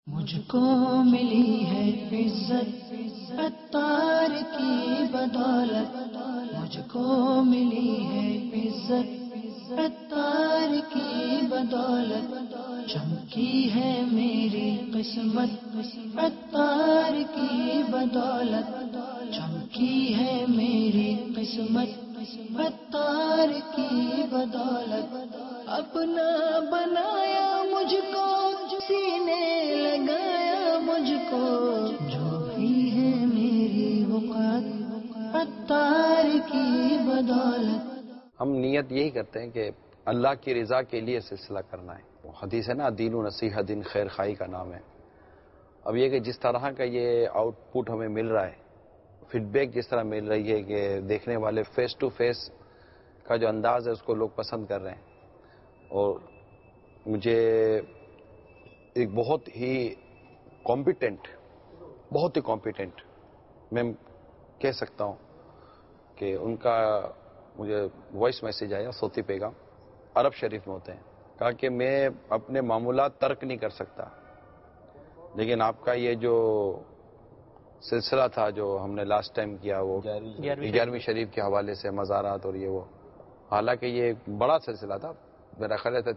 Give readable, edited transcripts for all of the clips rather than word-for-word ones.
مجھ کو ملی ہے عزت عطار کی بدولت، مجھ کو ملی ہے عزت عطار کی بدولت، چمکی ہے میری قسمت عطار کی بدولت، چمکی ہے میری قسمت عطار کی بدولت، اپنا بنایا مجھ کو سینے لگایا مجھ کو، جو بھی ہے میری وقت عطار کی بدولت۔ ہم نیت یہی کرتے ہیں کہ اللہ کی رضا کے لیے سلسلہ کرنا ہے۔ وہ حدیث ہے نا، دین و نصیحت دین خیر خائی کا نام ہے۔ اب یہ کہ جس طرح کا یہ آؤٹ پٹ ہمیں مل رہا ہے، فیڈ بیک جس طرح مل رہی ہے کہ دیکھنے والے فیس ٹو فیس کا جو انداز ہے اس کو لوگ پسند کر رہے ہیں، اور مجھے ایک بہت ہی کمپیٹنٹ میں کہہ سکتا ہوں کہ ان کا مجھے وائس میسیج آیا، صوتی پیغام، عرب شریف میں ہوتے ہیں، کہا کہ میں اپنے معمولات ترک نہیں کر سکتا، لیکن آپ کا یہ جو سلسلہ تھا جو ہم نے لاسٹ ٹائم کیا، وہ 11ویں شریف کے حوالے سے مزارات اور یہ وہ، حالانکہ یہ ایک بڑا سلسلہ تھا، میرا خیال ہے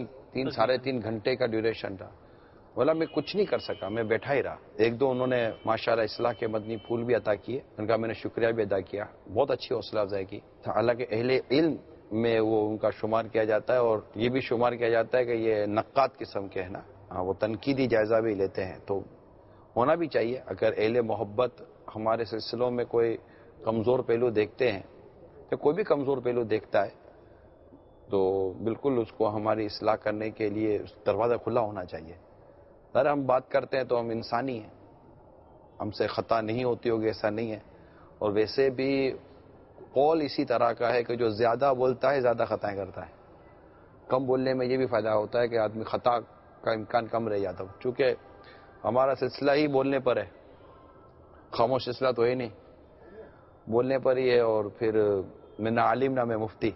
3 گھنٹے کا ڈیوریشن تھا، بولا میں کچھ نہیں کر سکا، میں بیٹھا ہی رہا۔ ایک دو انہوں نے ماشاءاللہ اصلاح کے مدنی پھول بھی عطا کیے، ان کا میں نے شکریہ بھی ادا کیا، بہت اچھی حوصلہ افزائی کی۔ حالانکہ اہل علم میں وہ ان کا شمار کیا جاتا ہے، اور یہ بھی شمار کیا جاتا ہے کہ یہ نقاد قسم کے ہیں نا، وہ تنقیدی جائزہ بھی لیتے ہیں، تو ہونا بھی چاہیے۔ اگر اہل محبت ہمارے سلسلوں میں کوئی کمزور پہلو دیکھتے ہیں، تو کوئی بھی کمزور پہلو دیکھتا ہے تو بالکل اس کو ہماری اصلاح کرنے کے لیے دروازہ کھلا ہونا چاہیے۔ اگر ہم بات کرتے ہیں تو ہم انسانی ہیں، ہم سے خطا نہیں ہوتی ہوگی ایسا نہیں ہے، اور ویسے بھی قول اسی طرح کا ہے کہ جو زیادہ بولتا ہے زیادہ خطائیں کرتا ہے۔ کم بولنے میں یہ بھی فائدہ ہوتا ہے کہ آدمی خطا کا امکان کم رہ جاتا ہے، چونکہ ہمارا سلسلہ ہی بولنے پر ہے، خاموش سلسلہ تو ہے نہیں، بولنے پر ہی ہے، اور پھر میں نہ عالم نہ میں مفتی،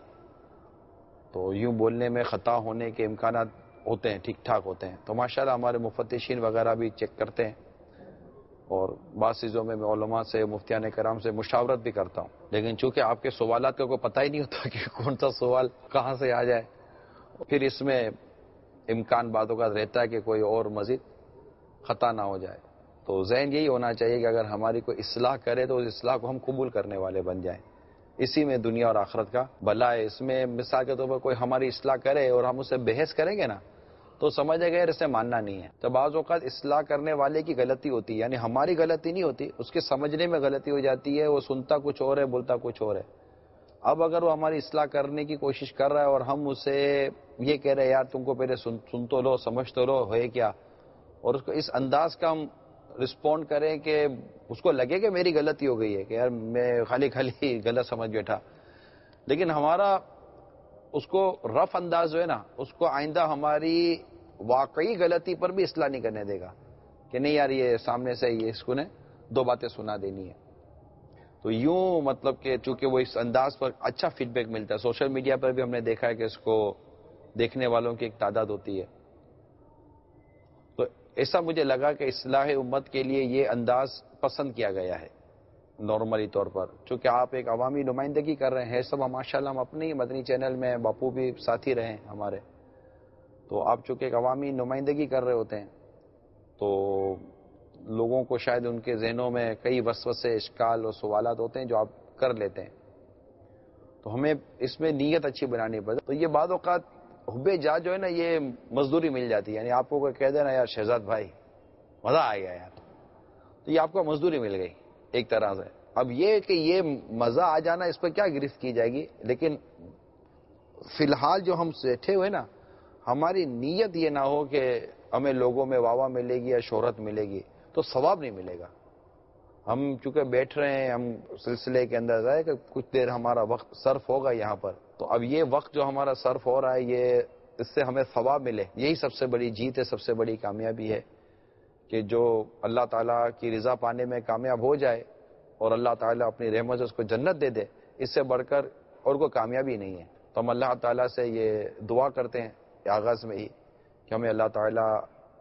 تو یوں بولنے میں خطا ہونے کے امکانات ہوتے ہیں، ٹھیک ٹھاک ہوتے ہیں، تو ماشاءاللہ ہمارے مفتشین وغیرہ بھی چیک کرتے ہیں، اور بعض چیزوں میں علماء سے، مفتیان کرام سے مشاورت بھی کرتا ہوں، لیکن چونکہ آپ کے سوالات کا کوئی پتہ ہی نہیں ہوتا کہ کون سا سوال کہاں سے آ جائے، پھر اس میں امکان بعض اوقات رہتا ہے کہ کوئی اور مزید خطا نہ ہو جائے، تو ذہن یہی ہونا چاہیے کہ اگر ہماری کوئی اصلاح کرے تو اس اصلاح کو ہم قبول کرنے والے بن جائیں، اسی میں دنیا اور آخرت کا بھلا ہے۔ اس میں مثال کے طور پر کوئی ہماری اصلاح کرے اور ہم اسے بحث کریں گے نا تو سمجھے گا یار اسے ماننا نہیں ہے، تو بعض اوقات اصلاح کرنے والے کی غلطی ہوتی ہے، یعنی ہماری غلطی نہیں ہوتی، اس کے سمجھنے میں غلطی ہو جاتی ہے، وہ سنتا کچھ اور ہے بولتا کچھ اور ہے۔ اب اگر وہ ہماری اصلاح کرنے کی کوشش کر رہا ہے اور ہم اسے یہ کہہ رہے ہیں یار تم کو پہلے سن تو لو، سمجھ تو لو ہے کیا، اور اس کو اس انداز کا ہم رسپونڈ کریں کہ اس کو لگے کہ میری غلطی ہو گئی ہے، کہ یار میں خالی غلط سمجھ بیٹھا، لیکن ہمارا اس کو رف انداز جو ہے نا، اس کو آئندہ ہماری واقعی غلطی پر بھی اصلاح نہیں کرنے دے گا کہ نہیں یار یہ سامنے سے یہ اس کو نے 2 باتیں سنا دینی ہے۔ تو یوں مطلب کہ چونکہ وہ اس انداز پر اچھا فیڈ بیک ملتا ہے، سوشل میڈیا پر بھی ہم نے دیکھا ہے کہ اس کو دیکھنے والوں کی ایک تعداد ہوتی ہے، تو ایسا مجھے لگا کہ اصلاح امت کے لیے یہ انداز پسند کیا گیا ہے نارملی طور پر، چونکہ آپ ایک عوامی نمائندگی کر رہے ہیں، سب ماشاءاللہ ہم اپنے مدنی چینل میں باپو بھی ساتھی رہے ہیں ہمارے، تو آپ چونکہ ایک عوامی نمائندگی کر رہے ہوتے ہیں تو لوگوں کو شاید ان کے ذہنوں میں کئی وسوسے، اشکال اور سوالات ہوتے ہیں جو آپ کر لیتے ہیں، تو ہمیں اس میں نیت اچھی بنانی پڑتی، تو یہ بعض اوقات حب جا جو ہے نا یہ مزدوری مل جاتی ہے، یعنی آپ کو کوئی کہہ دینا یار شہزاد بھائی مزہ آ گیا یار، تو یہ آپ کو مزدوری مل گئی ایک طرح سے۔ اب یہ کہ یہ مزہ آ جانا اس پر کیا گرفت کی جائے گی، لیکن فی الحال جو ہم بیٹھے ہوئے نا، ہماری نیت یہ نہ ہو کہ ہمیں لوگوں میں واہ واہ ملے گی یا شہرت ملے گی تو ثواب نہیں ملے گا۔ ہم چونکہ بیٹھ رہے ہیں، ہم سلسلے کے اندر ہے کہ کچھ دیر ہمارا وقت صرف ہوگا یہاں پر، تو اب یہ وقت جو ہمارا صرف ہو رہا ہے یہ اس سے ہمیں ثواب ملے، یہی سب سے بڑی جیت ہے، سب سے بڑی کامیابی ہے کہ جو اللہ تعالیٰ کی رضا پانے میں کامیاب ہو جائے اور اللہ تعالیٰ اپنی رحمت سے اس کو جنت دے دے، اس سے بڑھ کر اور کوئی کامیابی نہیں ہے۔ تو ہم اللہ تعالیٰ سے یہ دعا کرتے ہیں آغاز میں ہی کہ ہمیں اللہ تعالیٰ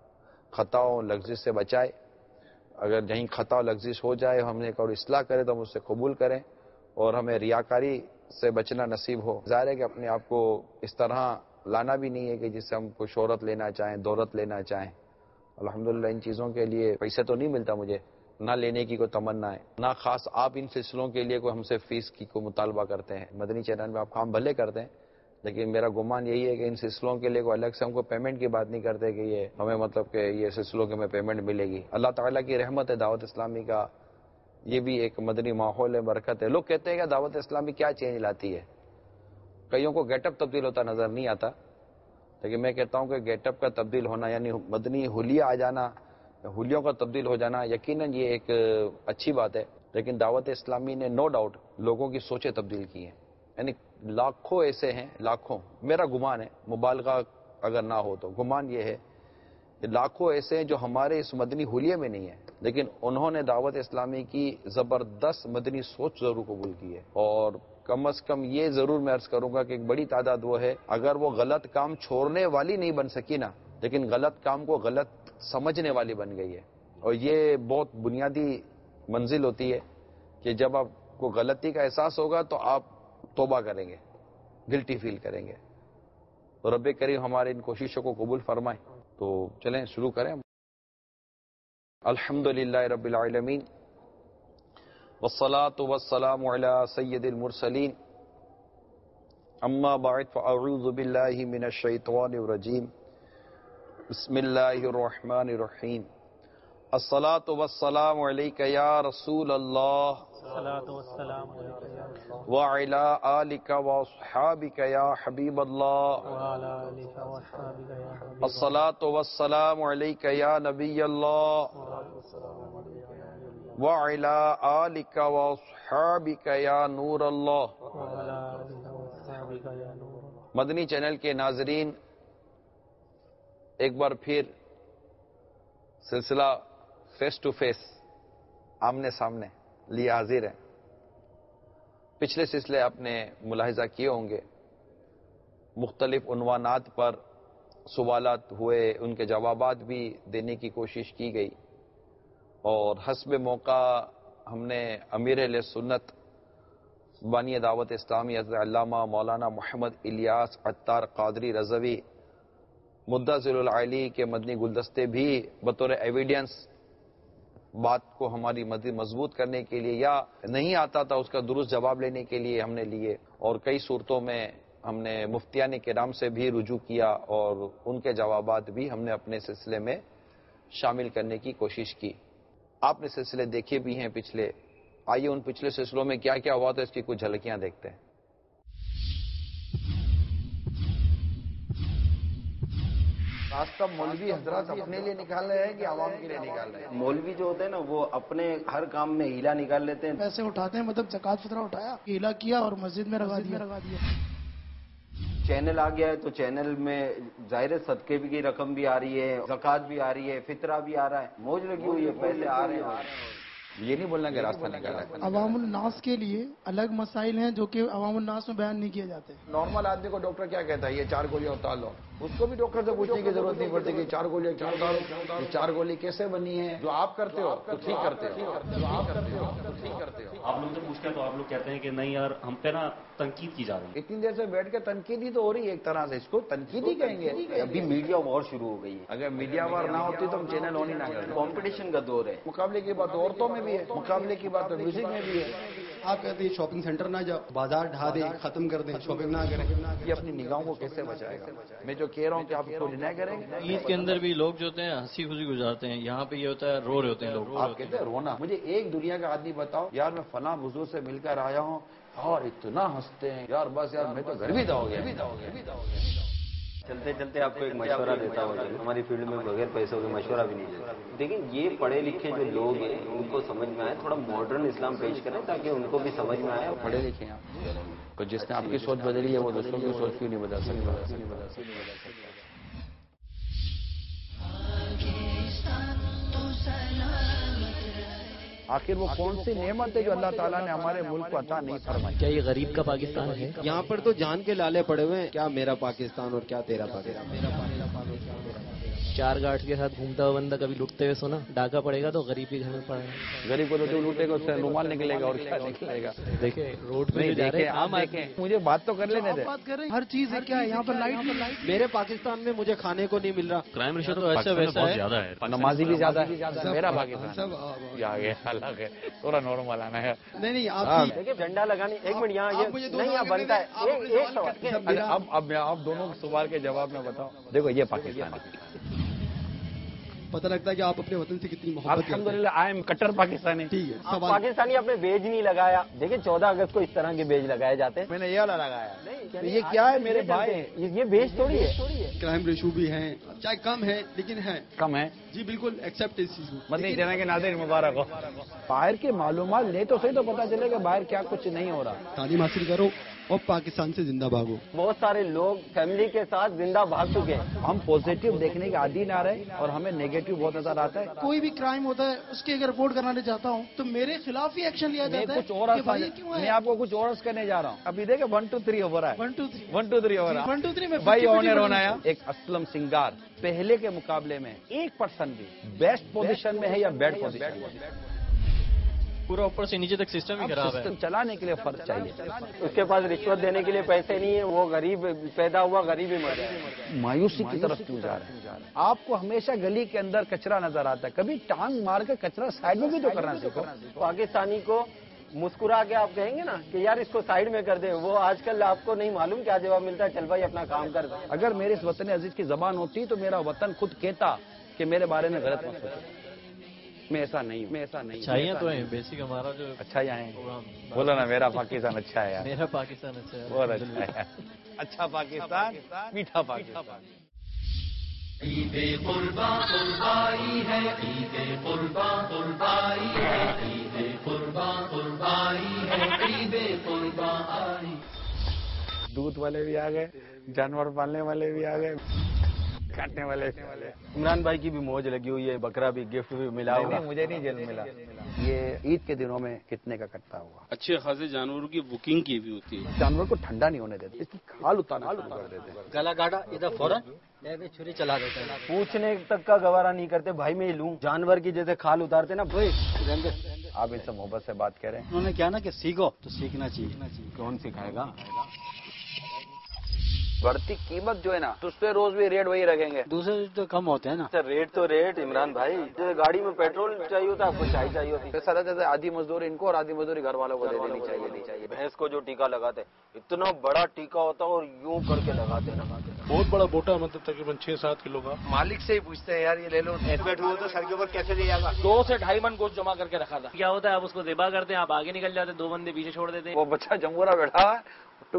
خطاؤں لغزش سے بچائے. اگر یہیں خطا و لغزش ہو جائے ہم نے اور اصلاح کرے تو ہم اس سے قبول کریں اور ہمیں ریاکاری سے بچنا نصیب ہو. ظاہر ہے کہ اپنے آپ کو اس طرح لانا بھی نہیں ہے کہ جس سے ہم کوئی شہرت لینا چاہیں، دولت لینا چاہیں. الحمدللہ ان چیزوں کے لیے پیسے تو نہیں ملتا مجھے، نہ لینے کی کوئی تمنا ہے، نہ خاص آپ ان سلسلوں کے لیے کوئی ہم سے فیس کی کوئی مطالبہ کرتے ہیں. مدنی چینل میں آپ کام بھلے کرتے ہیں لیکن میرا گمان یہی ہے کہ ان سلسلوں کے لیے کوئی الگ سے ہم کو پیمنٹ کی بات نہیں کرتے کہ یہ ہمیں مطلب کہ یہ سلسلوں کے میں پیمنٹ ملے گی. اللہ تعالیٰ کی رحمت ہے دعوت اسلامی کا، یہ بھی ایک مدنی ماحول ہے، برکت ہے. لوگ کہتے ہیں کہ دعوت اسلامی کیا چینج لاتی ہے، کئیوں کو گیٹ اپ تبدیل ہوتا نظر نہیں آتا، لیکن میں کہتا ہوں کہ گیٹ اپ کا تبدیل ہونا یعنی مدنی حلیہ آ جانا، حلیوں کا تبدیل ہو جانا یقیناً یہ ایک اچھی بات ہے. لیکن دعوت اسلامی نے نو ڈاؤٹ لوگوں کی سوچیں تبدیل کی ہیں. یعنی لاکھوں ایسے ہیں، لاکھوں، میرا گمان ہے، مبالغہ اگر نہ ہو تو گمان یہ ہے کہ لاکھوں ایسے ہیں جو ہمارے اس مدنی حلیے میں نہیں ہیں لیکن انہوں نے دعوت اسلامی کی زبردست مدنی سوچ ضرور قبول کی ہے. اور کم از کم یہ ضرور میں عرض کروں گا کہ ایک بڑی تعداد وہ ہے، اگر وہ غلط کام چھوڑنے والی نہیں بن سکی نا لیکن غلط کام کو غلط سمجھنے والی بن گئی ہے. اور یہ بہت بنیادی منزل ہوتی ہے کہ جب آپ کو غلطی کا احساس ہوگا تو آپ توبہ کریں گے، گلٹی فیل کریں گے. تو رب کریم ہمارے ان کوششوں کو قبول فرمائے. تو چلیں شروع کریں. الحمدللہ رب العالمین والصلاة والسلام علی سید المرسلین اما بعد فاعوذ باللہ من الشیطان الرجیم بسم اللہ الرحمن الرحیم. الصلاة والسلام علیک یا رسول اللہ وعلی آلک واصحابک یا حبیب اللہ. الصلاة والسلام علیک یا نبی اللہ وعلی آلک واصحابک یا نور اللہ. مدنی چینل کے ناظرین، ایک بار پھر سلسلہ فیس ٹو فیس، آمنے سامنے لیے حاضر ہیں. پچھلے سلسلے آپ نے ملاحظہ کیے ہوں گے، مختلف عنوانات پر سوالات ہوئے، ان کے جوابات بھی دینے کی کوشش کی گئی اور حسب موقع ہم نے امیر اہل سنت بانی دعوت اسلامی حضرت علامہ مولانا محمد الیاس عطار قادری رضوی مدثر العلی کے مدنی گلدستے بھی بطور ایویڈینس بات کو ہماری مضبوط کرنے کے لیے یا نہیں آتا تھا اس کا درست جواب لینے کے لیے ہم نے لیے. اور کئی صورتوں میں ہم نے مفتیان کرام سے بھی رجوع کیا اور ان کے جوابات بھی ہم نے اپنے سلسلے میں شامل کرنے کی کوشش کی. آپ نے سلسلے دیکھے بھی ہیں پچھلے، آئیے ان پچھلے سلسلوں میں کیا کیا ہوا تھا اس کی کچھ جھلکیاں دیکھتے ہیں. راستہ مولوی حضرات اپنے لیے نکال رہے ہیں کہ عوام کے لیے نکال رہے ہیں؟ مولوی جو ہوتے ہیں نا وہ اپنے ہر کام میں ہیلا نکال لیتے ہیں. پیسے اٹھاتے ہیں، مطلب زکات فطرہ اٹھایا، ہیلا کیا اور مسجد میں لگا دیا. چینل آ گیا ہے تو چینل میں ظاہر صدقے کی رقم بھی آ رہی ہے، زکات بھی آ رہی ہے، فطرہ بھی آ رہا ہے، موج لگی ہوئی ہے، پیسے آ رہے ہیں. یہ نہیں بولنا کہ راستہ نکالا ہے. عوام الناس کے لیے الگ مسائل ہیں جو کہ عوام الناس میں بیان نہیں کیے جاتے. نارمل آدمی کو ڈاکٹر کیا کہتا ہے؟ یہ 4 گولیاں اتار لو. اس کو بھی ڈاکٹر سے پوچھنے کی ضرورت نہیں پڑتی کہ 4 گولیاں کیوں اتارو، یہ 4 گولی کیسے بنی ہے. جو آپ کرتے ہو تو ٹھیک کرتے ہو، جو آپ کرتے ہو تو ٹھیک کرتے ہو. آپ لوگ سے پوچھتے ہیں تو آپ لوگ کہتے ہیں کہ نہیں یار ہم پہ نا تنقید کی جا رہی ہے. اتنی دیر سے بیٹھ کے تنقید ہی تو ہو رہی ہے، ایک طرح سے اس کو تنقید ہی کہیں گے. ابھی میڈیا وار شروع ہو گئی ہے. اگر میڈیا وار نہ ہوتی تو ہم چینل آن ہی نہ کرتے. کمپٹیشن کا دور ہے. مقابلے کی بات عورتوں میں بھی ہے، مقابلے کی بات میوزک میں بھی ہے. آپ کہتے ہیں شاپنگ سینٹر نہ جاؤ، بازار ڈھا دیں، ختم کر دیں، شاپنگ نہ کریں. یہ اپنی نگاہوں کو کیسے بچائے گا؟ میں جو کہہ رہا ہوں کہ آپ اس کو ڈینائی کریں گے. عید کے اندر بھی لوگ جو ہوتے ہیں ہنسی خوشی گزارتے ہیں، یہاں پہ یہ ہوتا ہے رو رہے ہوتے ہیں لوگ. آپ کہتے ہیں رونا. مجھے ایک دنیا کا آدمی بتاؤ یار میں فلاں حضور سے مل کر آیا ہوں اور اتنا ہنستے ہیں یار، بس یار میں تو گھر بھی ہو گیا. چلتے چلتے آپ کو ایک مشورہ دیتا ہوں. ہماری فیلڈ میں بغیر پیسوں کے مشورہ بھی نہیں دیتا. دیکھیں یہ پڑھے لکھے جو لوگ ہیں ان کو سمجھ میں آئے، تھوڑا ماڈرن اسلام پیش کریں تاکہ ان کو بھی سمجھ میں آئے. پڑھے لکھے ہیں آپ، جس نے آپ کی سوچ بدلی ہے وہ دوسروں کی سوچ کیوں نہیں بدل سکتا؟ آخر وہ کون سی نعمت ہے جو اللہ تعالیٰ نے ہمارے ملک کو عطا نہیں فرمائی؟ کیا یہ غریب کا پاکستان ہے؟ یہاں پر تو جان کے لالے پڑے ہوئے ہیں، کیا میرا پاکستان اور کیا تیرا پاکستان. 4 गार्ड के साथ घूमता हुआ बंदा कभी लुटते हुए सुना? डाका पड़ेगा तो गरीब के घर में पड़ेगा। गरीब को तो जो लूटेगा उससे रुमाल निकलेगा और क्या निकलेगा। देखे रोड पे जा रहे हैं, आप देखें, मुझे बात तो कर लेने दे। बात कर रहे हैं, हर चीज है क्या है यहाँ पर? लाइट मेरे पाकिस्तान में मुझे खाने को नहीं मिल रहा। क्राइम रेशियो तो ऐसा वैसा है, ज्यादा है, नमाजी भी ज्यादा है। मेरा पाकिस्तान सब अलग है, थोड़ा नॉर्मल आना है। नहीं आप देखिए झंडा लगाने, एक मिनट यहाँ ये नहीं यहाँ बनता है। एक सवाल, अब आप दोनों सवाल के जवाब में बताओ। देखो ये पाकिस्तान है, पता लगता है कि आप अपने वतन से कितनी मोहब्बत करते हैं। अल्हम्दुलिल्लाह आई एम कट्टर पाकिस्तानी। ठीक है, सवाल पाकिस्तानी अपने बेज नहीं लगाया। देखिए 14 अगस्त को इस तरह के बेज लगाए जाते हैं। मैंने ये वाला लगाया। तो ये क्या है मेरे भाई? ये बेज थोड़ी है। क्राइम रेशो भी है, चाहे कम है लेकिन है। कम है जी बिल्कुल एक्सेप्ट इस चीज को। मदनी जना के नाज़रीन मुबारक हो। बाहर की मालूमात ले तो सही, तो पता चले कि बाहर क्या कुछ नहीं हो रहा। तालीम हासिल करो और पाकिस्तान से जिंदा भागो। बहुत सारे लोग फैमिली के साथ जिंदा भाग चुके हैं। हम पॉजिटिव देखने के आदी ना रहे और हमें नेगेटिव बहुत नजर आता है। कोई भी क्राइम होता है उसकी अगर रिपोर्ट कराने जाता हूँ तो मेरे खिलाफ ही एक्शन लिया मैं जाता है कुछ और कि भाई ये क्यों मैं है? आपको कुछ और करने जा रहा हूँ। अभी देखे 1 2 3 हो रहा है। 1 2 3 1 2 3 हो रहा है। 1 2 3 में भाई 50-50 ऑनर होना है। एक असलम सिंगार पहले के मुकाबले में 1% भी बेस्ट पोजीशन में है या बैड पोजीशन में? पूरा ऊपर से नीचे तक सिस्टम ही खराब है। सिस्टम चलाने के लिए फर्क चाहिए। उसके पास रिश्वत देने के लिए पैसे नहीं है, वो गरीब पैदा हुआ, गरीब ही मर जाए। मायूसी की तरफ क्यों जा रहे हैं? आपको हमेशा गली के अंदर कचरा नजर आता है, कभी टांग मार के कचरा साइड में भी तो करना सीखो। पाकिस्तानी को मुस्कुरा के आप कहेंगे ना कि यार इसको साइड में कर दे, वो आजकल आपको नहीं मालूम क्या जवाब मिलता है, चल भाई अपना काम कर दे। अगर मेरे इस वतन अजीज की जबान होती तो मेरा वतन खुद कहता कि मेरे बारे में गलत मत सोचो। मैं ऐसा नहीं। चाहिए तो है बेसिक हमारा जो अच्छा यहाँ है। बोलो ना मेरा पाकिस्तान अच्छा है यार। मेरा पाकिस्तान अच्छा है, बहुत अच्छा है। अच्छा पाकिस्तान, मीठा पाकिस्तान। ईदे कुर्बा कुर्बाई है, ईदे कुर्बा कुर्बाई है, ईदे कुर्बा कुर्बाई है, ईदे कुर्बा आई। दूध वाले भी आ गए, जानवर पालने वाले भी आ गए, काटने वाले। इमरान भाई की भी मौज लगी हुई है, बकरा भी गिफ्ट भी मिला होगा। मुझे नहीं जेल मिला। ये ईद के दिनों में कितने का कटता हुआ? अच्छे खासे जानवरों की बुकिंग की भी होती है। जानवर को ठंडा नहीं होने देते, इसकी खाल उतार देते हैं। गला काटा इधर फौरन छुरी चला देते हैं। पूछने तक का गवारा नहीं करते, भाई मैं लूं। जानवर की जैसे खाल उतारते ना भाई। आप इनसे मोहब्बत से बात करें। उन्होंने क्या ना कि सीखो तो सीखना चाहिए। कौन सिखाएगा? बढ़ती कीमत जो है ना, दूसरे रोज भी रेट वही रखेंगे। दूसरे तो कम होते हैं ना। रेट तो रेट इमरान भाई, जैसे गाड़ी में पेट्रोल चाहिए होता है, आपको चाय चाहिए होती है। पैसा रहता है, आधी मजदूरी इनको और आधी मजदूरी घर वालों को दे देनी चाहिए। भैंस को जो टीका लगाते हैं, इतना बड़ा टीका होता है और यूं करके लगाते हैं। बहुत बड़ा बोटा, मतलब तकरीबन 6-7 किलो का। मालिक से ही पूछते हैं यार ये ले लो। बैठ हुआ तो सर के ऊपर कैसे ले जाएगा? 2 से 2.5 मन गोश्त जमा करके रखा था। क्या होता है, आप उसको ज़िबा करते हैं, आप आगे निकल जाते हैं, 2 बंदे पीछे छोड़ देते हैं। वो बच्चा जमूरा बैठा है,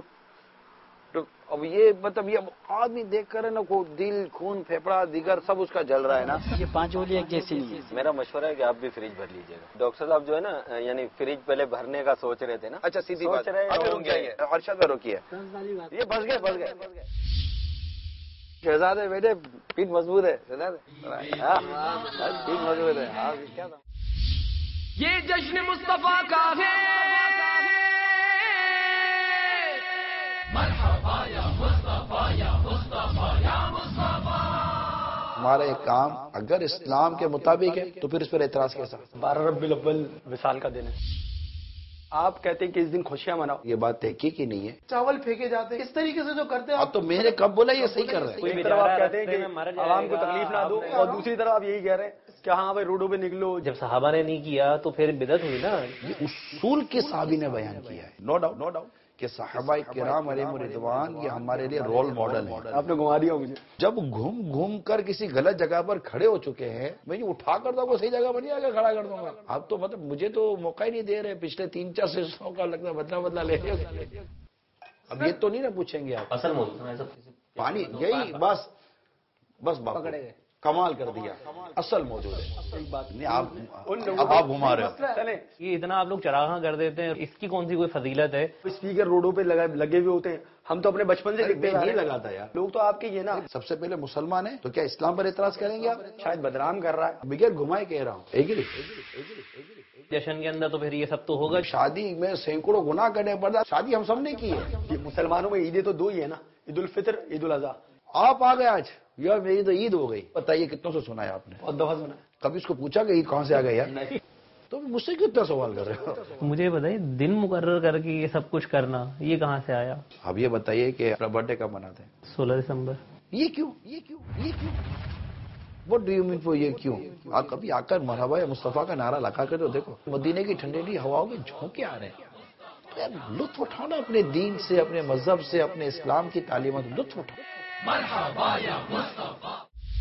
अब ये मतलब ये आदमी देख कर है ना, को दिल खून फेफड़ा दिगर सब उसका जल रहा है ना। ये 5 गोली एक जैसी नहीं है। मेरा मशवरा है कि आप भी फ्रिज भर लीजिएगा। डॉक्टर साहब जो है ना, यानी फ्रिज पहले भरने का सोच रहे थे ना। अच्छा सीधी बात हर्षद रोकी है। ये बस गए शहजादे बेटे, पीठ मजबूत है शहजादे, पीठ मजबूत है। हाँ क्या था? ये जश्न मुस्तफा का है, मरहबा या मुस्तफा या मुस्तफा या मुस्तफा। हमारा एक काम अगर इस्लाम के मुताबिक है तो फिर इस पर एतराज कैसा? 12 रब्बिल अव्वल विसाल का दिन है। आप कहते हैं कि इस दिन खुशियां मनाओ, ये बात तहकीकी नहीं है। चावल फेंके जाते हैं इस तरीके से जो करते हैं। अब तो मैंने कब बोला ये सही कर रहे हैं? एक तरफ आप कहते हैं कि आवाम को तकलीफ ना दो, और दूसरी तरफ आप यही कह रहे हैं कि हाँ भाई रोडों पे निकलो। जब सहाबा ने नहीं किया तो फिर बिदअत हुई ना। ये उसूल के साहबी ने बयान किया है। नो डाउट कि सहाबाए किराम अलैहिम रिदवान ये हमारे लिए रोल मॉडल है। आपने घुमा दिया मुझे। जब घूम कर किसी गलत जगह पर खड़े हो चुके हैं, मैं ये उठा कर दूंगा सही जगह पर नहीं आकर खड़ा कर दूंगा। आप तो मतलब मुझे तो मौका ही नहीं दे रहे। पिछले 3-4 सेशनों का लगता बदला ले रहे हो। अब ये तो नहीं ना पूछेंगे आप असल मौजूद पानी यही बस पकड़े कमाल कर दिया। असल मौजूद है। एक बात नहीं, आप घुमा रहे हो। चले ये इतना आप लोग चरागा कर देते हैं, इसकी कौन सी कोई फजीलत है? स्पीकर रोडों पे लगे हुए होते हैं, हम तो अपने बचपन से दिखते नहीं लगाता यार। लोग तो आपके ये ना सबसे पहले मुसलमान है तो क्या इस्लाम पर एतराज करेंगे आप? शायद बदनाम कर रहा है। बगैर घुमाए कह रहा हूँ। जश्न के अंदर तो फिर ये सब तो होगा। शादी में सैकड़ों गुनाह करने पड़ता। शादी हम सब ने की है। मुसलमानों में ईदें तो 2 ही है ना, ईद उल फितर, ईद उल अज़हा। آپ آ گئے آج یار میری تو عید ہو گئی. بتائیے کتنوں سے سنا ہے آپ نے؟ بہت دفعہ سنا ہے. کبھی اس کو پوچھا کہ عید کہاں سے آ گئی یار؟ تو مجھ سے کتنا سوال کر رہے ہو؟ مجھے بتائیے دن مقرر کر کے یہ سب کچھ کرنا یہ کہاں سے آیا؟ اب یہ بتائیے کہ اپنا برتھ ڈے کب مناتے ہیں؟ 16 دسمبر. یہ کیوں؟ What do you mean for یہ کیوں؟ آپ کبھی آ کر مرحبا یا مصطفیٰ کا نعرہ لگا کر تو دیکھو مدینے کی ٹھنڈی ٹھنڈی ہواؤں میں جھونکے آ رہے ہیں. تو یار لطف اٹھانا اپنے دین سے، اپنے مذہب سے، اپنے اسلام کی تعلیمات لطف اٹھانا. مرحبا یا مصطفیٰ.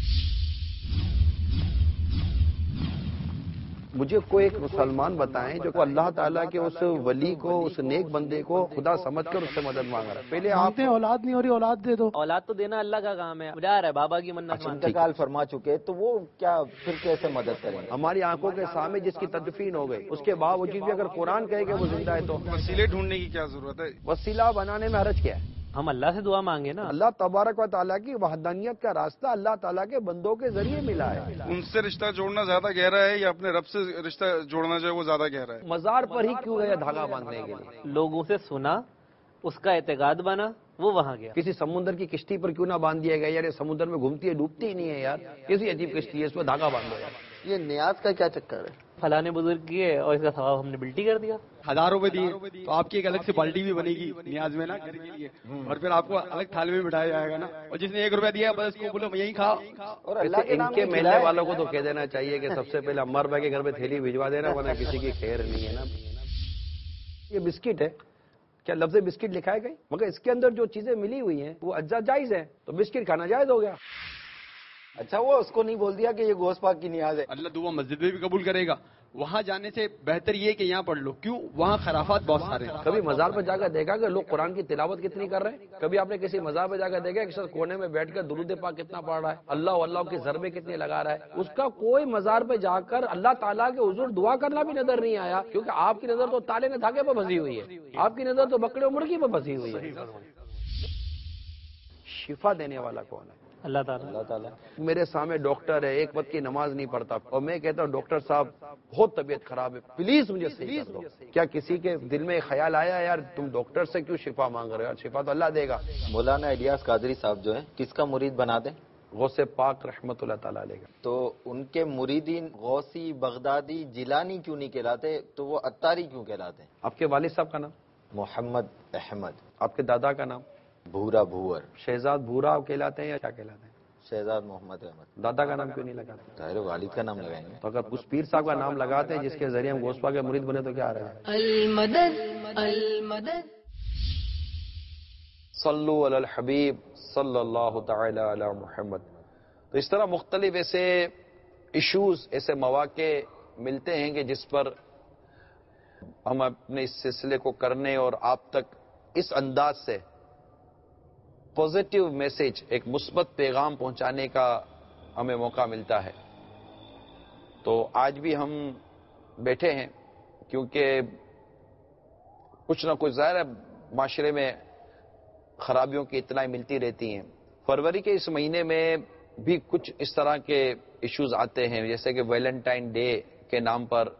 مجھے کوئی ایک مسلمان بتائیں جو اللہ تعالیٰ کے اس ولی کو، اس نیک بندے کو خدا سمجھ کر اس سے مدد مانگ رہا ہے. پہلے آپ اولاد نہیں ہو رہی، اولاد دے دو. اولاد تو دینا اللہ کا کام ہے. جا رہا ہے بابا کی منت مانگنے. انتقال فرما چکے تو وہ کیا پھر کیسے مدد کریں گے؟ ہماری آنکھوں کے سامنے جس کی تدفین ہو گئی، اس کے باوجود بھی اگر قرآن کہے کہ وہ زندہ ہے تو وسیلے ڈھونڈنے کی کیا ضرورت ہے؟ وسیلہ بنانے میں حرج کیا ہے؟ ہم اللہ سے دعا مانگے نا. اللہ تبارک و تعالیٰ کی وحدانیت کا راستہ اللہ تعالیٰ کے بندوں کے ذریعے ملا ہے. ان سے رشتہ جوڑنا زیادہ گہرا ہے یا اپنے رب سے رشتہ جوڑنا جو ہے وہ زیادہ گہرا ہے؟ مزار پر ہی کیوں گیا دھاگا باندھنے کے لیے؟ لوگوں سے سنا، اس کا اعتقاد بنا، وہ وہاں گیا. کسی سمندر کی کشتی پر کیوں نہ باندھ دیا گیا؟ یار یہ سمندر میں گھومتی ہے، ڈوبتی ہی نہیں ہے یار. کیسی عجیب کشتی ہے، اس پر دھاگا باندھو یار. یہ نیاز کا کیا چکر ہے؟ فلاں بزرگ کیے اور اس کا ثواب ہم نے بلٹی کر دیا. 1000 روپے دیے تو آپ کی ایک الگ سے بالٹی بھی بنے گی نیاز میں نا گھر کے لیے، اور پھر آپ کو الگ تھالے میں بٹھایا جائے گا نا. اور جس نے 1 روپیہ دیا بس اس کو بولو یہی کھا. اور اللہ کے ان نام کے میں ملنے کھلائے. والوں کو تو کہہ دینا چاہیے کہ سب سے پہلے عمر بھائی کے گھر پہ تھیلی بھجوا دینا، ورنہ کسی کی خیر نہیں ہے نا. یہ بسکٹ ہے، کیا لفظ بسکٹ لکھا ہے کہیں؟ مگر اس کے اندر جو چیزیں ملی ہوئی ہیں وہ اجزا جائز ہے، تو بسکٹ کھانا جائز ہو گیا. اچھا وہ اس کو نہیں بول دیا کہ یہ گوشت پاک کی نیاز ہے. اللہ دعا مسجد میں بھی قبول کرے گا. وہاں جانے سے بہتر یہ کہ یہاں پڑھ لو. کیوں؟ وہاں خرافات بہت سارے ہیں. کبھی مزار پہ جا کر دیکھا کہ لوگ قرآن کی تلاوت کتنی کر رہے ہیں؟ کبھی آپ نے کسی مزار پہ جا کر دیکھا کہ شخص کونے میں بیٹھ کر درود پاک کتنا پڑھ رہا ہے، اللہ اللہ کی ضربیں کتنے لگا رہا ہے؟ اس کا کوئی مزار پہ جا کر اللہ تعالیٰ کے حضور دعا کرنا بھی نظر نہیں آیا، کیونکہ آپ کی نظر تو تالے نے دھاگے پہ پھنسی ہوئی ہے، آپ کی نظر تو بکرے و مرغی پہ پھنسی ہوئی ہے. شفا دینے والا کون ہے؟ اللہ تعالیٰ. اللہ تعالیٰ. میرے سامنے ڈاکٹر ہے، ایک وقت کی نماز نہیں پڑھتا، اور میں کہتا ہوں ڈاکٹر صاحب بہت طبیعت خراب ہے، پلیز مجھے صحیح کر دو. کیا کسی کے دل میں خیال آیا یار تم ڈاکٹر سے کیوں شفا مانگ رہے ہو؟ شفا تو اللہ دے گا. مولانا الیاس قادری صاحب جو ہیں کس کا مرید بنا دیں؟ غوث پاک رحمت اللہ تعالیٰ علیہ کا. تو ان کے مریدین غوثی، بغدادی، جیلانی کیوں نہیں کہلاتے تو وہ اتاری کیوں کہلاتے ہیں؟ آپ کے والد صاحب کا نام؟ محمد احمد. آپ کے دادا کا نام؟ بھورا بھور. شہزاد بھورا کہلاتے ہیں یا کیا کہلاتے ہیں؟ شہزاد محمد احمد. دادا کا نام کیوں نہیں لگاتے؟ ظاہر والد کا نام لگائیں گے. تو اگر اس پیر صاحب کا نام لگاتے ہیں جس کے ذریعے ہم غوث پاک کے مرید بنے تو کیا آ رہا ہے؟ المدد المدد. صلو علی الحبیب صلی اللہ تعالی علی محمد. تو اس طرح مختلف ایسے ایشوز، ایسے مواقع ملتے ہیں کہ جس پر ہم اپنے اس سلسلے کو کرنے اور آپ تک اس انداز سے پازیٹیو میسج، ایک مثبت پیغام پہنچانے کا ہمیں موقع ملتا ہے. تو آج بھی ہم بیٹھے ہیں کیونکہ کچھ نہ کچھ ظاہر ہے معاشرے میں خرابیوں کی اطلاعیں ملتی رہتی ہیں. فروری کے اس مہینے میں بھی کچھ اس طرح کے ایشوز آتے ہیں، جیسے کہ ویلنٹائن ڈے کے نام پر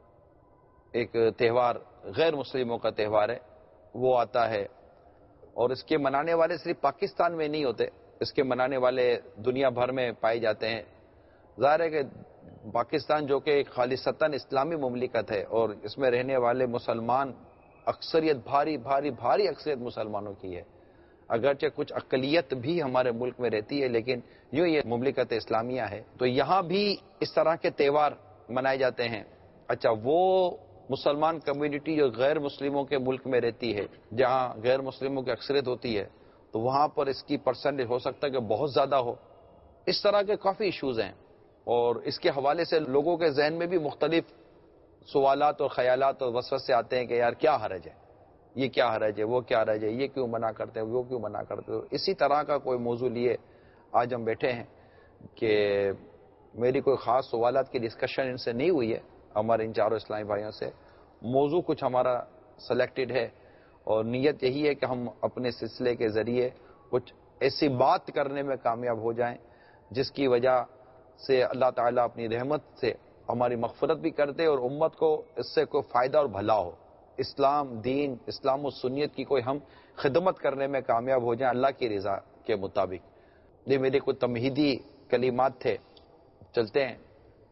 ایک تہوار، غیر مسلموں کا تہوار ہے، وہ آتا ہے. اور اس کے منانے والے صرف پاکستان میں نہیں ہوتے، اس کے منانے والے دنیا بھر میں پائے جاتے ہیں. ظاہر ہے کہ پاکستان جو کہ ایک خالصتاً اسلامی مملکت ہے اور اس میں رہنے والے مسلمان اکثریت، بھاری بھاری بھاری اکثریت مسلمانوں کی ہے، اگرچہ کچھ اقلیت بھی ہمارے ملک میں رہتی ہے، لیکن یوں یہ مملکت اسلامیہ ہے. تو یہاں بھی اس طرح کے تہوار منائے جاتے ہیں. اچھا، وہ مسلمان کمیونٹی جو غیر مسلموں کے ملک میں رہتی ہے، جہاں غیر مسلموں کی اکثریت ہوتی ہے، تو وہاں پر اس کی پرسنٹیج ہو سکتا ہے کہ بہت زیادہ ہو. اس طرح کے کافی ایشوز ہیں، اور اس کے حوالے سے لوگوں کے ذہن میں بھی مختلف سوالات اور خیالات اور وسوسے آتے ہیں کہ یار کیا حرج ہے، یہ کیا حرج ہے، وہ کیا حرج ہے، یہ کیوں منع کرتے ہیں، وہ کیوں منع کرتے ہو. اسی طرح کا کوئی موضوع لیے آج ہم بیٹھے ہیں کہ میری کوئی خاص سوالات کی ڈسکشن ان سے نہیں ہوئی ہے، ہمارے ان چاروں اسلامی بھائیوں سے. موضوع کچھ ہمارا سلیکٹڈ ہے اور نیت یہی ہے کہ ہم اپنے سلسلے کے ذریعے کچھ ایسی بات کرنے میں کامیاب ہو جائیں جس کی وجہ سے اللہ تعالیٰ اپنی رحمت سے ہماری مغفرت بھی کرتے اور امت کو اس سے کوئی فائدہ اور بھلا ہو. اسلام دین، اسلام و سنیت کی کوئی ہم خدمت کرنے میں کامیاب ہو جائیں اللہ کی رضا کے مطابق. یہ میرے کوئی تمہیدی کلمات تھے. چلتے ہیں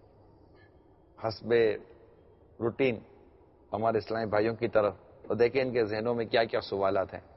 حسب روٹین ہمارے اسلامی بھائیوں کی طرف اور دیکھیں ان کے ذہنوں میں کیا کیا سوالات ہیں.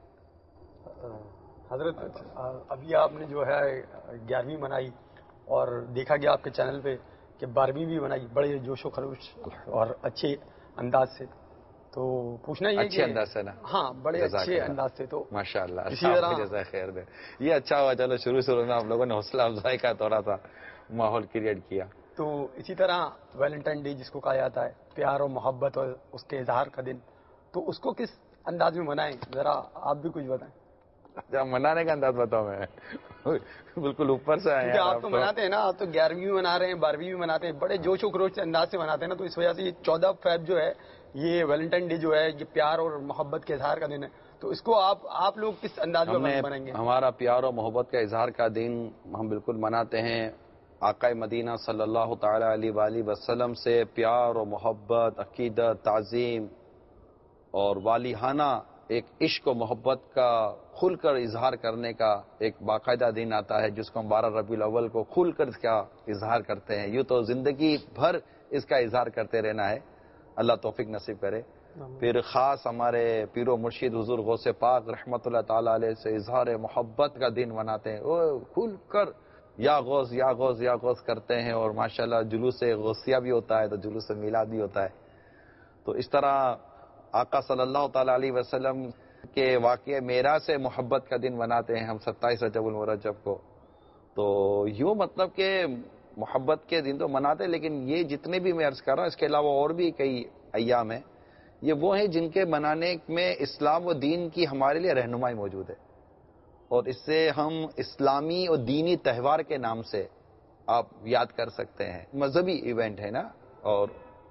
حضرت ابھی آپ نے جو ہے 11ویں منائی اور دیکھا گیا آپ کے چینل پہ کہ 12ویں بھی منائی بڑے جوش و خروش اور اچھے انداز سے. تو پوچھنا یہ اچھے انداز سے نا؟ ہاں بڑے اچھے انداز سے. تو ماشاء اللہ اسی طرح جزائے خیر دے. یہ اچھا ہوا، چلو شروع میں آپ لوگوں نے حوصلہ افزائی کا تھوڑا سا ماحول کریٹ کیا. تو اسی طرح ویلنٹائن ڈے جس کو کہا جاتا ہے پیار اور محبت اور اس کے اظہار کا دن، تو اس کو کس انداز میں منائیں؟ ذرا آپ بھی کچھ بتائیں. جب منانے کا انداز بتاؤ میں بالکل اوپر سے آئے ہیں. آپ تو مناتے ہیں نا، آپ تو 11ویں بھی منا رہے ہیں 12ویں بھی مناتے ہیں، بڑے جوش و خروش سے انداز سے مناتے ہیں نا. تو اس وجہ سے یہ 14 فیب جو ہے یہ ویلنٹائن ڈے جو ہے یہ پیار اور محبت کے اظہار کا دن ہے. تو اس کو آپ لوگ کس انداز میں منائیں گے؟ ہمارا پیار اور محبت کا اظہار کا دن ہم بالکل مناتے ہیں. آقا مدینہ صلی اللہ تعالی علیہ وآلہ وسلم سے پیار اور محبت، عقیدت، تعظیم اور والیحانہ ایک عشق و محبت کا کھل کر اظہار کرنے کا ایک باقاعدہ دن آتا ہے جس کو ہم 12 ربیع الاول کو کھل کر اس کا اظہار کرتے ہیں. یوں تو زندگی بھر اس کا اظہار کرتے رہنا ہے، اللہ توفیق نصیب کرے. پھر خاص ہمارے پیر و مرشد حضور غوث پاک رحمت اللہ تعالی علیہ سے اظہار محبت کا دن مناتے ہیں. وہ کھل کر یا غوث یا غوث یا غوث کرتے ہیں اور ماشاءاللہ جلوس غوثیہ بھی ہوتا ہے تو جلوس میلاد بھی ہوتا ہے. تو اس طرح آقا صلی اللہ تعالی علیہ وسلم کے واقعے معراج سے محبت کا دن مناتے ہیں ہم 27 رجب المرجب کو. تو یوں مطلب کہ محبت کے دن تو مناتے ہیں، لیکن یہ جتنے بھی میں عرض کر رہا ہوں اس کے علاوہ اور بھی کئی ایام ہیں، یہ وہ ہیں جن کے منانے میں اسلام و دین کی ہمارے لیے رہنمائی موجود ہے. اور اس سے ہم اسلامی اور دینی تہوار کے نام سے آپ یاد کر سکتے ہیں. مذہبی ایونٹ ہے نا اور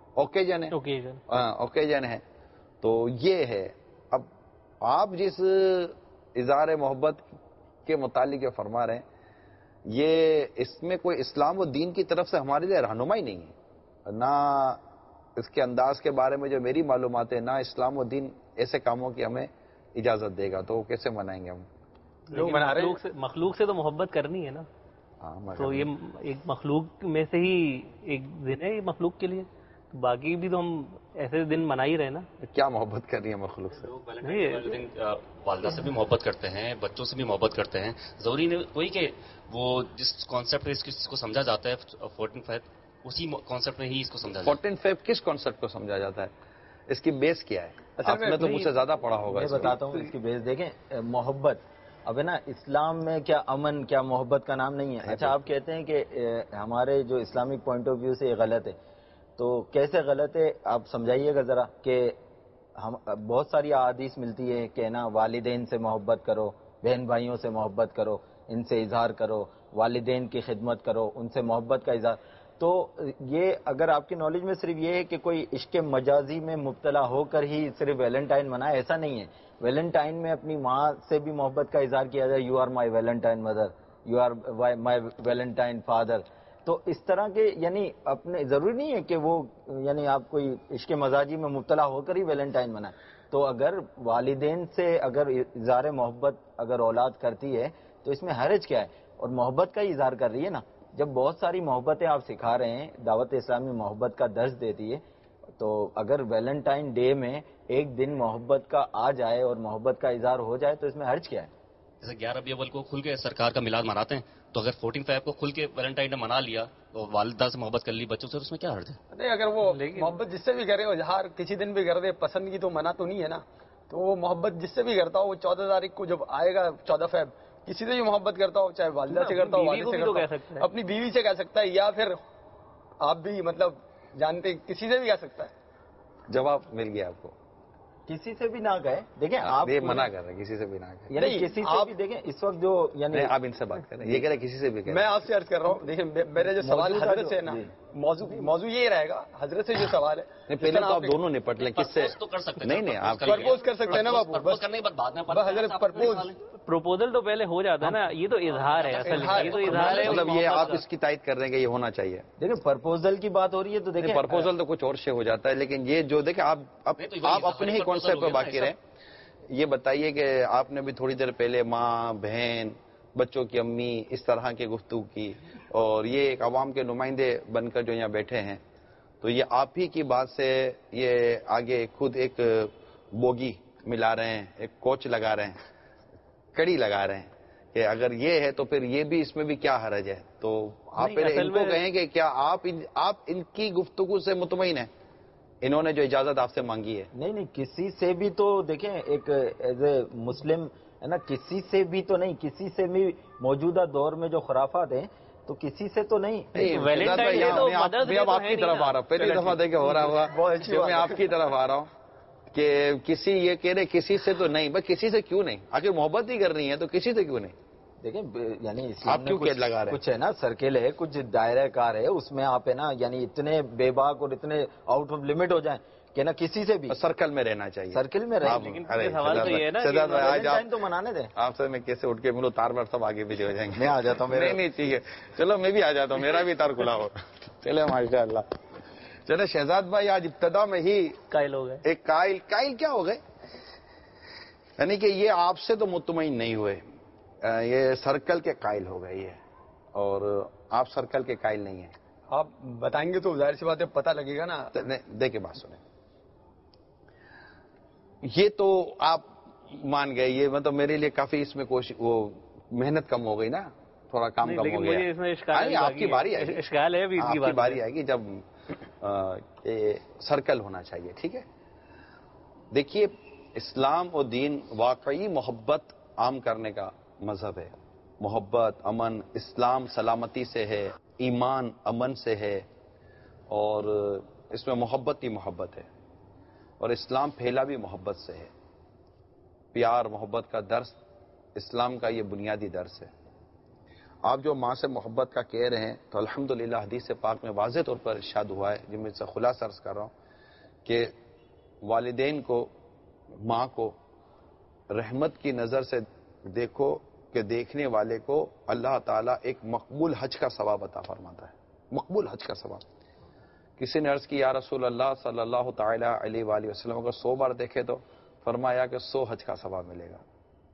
اوکیجن ہے. تو یہ ہے. اب آپ جس اظہار محبت کے متعلق یہ فرما رہے ہیں یہ اس میں کوئی اسلام و دین کی طرف سے ہمارے لیے رہنمائی نہیں ہے، نہ اس کے انداز کے بارے میں جو میری معلومات ہے، نہ اسلام و دین ایسے کاموں کی ہمیں اجازت دے گا. تو وہ کیسے منائیں گے ہم؟ مخلوق سے تو محبت کرنی ہے نا. تو یہ ایک مخلوق میں سے ہی ایک دن ہے یہ مخلوق کے لیے، باقی بھی تو ہم ایسے دن منا ہی رہے نا. کیا محبت کر رہی ہے مخلوق سے؟ والدہ سے بھی محبت کرتے ہیں، بچوں سے بھی محبت کرتے ہیں. ضروری نہیں کوئی کہ وہ جس کانسیپٹ میں اس کو سمجھا جاتا ہے 14 فیب اسی کانسیپٹ میں ہی اس کو سمجھا جاتا ہے. 14 فیب کس کانسیپٹ کو سمجھا جاتا ہے؟ اس کی بیس کیا ہے؟ آپ نے تو مجھ سے زیادہ پڑھا ہوگا. میں بتاتا ہوں اس کی بیس. دیکھیں محبت اب ہے نا، اسلام میں کیا امن کیا محبت کا نام نہیں ہے. اچھا آپ کہتے ہیں کہ ہمارے جو اسلامک پوائنٹ آف ویو سے یہ غلط ہے، تو کیسے غلط ہے آپ سمجھائیے گا ذرا. کہ ہم بہت ساری احادیث ملتی ہے کہ نا والدین سے محبت کرو، بہن بھائیوں سے محبت کرو، ان سے اظہار کرو، والدین کی خدمت کرو، ان سے محبت کا اظہار. تو یہ اگر آپ کی نالج میں صرف یہ ہے کہ کوئی عشق مجازی میں مبتلا ہو کر ہی صرف ویلنٹائن منائے، ایسا نہیں ہے. ویلنٹائن میں اپنی ماں سے بھی محبت کا اظہار کیا جائے، you are my valentine mother, you are my valentine father. تو اس طرح کے یعنی اپنے ضروری نہیں ہے کہ وہ یعنی آپ کوئی عشق مزاجی میں مبتلا ہو کر ہی ویلنٹائن منائے. تو اگر والدین سے اگر اظہار محبت اگر اولاد کرتی ہے تو اس میں حرج کیا ہے؟ اور محبت کا ہی اظہار کر رہی ہے نا. جب بہت ساری محبتیں آپ سکھا رہے ہیں، دعوت اسلامی محبت کا درس دیتی ہے، تو اگر ویلنٹائن ڈے میں ایک دن محبت کا آ جائے اور محبت کا اظہار ہو جائے تو اس میں حرج کیا ہے؟ جیسے 11 ربیع الاول کو کھل کے سرکار کا میلاد مناتے ہیں، تو اگر 14 فیب کو کھل کے ویلنٹائن ڈے منا لیا تو والدہ سے محبت کر لی بچوں سے، اس میں کیا حرج ہے؟ نہیں اگر وہ محبت جس سے بھی کرے اظہار کسی دن بھی کر دے، پسند کی تو منع تو نہیں ہے نا. تو وہ محبت جس سے بھی کرتا ہو، وہ 14 تاریخ کو جب آئے گا 14 فیب کسی سے بھی محبت کرتا ہو، چاہے والدہ سے کرتا ہو، والد سے کرتا ہو، اپنی بیوی سے کہہ سکتا ہے، یا پھر آپ بھی مطلب جانتے کسی سے بھی کہہ سکتا ہے. جواب مل گیا آپ کو. کسی سے بھی نہ کہے. دیکھیں آپ منع کر رہے ہیں کسی سے بھی نہ کہے، یعنی کسی سے بھی. دیکھیں اس وقت جو یعنی آپ ان سے بات کر رہے ہیں، یہ کہہ رہے ہیں کسی سے بھی. میں آپ سے عرض کر رہا ہوں، دیکھیں میرے جو سوال حضرت سے ہے نا، موضوع یہی رہے گا. حضرت سے جو سوال ہے پہلے تو آپ دونوں نپٹ لیں. کس سے نہیں آپ پرپوز کر سکتے ہیں نا باپو. پرپوز کرنے کے بعد بعد میں حضرت پرپوزل تو پہلے ہو جاتا ہے نا. یہ تو اظہار ہے اصل میں، یہ تو اظہار ہے. مطلب یہ آپ اس کی تائید کر رہے ہیں کہ یہ ہونا چاہیے. دیکھیں پرپوزل کی بات ہو رہی ہے تو دیکھیں پرپوزل تو کچھ اور شے ہو جاتا ہے، لیکن یہ جو دیکھیں آپ اپنے ہی کانسیپٹ پہ باقی رہیں. یہ بتائیے کہ آپ نے بھی تھوڑی دیر پہلے ماں، بہن، بچوں کی امی اس طرح کی گفتگو کی، اور یہ ایک عوام کے نمائندے بن کر جو یہاں بیٹھے ہیں، تو یہ آپ ہی کی بات سے یہ آگے خود ایک بوگی ملا رہے ہیں، ایک کوچ لگا رہے ہیں، کڑی لگا رہے ہیں کہ اگر یہ ہے تو پھر یہ بھی اس میں بھی کیا حرج ہے. تو آپ پہلے ان کو کہیں کہ کیا آپ ان کی گفتگو سے مطمئن ہیں؟ انہوں نے جو اجازت آپ سے مانگی ہے. نہیں کسی سے بھی تو دیکھیں، ایک ایز اے مسلم ہے نا، کسی سے بھی تو نہیں، کسی سے بھی موجودہ دور میں جو خرافات ہیں تو کسی سے تو نہیں. اب آپ کی طرف آ رہا ہوں، پہلی دفعہ دیکھے ہو رہا ہوا جو میں آپ کی طرف آ رہا ہوں کہ کسی یہ کہہ رہے کسی سے تو نہیں، بس کسی سے کیوں نہیں؟ آخر محبت ہی کرنی ہے تو کسی سے کیوں نہیں؟ دیکھیں یعنی آپ کیوں قید لگا رہے ہیں؟ کچھ ہے نا سرکل ہے، کچھ دائرہ کار ہے، اس میں آپ ہے نا یعنی اتنے بے باک اور اتنے آؤٹ آف لمٹ ہو جائیں کہ نا کسی سے بھی سرکل میں رہنا چاہیے، سرکل میں رہے. لیکن سوال تو یہ ہے نا تو منانے دیں آپ سے میں کیسے اٹھ کے ملو تار بار سب آگے پیچھے ہو جائیں گے. میں آ جاتا ہوں. نہیں ٹھیک ہے، چلو میں بھی آ جاتا ہوں، میرا بھی تار کھلا ہو. چلے ماشاء اللہ. چلے شہزاد بھائی، آج ابتدا میں ہی قائل ہو گئے. ایک قائل کیا ہو گئے؟ یعنی کہ یہ آپ سے تو مطمئن نہیں ہوئے، یہ سرکل کے قائل ہو گئے یہ، اور آپ سرکل کے قائل نہیں ہیں. آپ بتائیں گے تو ظاہر سی بات ہے پتہ لگے گا نا. دیکھیں بات سنیں، یہ تو آپ مان گئے، یہ مطلب میرے لیے کافی اس میں کوشش وہ محنت کم ہو گئی نا، تھوڑا کام کم ہو گیا. آپ کی باری آئے گی، اشکال ہے، آپ کی باری آئے گی جب سرکل ہونا چاہیے. ٹھیک ہے، دیکھیے اسلام و دین واقعی محبت عام کرنے کا مذہب ہے. محبت، امن، اسلام سلامتی سے ہے، ایمان امن سے ہے، اور اس میں محبت ہی محبت ہے، اور اسلام پھیلا بھی محبت سے ہے. پیار محبت کا درس اسلام کا یہ بنیادی درس ہے. آپ جو ماں سے محبت کا کہہ رہے ہیں تو الحمدللہ حدیث پاک میں واضح طور پر ارشاد ہوا ہے، جن میں سے خلاصہ عرض کر رہا ہوں کہ والدین کو، ماں کو رحمت کی نظر سے دیکھو کہ دیکھنے والے کو اللہ تعالیٰ ایک مقبول حج کا ثواب عطا فرماتا ہے. مقبول حج کا ثواب. کسی نے عرض کی یا رسول اللہ صلی اللہ تعالی علیہ وآلہ وسلم اگر 100 بار دیکھے تو فرمایا کہ 100 حج کا ثواب ملے گا.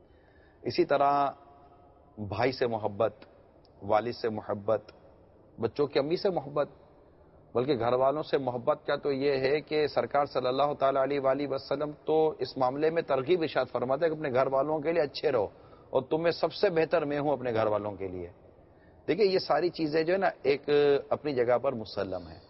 اسی طرح بھائی سے محبت، والد سے محبت، بچوں کی امی سے محبت، بلکہ گھر والوں سے محبت کا تو یہ ہے کہ سرکار صلی اللہ تعالی علیہ وآلہ وسلم تو اس معاملے میں ترغیب ارشاد فرماتا ہے کہ اپنے گھر والوں کے لیے اچھے رہو، اور تم میں سب سے بہتر میں ہوں اپنے گھر والوں کے لیے. دیکھیں یہ ساری چیزیں جو ہے نا ایک اپنی جگہ پر مسلم ہیں،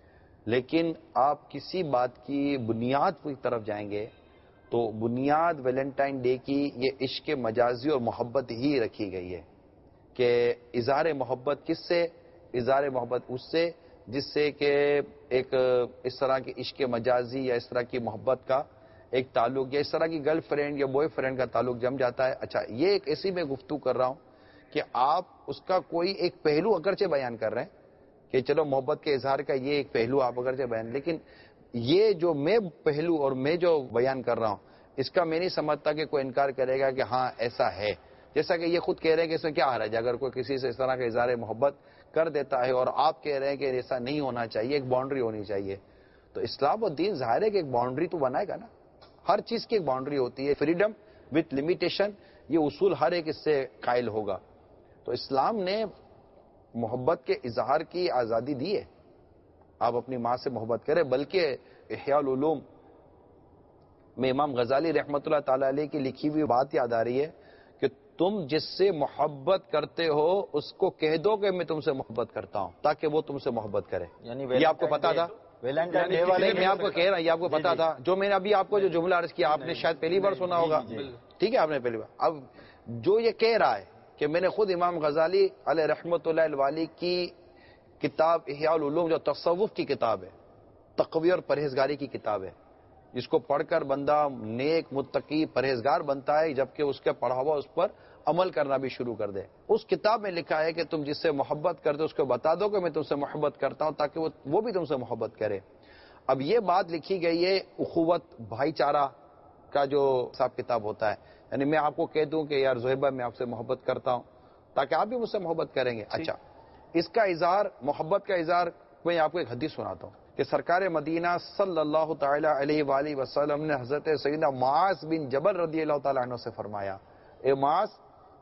لیکن آپ کسی بات کی بنیاد کی طرف جائیں گے تو بنیاد ویلنٹائن ڈے کی یہ عشق مجازی اور محبت ہی رکھی گئی ہے کہ اظہار محبت کس سے؟ اظہار محبت اس سے جس سے کہ ایک اس طرح کی عشق مجازی یا اس طرح کی محبت کا ایک تعلق یا اس طرح کی گرل فرینڈ یا بوائے فرینڈ کا تعلق جم جاتا ہے. اچھا یہ ایک ایسی میں گفتگو کر رہا ہوں کہ آپ اس کا کوئی ایک پہلو اگرچہ بیان کر رہے ہیں کہ چلو محبت کے اظہار کا یہ ایک پہلو آپ اگرچہ بیان، لیکن یہ جو میں پہلو اور میں جو بیان کر رہا ہوں اس کا میں نہیں سمجھتا کہ کوئی انکار کرے گا کہ ہاں ایسا ہے. جیسا کہ یہ خود کہہ رہے ہیں کہ اس میں کیا حرج ہے اگر کوئی کسی سے اس طرح کا اظہار محبت کر دیتا ہے، اور آپ کہہ رہے ہیں کہ ایسا نہیں ہونا چاہیے، ایک باؤنڈری ہونی چاہیے. تو اسلام و دین ظاہر ہے کہ ایک باؤنڈری تو بنائے گا نا، ہر چیز کی ایک باؤنڈری ہوتی ہے. فریڈم وتھ لمیٹیشن، یہ اصول ہر ایک اس سے قائل ہوگا. تو اسلام نے محبت کے اظہار کی آزادی دی ہے، آپ اپنی ماں سے محبت کریں. بلکہ احیاء العلوم میں امام غزالی رحمۃ اللہ تعالی علیہ کی لکھی ہوئی بات یاد آ رہی ہے کہ تم جس سے محبت کرتے ہو اس کو کہہ دو کہ میں تم سے محبت کرتا ہوں تاکہ وہ تم سے محبت کرے. یہ آپ کو پتا تھا؟ میں آپ کو کہہ رہا ہوں، یہ آپ کو پتا تھا جو میں نے ابھی آپ کو جو جملہ عرض کیا آپ نے شاید پہلی بار سنا ہوگا. ٹھیک ہے، آپ نے پہلی بار. اب جو یہ کہہ رہا ہے کہ میں نے خود امام غزالی علیہ رحمۃ اللہ الوالی کی کتاب احیاء العلوم جو تصوف کی کتاب ہے، تقوی اور پرہیزگاری کی کتاب ہے، جس کو پڑھ کر بندہ نیک متقی پرہیزگار بنتا ہے جبکہ اس کے پڑھا ہوا اس پر عمل کرنا بھی شروع کر دے. اس کتاب میں لکھا ہے کہ تم جس سے محبت کرتے اس کو بتا دو کہ میں تم سے محبت کرتا ہوں تاکہ وہ بھی تم سے محبت کرے. اب یہ بات لکھی گئی ہے اخوت بھائی چارہ کا جو حساب کتاب ہوتا ہے، یعنی میں آپ کو کہہ دوں کہ یار زہیبہ میں آپ سے محبت کرتا ہوں تاکہ آپ بھی مجھ سے محبت کریں گے. اچھا اس کا اظہار، محبت کا اظہار، میں آپ کو ایک حدیث سناتا ہوں کہ سرکار مدینہ صلی اللہ تعالی علیہ وآلہ وسلم نے حضرت سیدنا معاذ بن جبل رضی اللہ تعالی عنہ سے فرمایا، اے معاذ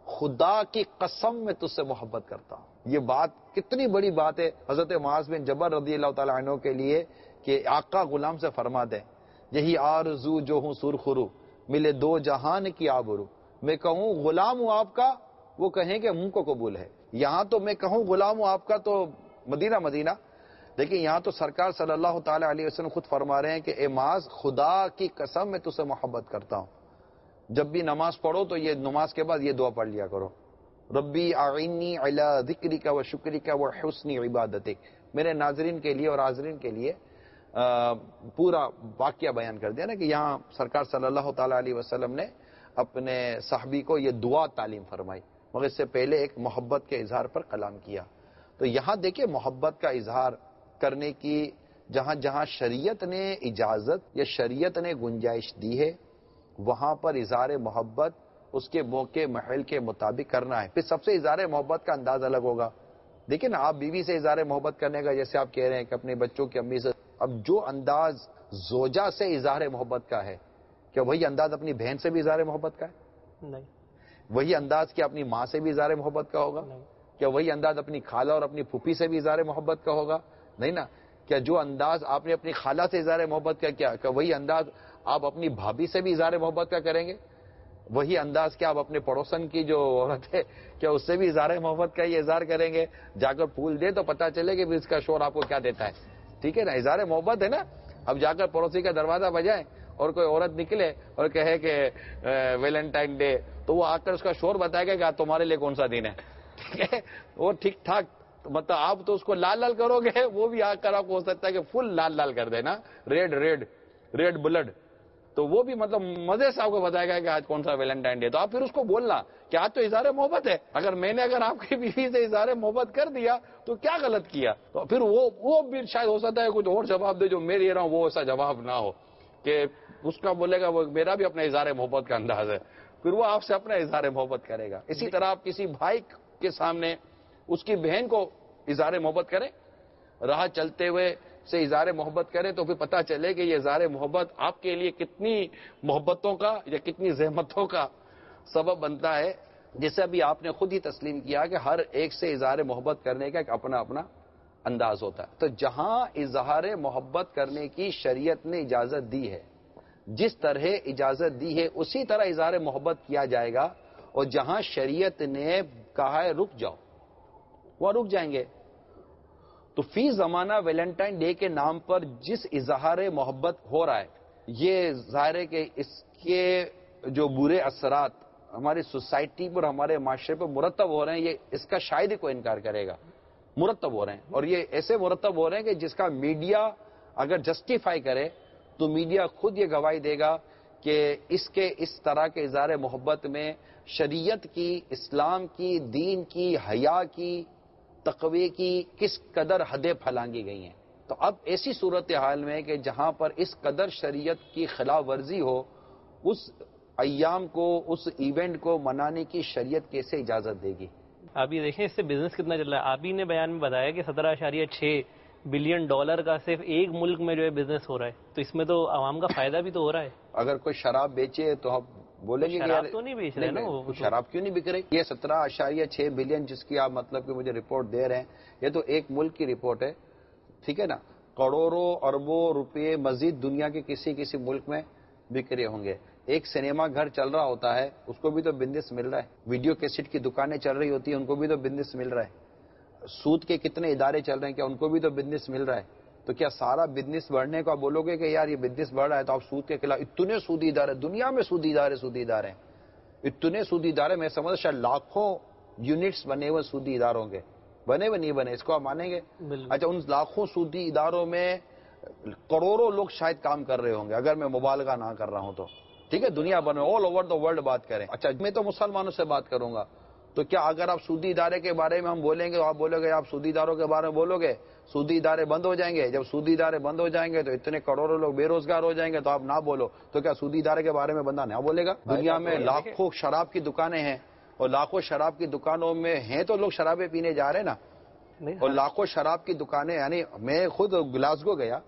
خدا کی قسم میں تجھ سے محبت کرتا ہوں. یہ بات کتنی بڑی بات ہے حضرت معاذ بن جبل رضی اللہ تعالیٰ عنہ کے لیے کہ آقا غلام سے فرما دیں یہی آرزو جو ہوں سرخرو ملے دو جہان کی آبرو. میں کہوں غلام ہوں آپ کا وہ کہیں کہ منہ کو قبول ہے. یہاں تو میں کہوں غلام ہوں آپ کا تو مدینہ مدینہ، لیکن یہاں تو سرکار صلی اللہ تعالی علیہ وسلم خود فرما رہے ہیں کہ اے معاذ خدا کی قسم میں تجھ سے محبت کرتا ہوں. جب بھی نماز پڑھو تو یہ نماز کے بعد یہ دعا پڑھ لیا کرو ربی اعنی علی ذکرک و شکرک و حسن عبادتک. میرے ناظرین کے لیے اور حاضرین کے لیے پورا واقعہ بیان کر دیا نا کہ یہاں سرکار صلی اللہ تعالی علیہ وسلم نے اپنے صحابی کو یہ دعا تعلیم فرمائی مگر اس سے پہلے ایک محبت کے اظہار پر کلام کیا. تو یہاں دیکھیں محبت کا اظہار کرنے کی جہاں جہاں شریعت نے اجازت یا شریعت نے گنجائش دی ہے وہاں پر اظہار محبت اس کے موقع محل کے مطابق کرنا ہے. پھر سب سے اظہار محبت کا انداز الگ ہوگا. دیکھیں نا آپ بیوی سے اظہار محبت کرنے کا جیسے آپ کہہ رہے ہیں کہ اپنے بچوں کی امی سے، اب جو انداز زوجہ سے اظہار محبت کا ہے کیا وہی انداز اپنی بہن سے بھی اظہار محبت کا ہے؟ نہیں. وہی انداز کیا اپنی ماں سے بھی اظہار محبت کا ہوگا؟ کیا وہی انداز اپنی خالہ اور اپنی پھوپھی سے بھی اظہار محبت کا ہوگا؟ نہیں نا. کیا جو انداز آپ نے اپنی خالہ سے اظہار محبت کا کیا وہی انداز آپ اپنی بھابھی سے بھی اظہار محبت کا کریں گے؟ وہی انداز کیا آپ اپنے پڑوسن کی جو عورت ہے کیا اس سے بھی اظہار محبت کا یہ اظہار کریں گے؟ جا کر پھول دے تو پتہ چلے کہ اس کا شور آپ کو کیا دیتا ہے. ٹھیک ہے نا، اظہار محبت ہے نا. اب جا کر پڑوسی کا دروازہ بجائیں اور کوئی عورت نکلے اور کہے کہ ویلنٹائن ڈے تو وہ آ کر اس کا شور بتائے گا کہ تمہارے لیے کون سا دن ہے. ٹھیک ہے، وہ ٹھیک ٹھاک مطلب آپ تو اس کو لال لال کرو گے وہ بھی آ کر آپ کو ہو سکتا ہے کہ فل لال لال کر دینا ریڈ بلڈ. تو وہ بھی مطلب مزے سے آپ کو بتائے گا کہ آج کون سا ویلنٹائن ڈے. تو آپ پھر اس کو بولنا کہ آج تو اظہار محبت ہے. اگر میں نے آپ کی بیوی سے اظہار محبت کر دیا تو کیا غلط کیا؟ تو پھر وہ بھی شاید ہو سکتا ہے کچھ اور جواب دے جو میں دے رہا ہوں وہ ایسا جواب نہ ہو کہ اس کا بولے گا وہ میرا بھی اپنا اظہار محبت کا انداز ہے. پھر وہ آپ سے اپنا اظہار محبت کرے گا. اسی طرح آپ کسی بھائی کے سامنے اس کی بہن کو اظہار محبت کریں، راہ چلتے ہوئے سے اظہار محبت کریں تو پھر پتہ چلے کہ یہ اظہار محبت آپ کے لیے کتنی محبتوں کا یا کتنی زحمتوں کا سبب بنتا ہے. جیسے ابھی آپ نے خود ہی تسلیم کیا کہ ہر ایک سے اظہار محبت کرنے کا ایک اپنا اپنا انداز ہوتا ہے. تو جہاں اظہار محبت کرنے کی شریعت نے اجازت دی ہے، جس طرح اجازت دی ہے اسی طرح اظہار محبت کیا جائے گا. اور جہاں شریعت نے کہا ہے رک جاؤ وہاں رک جائیں گے. تو فی زمانہ ویلنٹائن ڈے کے نام پر جس اظہار محبت ہو رہا ہے یہ ظاہر ہے کہ اس کے جو برے اثرات ہماری سوسائٹی پر ہمارے معاشرے پر مرتب ہو رہے ہیں یہ اس کا شاید ہی کوئی انکار کرے گا. مرتب ہو رہے ہیں اور یہ ایسے مرتب ہو رہے ہیں کہ جس کا میڈیا اگر جسٹیفائی کرے تو میڈیا خود یہ گواہی دے گا کہ اس طرح کے اظہار محبت میں شریعت کی، اسلام کی، دین کی، حیا کی، تقوی کی کس قدر حدیں پھلانگی گئی ہیں. تو اب ایسی صورتحال میں کہ جہاں پر اس قدر شریعت کی خلاف ورزی ہو اس ایام کو، اس ایونٹ کو منانے کی شریعت کیسے اجازت دے گی؟ آپ یہ دیکھیں اس سے بزنس کتنا چل رہا ہے. آپ ہی نے بیان میں بتایا کہ 17.6 بلین ڈالر کا صرف ایک ملک میں جو ہے بزنس ہو رہا ہے. تو اس میں تو عوام کا فائدہ بھی تو ہو رہا ہے. اگر کوئی شراب بیچے تو ہم بولیں گے شراب تو نہیں بیچ رہے نا وہ شراب کیوں نہیں بک رہی؟ یہ 17.6 بلین جس کی آپ مطلب کہ مجھے رپورٹ دے رہے ہیں یہ تو ایک ملک کی رپورٹ ہے. ٹھیک ہے نا، کروڑوں اربوں روپے مزید دنیا کے کسی ملک میں بک رہے ہوں گے. ایک سنیما گھر چل رہا ہوتا ہے اس کو بھی تو بزنس مل رہا ہے. ویڈیو کیسٹ کی دکانیں چل رہی ہوتی ہیں ان کو بھی تو بزنس مل رہا ہے. سود کے کتنے ادارے چل رہے ہیں کیا ان کو بھی تو بزنس مل رہا ہے؟ تو کیا سارا بزنس بڑھنے کو آپ بولو گے کہ یار یہ بزنس بڑھ رہا ہے تو آپ سود کے خلاف؟ اتنے سودی ادارے دنیا میں سودی ادارے اتنے سودی ادارے میں سمجھ شاید لاکھوں یونٹس بنے ہوئے سودی اداروں کے بنے ہوئے نہیں بنے اس کو آپ مانیں گے؟ اچھا ان لاکھوں سودی اداروں میں کروڑوں لوگ شاید کام کر رہے ہوں گے اگر میں مبالغہ نہ کر رہا ہوں تو. ٹھیک ہے، دنیا بھر میں آل اوور دا ورلڈ بات کریں. اچھا میں تو مسلمانوں سے بات کروں گا تو کیا اگر آپ سودی ادارے کے بارے میں ہم بولیں گے تو آپ بولو گے آپ سودی اداروں کے بارے میں بولو گے سودی ادارے بند ہو جائیں گے؟ جب سودی ادارے بند ہو جائیں گے تو اتنے کروڑوں لوگ بے روزگار ہو جائیں گے تو آپ نہ بولو تو کیا سودی ادارے کے بارے میں بندہ نہ بولے گا؟ دنیا میں لاکھوں شراب کی دکانیں ہیں اور لاکھوں شراب کی دکانوں میں ہیں تو لوگ شرابیں پینے جا رہے ہیں نا. اور لاکھوں شراب کی دکانیں یعنی میں خود گلاسگو گیا،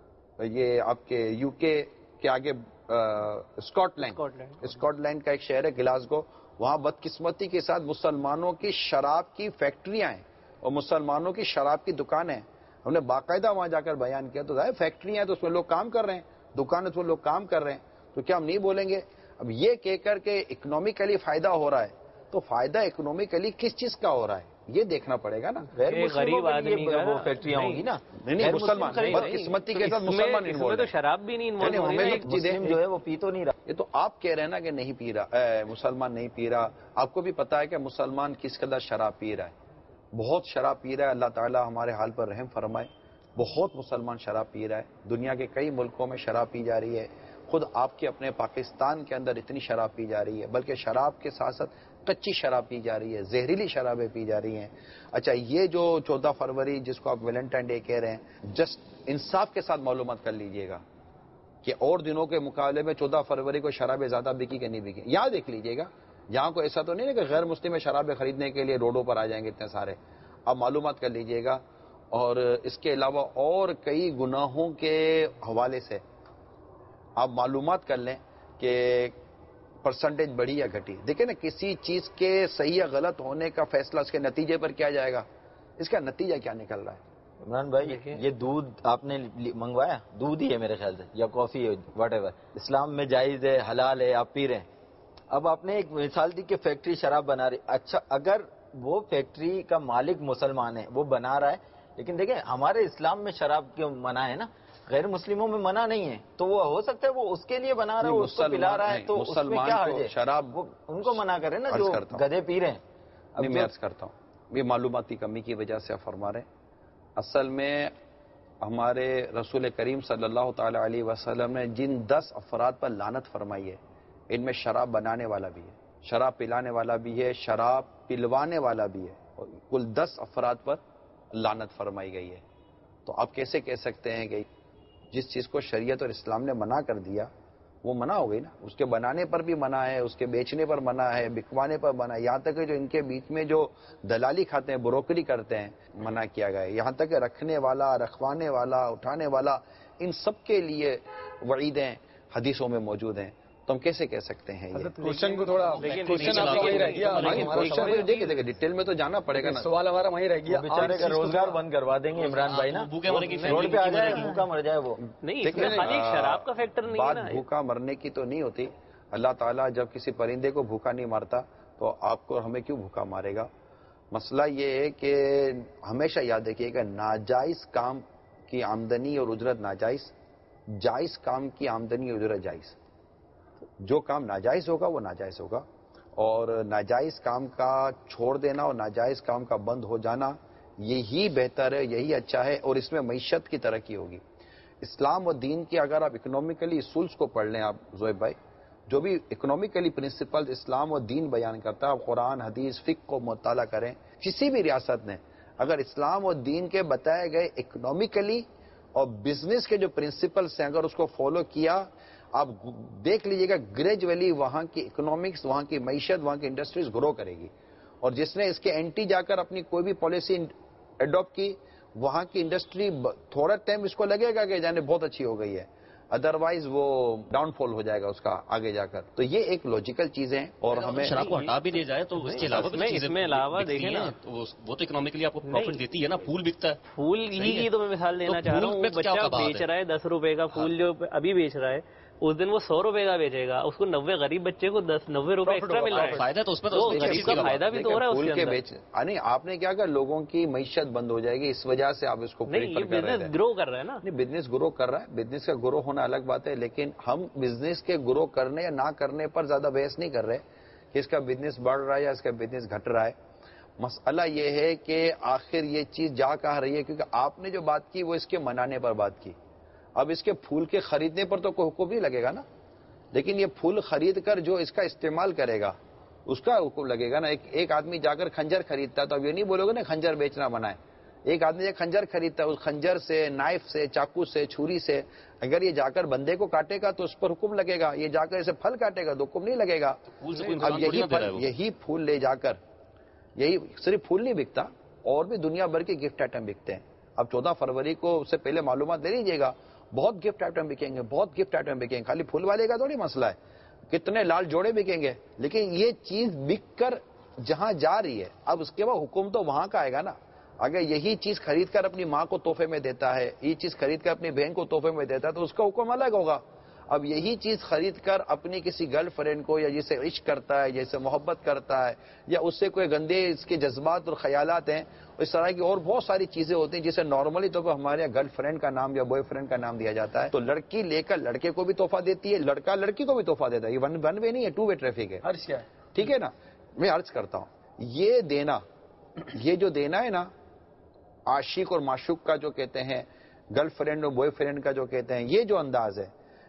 یہ آپ کے یو کے آگے اسکاٹ لینڈ کا ایک شہر ہے گلاسگو. وہاں بدقسمتی کے ساتھ مسلمانوں کی شراب کی فیکٹریاں ہیں اور مسلمانوں کی شراب کی دکانیں ہیں. ہم نے باقاعدہ وہاں جا کر بیان کیا. تو ظاہر فیکٹریاں ہیں تو اس میں لوگ کام کر رہے ہیں, دکانیں تو لوگ کام کر رہے ہیں, تو کیا ہم نہیں بولیں گے؟ اب یہ کہہ کر کے اکنامیکلی فائدہ ہو رہا ہے, تو فائدہ اکنامیکلی کس چیز کا ہو رہا ہے یہ دیکھنا پڑے گا نا. غریب آدمی وہ فیکٹریاں ہوں گی نا. نہیں مسلمان بدقسمتی کے ساتھ مسلمان انوالو تو شراب بھی نہیں انوالو جو ہے وہ پی تو نہیں رہا. یہ تو آپ کہہ رہے ہیں نا کہ نہیں پی رہا, مسلمان نہیں پی رہا. آپ کو بھی پتا ہے کہ مسلمان کس قدر شراب پی رہا ہے, بہت شراب پی رہا ہے. اللہ تعالیٰ ہمارے حال پر رحم فرمائے. بہت مسلمان شراب پی رہا ہے. دنیا کے کئی ملکوں میں شراب پی جا رہی ہے. خود آپ کے اپنے پاکستان کے اندر اتنی شراب پی جا رہی ہے, بلکہ شراب کے ساتھ ساتھ کچی شراب پی جا رہی ہے, زہریلی شرابیں پی جا رہی ہیں. اچھا, یہ جو 14 فروری جس کو آپ ویلنٹائن ڈے کہہ رہے ہیں, جسٹ انصاف کے ساتھ معلومات کر لیجئے گا کہ اور دنوں کے مقابلے میں 14 فروری کو شرابیں زیادہ بکی کہ نہیں بکی. یہاں دیکھ لیجئے گا, یہاں کو ایسا تو نہیں ہے کہ غیر مسلم شرابیں خریدنے کے لیے روڈوں پر آ جائیں گے اتنے سارے. آپ معلومات کر لیجئے گا. اور اس کے علاوہ اور کئی گناہوں کے حوالے سے آپ معلومات کر لیں کہ پرسنٹیج بڑھی یا گھٹی. دیکھیں نا, کسی چیز کے صحیح یا غلط ہونے کا فیصلہ اس کے نتیجے پر کیا جائے گا, اس کا نتیجہ کیا نکل رہا ہے. عمران بھائی, یہ دودھ آپ نے منگوایا, دودھ ہی ہے میرے خیال سے, یا کافی ہے, واٹ ایور, اسلام میں جائز ہے, حلال ہے, آپ پی رہے ہیں. اب آپ نے ایک مثال دی کہ فیکٹری شراب بنا رہی. اچھا, اگر وہ فیکٹری کا مالک مسلمان ہے, وہ بنا رہا ہے, لیکن دیکھیں ہمارے اسلام میں شراب کیوں منع ہے نا, غیر مسلموں میں منع نہیں ہے, تو وہ ہو سکتا ہے وہ اس کے لیے بنا رہا ہے, اس کو پلا رہا ہے, تو اس میں کیا حرج ہے؟ شراب ان کو منع کرے نا جو گدھے پی رہے ہیں. اب میں عرض کرتا ہوں, یہ معلوماتی کمی کی وجہ سے آپ فرما رہے ہیں. اصل میں ہمارے رسول کریم صلی اللہ تعالی علیہ وسلم نے جن 10 افراد پر لعنت فرمائی ہے, ان میں شراب بنانے والا بھی ہے, شراب پلانے والا بھی ہے, شراب پلوانے والا بھی ہے, اور کل 10 افراد پر لعنت فرمائی گئی ہے. تو آپ کیسے کہہ سکتے ہیں کہ جس چیز کو شریعت اور اسلام نے منع کر دیا وہ منع ہو گئی نا. اس کے بنانے پر بھی منع ہے, اس کے بیچنے پر منع ہے, بکوانے پر منع ہے, یہاں تک کہ جو ان کے بیچ میں جو دلالی کھاتے ہیں, بروکری کرتے ہیں, منع کیا گیا ہے. یہاں تک کہ رکھنے والا, رکھوانے والا, اٹھانے والا, ان سب کے لیے وعیدیں حدیثوں میں موجود ہیں. تو ہم کیسے کہہ سکتے ہیں یہ کوشچن کو تھوڑا دیکھیں ڈیٹیل میں تو جانا پڑے گا نا. سوال ہمارا وہیں رہ گیا, بیچارے کا روزگار بند کروا دیں گے عمران بھائی نا, روڈ پہ آ جائے, بھوکا مر جائے. وہ نہیں, شراب کا فیکٹر نہیں ہے نا. بات بھوکا مرنے کی تو نہیں ہوتی. اللہ تعالیٰ جب کسی پرندے کو بھوکا نہیں مارتا تو آپ کو ہمیں کیوں بھوکا مارے گا. مسئلہ یہ ہے کہ ہمیشہ یاد رکھیے گا, ناجائز کام کی آمدنی اور اجرت ناجائز, جائز کام کی آمدنی اور اجرت جائز. جو کام ناجائز ہوگا وہ ناجائز ہوگا, اور ناجائز کام کا چھوڑ دینا اور ناجائز کام کا بند ہو جانا یہی بہتر ہے, یہی اچھا ہے, اور اس میں معیشت کی ترقی ہوگی. اسلام و دین کی اگر آپ اکنامیکلی اصولز کو پڑھ لیں, آپ زویب بھائی, جو بھی اکنامیکلی پرنسپل اسلام و دین بیان کرتا ہے, آپ قرآن حدیث فقہ کو مطالعہ کریں. کسی بھی ریاست نے اگر اسلام و دین کے بتائے گئے اکنامیکلی اور بزنس کے جو پرنسپلس ہیں اگر اس کو فالو کیا, آپ دیکھ لیجئے گا گریجولی وہاں کی اکنامکس, وہاں کی معیشت, وہاں کی انڈسٹریز گرو کرے گی. اور جس نے اس کے اینٹی جا کر اپنی کوئی بھی پالیسی اڈاپٹ کی, وہاں کی انڈسٹری تھوڑا ٹائم اس کو لگے گا کہ جانے بہت اچھی ہو گئی ہے, ادروائز وہ ڈاؤن فال ہو جائے گا اس کا آگے جا کر. تو یہ ایک لاجیکل چیز ہے. اور ہمیں شراب کو ہٹا بھی دیا جائے تو اس کے علاوہ اس میں علاوہ دیکھیں نا, وہ تو اکنامیکلی آپ کو پروفٹ دیتی ہے نا. پھول بکتا ہے, پھول ہی تو میں مثال دینا چاہ رہا ہوں. بچہ بیچ رہا ہے 10 روپے کا پھول, جو ابھی بیچ رہا ہے, اس دن وہ 100 روپے کا بیچے گا, اس کو 90 غریب بچے کو 90 روپے ایکسٹرا مل رہا ہے. فائدہ تو اس میں غریب کا فائدہ بھی تو ہو رہا ہے اس کے اندر. نہیں, آپ نے کیا کہا, لوگوں کی معیشت بند ہو جائے گی, اس وجہ سے آپ اس کو بزنس گرو کر رہا ہے نا. نہیں, بزنس گرو کر رہا ہے, بزنس کا گرو ہونا الگ بات ہے, لیکن ہم بزنس کے گرو کرنے یا نہ کرنے پر زیادہ بحث نہیں کر رہے کہ اس کا بزنس بڑھ رہا ہے یا اس کا بزنس گھٹ رہا ہے. مسئلہ یہ ہے کہ آخر یہ چیز جا کہاں رہی ہے, کیونکہ آپ نے جو بات کی وہ اس کے منانے پر بات کی. اب اس کے پھول کے خریدنے پر تو کوئی حکم نہیں لگے گا نا, لیکن یہ پھول خرید کر جو اس کا استعمال کرے گا اس کا حکم لگے گا نا. ایک آدمی جا کر خنجر خریدتا ہے تو اب یہ نہیں بولو گے نا خنجر بیچنا منع ہے. ایک آدمی جب خنجر خریدتا ہے, اس خنجر سے, نائف سے, چاقو سے, چھری سے اگر یہ جا کر بندے کو کاٹے گا تو اس پر حکم لگے گا, یہ جا کر اسے پھل کاٹے گا تو حکم نہیں لگے گا. اب یہی پھول لے جا کر, یہی صرف پھول نہیں بکتا, اور بھی دنیا بھر کے گفٹ آئٹم بکتے ہیں. اب 14 فروری کو اس سے پہلے معلومات دے لیجیے گا, بہت گفٹ آئٹم بکیں گے, بہت گفٹ آئٹم بکیں گے. خالی پھول والے کا تھوڑی مسئلہ ہے, کتنے لال جوڑے بکیں گے، لیکن یہ چیز بک کر جہاں جا رہی ہے، اب اس کے بعد حکم تو وہاں کا آئے گا نا. اگر یہی چیز خرید کر اپنی ماں کو تحفے میں دیتا ہے، یہ چیز خرید کر اپنی بہن کو تحفے میں دیتا ہے، تو اس کا حکم الگ ہوگا. اب یہی چیز خرید کر اپنی کسی گرل فرینڈ کو، یا جسے عشق کرتا ہے، جسے محبت کرتا ہے، یا اس سے کوئی گندے اس کے جذبات اور خیالات ہیں، اس طرح کی اور بہت ساری چیزیں ہوتی ہیں جسے نارملی طور پر ہمارے یہاں گرل فرینڈ کا نام یا بوائے فرینڈ کا نام دیا جاتا ہے. تو لڑکی لے کر لڑکے کو بھی تحفہ دیتی ہے، لڑکا لڑکی کو بھی تحفہ دیتا ہے. یہ ون وے نہیں ہے، ٹو وے ٹریفک ہے. عرض کیا ہے؟ ٹھیک ہے نا. میں عرض کرتا ہوں، یہ دینا، یہ جو دینا ہے نا، عاشق اور معشوق کا جو کہتے ہیں، گرل فرینڈ اور بوائے فرینڈ کا جو کہتے ہیں، یہ جو انداز ہے،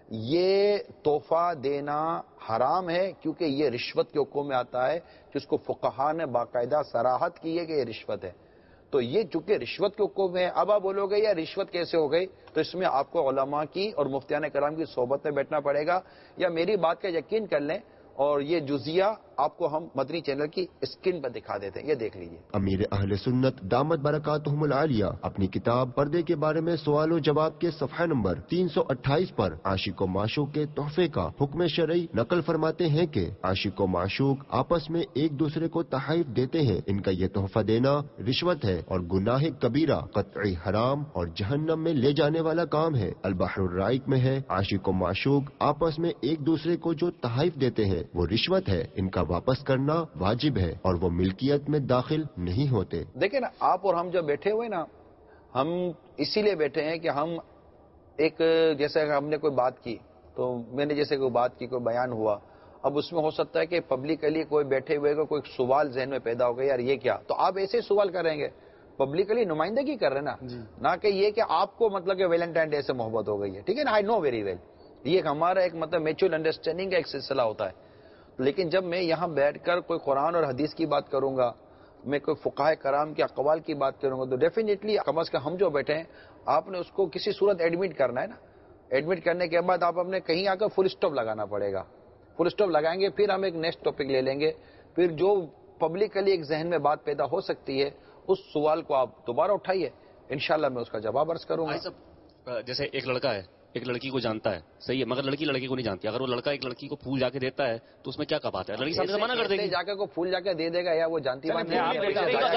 یہ تحفہ دینا حرام ہے، کیونکہ یہ رشوت کے حکم میں آتا ہے، جس کو فقہا نے باقاعدہ صراحت کی ہے کہ یہ رشوت ہے. تو یہ چونکہ رشوت کے حکم ہے، اب آپ بولو گے یا رشوت کیسے ہو گئی، تو اس میں آپ کو علماء کی اور مفتیان کرام کی صحبت میں بیٹھنا پڑے گا، یا میری بات کا یقین کر لیں. اور یہ جزیہ آپ کو ہم مدنی چینل کی اسکرین پر دکھا دیتے ہیں، یہ دیکھ لیجیے. امیر اہل سنت دامت برکاتہم العالیہ اپنی کتاب پردے کے بارے میں سوال و جواب کے صفحہ نمبر 328 پر عاشق و معشوق کے تحفے کا حکم شرعی نقل فرماتے ہیں کہ عاشق و معشوق آپس میں ایک دوسرے کو تحائف دیتے ہیں. ان کا یہ تحفہ دینا رشوت ہے اور گناہ کبیرہ، قطعی حرام اور جہنم میں لے جانے والا کام ہے. البحر الرائق میں ہے، عاشق و معشوق آپس میں ایک دوسرے کو جو تحائف دیتے ہیں وہ رشوت ہے، ان کا واپس کرنا واجب ہے اور وہ ملکیت میں داخل نہیں ہوتے. دیکھیں نا، آپ اور ہم جو بیٹھے ہوئے نا، ہم اسی لیے بیٹھے ہیں کہ ہم ایک، جیسے ہم نے کوئی بات کی، تو میں نے جیسے کوئی بات کی، کوئی بیان ہوا، اب اس میں ہو سکتا ہے کہ پبلکلی کوئی بیٹھے ہوئے کو کوئی سوال ذہن میں پیدا ہو گیا، یار یہ کیا، تو آپ ایسے سوال کریں گے، پبلکلی نمائندگی کر رہے نا، نہ کہ یہ کہ آپ کو مطلب کہ ویلنٹائن ڈے سے محبت ہو گئی ہے. ٹھیک ہے نا، آئی نو ویری ویل، یہ ہمارا ایک مطلب میچور انڈرسٹینڈنگ کا ایک سلسلہ ہوتا ہے. لیکن جب میں یہاں بیٹھ کر کوئی قرآن اور حدیث کی بات کروں گا، میں کوئی فقہائے کرام کے اقوال کی بات کروں گا، تو ڈیفینیٹلی کم از کم ہم جو بیٹھے ہیں، آپ نے اس کو کسی صورت ایڈمٹ کرنا ہے نا. ایڈمٹ کرنے کے بعد آپ اپنے کہیں آ کر فل اسٹاپ لگانا پڑے گا. فل اسٹاپ لگائیں گے، پھر ہم ایک نیکسٹ ٹاپک لے لیں گے. پھر جو پبلکلی ایک ذہن میں بات پیدا ہو سکتی ہے، اس سوال کو آپ دوبارہ اٹھائیے، انشاءاللہ میں اس کا جواب عرض کروں گا. جیسے ایک لڑکا ہے، ایک لڑکی کو جانتا ہے، صحیح ہے، مگر لڑکی لڑکی کو نہیں جانتی. اگر وہ لڑکا ایک لڑکی کو پھول جا کے دیتا ہے تو اس میں کیا بات ہے؟ لڑکی سامنے سے منع کر دے گی، جا کے کو پھول جا کے دے دے گا، یا وہ جانتی بات منع کر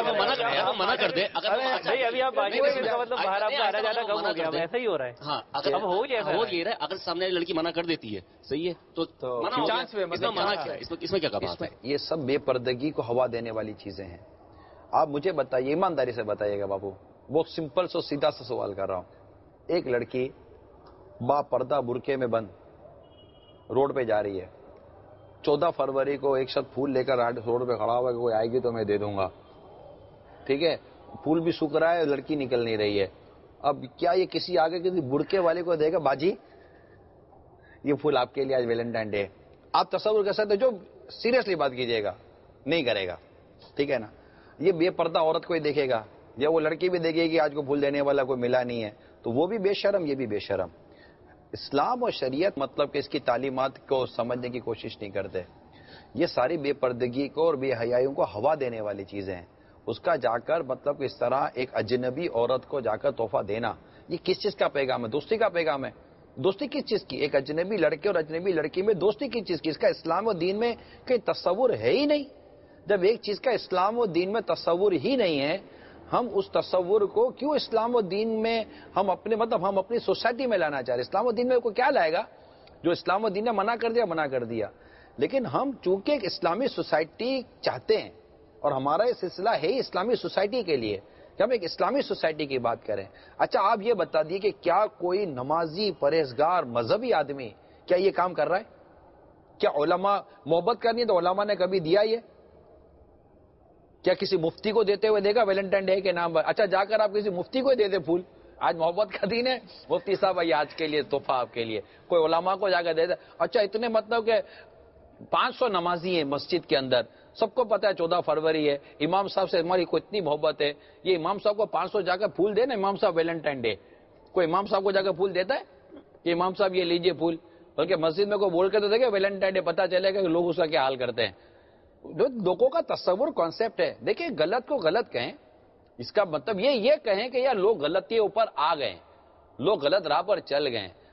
دے. ایسا ہی ہو رہا ہے. ہاں، اگر ہو یہ رہا ہے، اگر سامنے لڑکی منع کر دیتی ہے، صحیح ہے، تو منع کیا ہے؟ اس میں کیا بات ہے؟ یہ سب بے پردگی کو ہوا دینے والی چیزیں ہیں. آپ مجھے بتائیے، ایمانداری سے بتائیے گا بابو، بہت سمپل سو سیدھا سا سوال کر رہا ہوں. ایک لڑکی با پردہ برقعے میں بند روڈ پہ جا رہی ہے، 14 فروری کو ایک شخص پھول لے کر روڈ پہ کھڑا ہوا کہ کوئی آئے گی تو میں دے دوں گا. ٹھیک ہے، پھول بھی سوکھ رہا ہے، لڑکی نکل نہیں رہی ہے. اب کیا یہ کسی آگے کسی برقعے والے کو دے گا، باجی یہ پھول آپ کے لیے آج ویلنٹائن ڈے؟ آپ تصور کر سکتے، جو سیریسلی بات کیجیے گا، نہیں کرے گا. ٹھیک ہے نا. یہ بے پردہ عورت کو ہی دیکھے گا، یا وہ لڑکی بھی دیکھے گی آج کو پھول دینے والا کوئی ملا نہیں ہے، تو وہ بھی بے شرم، یہ بھی بے شرم. اسلام اور شریعت مطلب کہ اس کی تعلیمات کو سمجھنے کی کوشش نہیں کرتے. یہ ساری بے پردگی کو اور بے حیائیوں کو ہوا دینے والی چیزیں ہیں. اس کا جا کر مطلب کہ اس طرح ایک اجنبی عورت کو جا کر تحفہ دینا، یہ کس چیز کا پیغام ہے؟ دوستی کا پیغام ہے. دوستی کس چیز کی؟ ایک اجنبی لڑکے اور اجنبی لڑکی میں دوستی کس چیز کی؟ اس کا اسلام و دین میں کوئی تصور ہے ہی نہیں. جب ایک چیز کا اسلام و دین میں تصور ہی نہیں ہے، ہم اس تصور کو کیوں اسلام و دین میں ہم اپنی سوسائٹی میں لانا چاہ رہے ہیں؟ اسلام و دین میں کوئی کیا لائے گا؟ جو اسلام و دین نے منع کر دیا. لیکن ہم چونکہ ایک اسلامی سوسائٹی چاہتے ہیں، اور ہمارا یہ سلسلہ ہے ہی اسلامی سوسائٹی کے لیے کہ ہم ایک اسلامی سوسائٹی کی بات کریں. اچھا، آپ یہ بتا دیے کہ کیا کوئی نمازی، پرہیزگار، مذہبی آدمی کیا یہ کام کر رہا ہے؟ کیا علماء محبت کرنی ہے تو علماء نے کبھی دیا یہ؟ کیا کسی مفتی کو دیتے ہوئے دیکھا ویلنٹائن ڈے کے نام پر؟ اچھا، جا کر آپ کسی مفتی کو دے دے پھول، آج محبت کا دن ہے، مفتی صاحب یہ آج کے لیے تحفہ آپ کے لیے. کوئی علماء کو جا کر دے دے. اچھا، اتنے مطلب کہ 500 نمازی ہیں مسجد کے اندر، سب کو پتا ہے 14 فروری ہے، امام صاحب سے ہماری کو اتنی محبت ہے، یہ امام صاحب کو 500 جا کر پھول دے نا، امام صاحب ویلنٹائن ڈے، کوئی امام صاحب کو جا کر پھول دیتا ہے کہ امام صاحب یہ لیجئے پھول؟ بلکہ مسجد میں کوئی بول کے تو دیکھے ویلنٹائن ڈے، پتا چلے گا کہ لوگ اس کا کیا حال کرتے ہیں. لوگوں کا تصور کانسیپٹ ہے. دیکھیں، غلط کو غلط کہیں، اس کا مطلب یہ کہیں کہ یار لوگ غلطی اوپر آ گئے، لوگ غلط راہ پر چل گئے.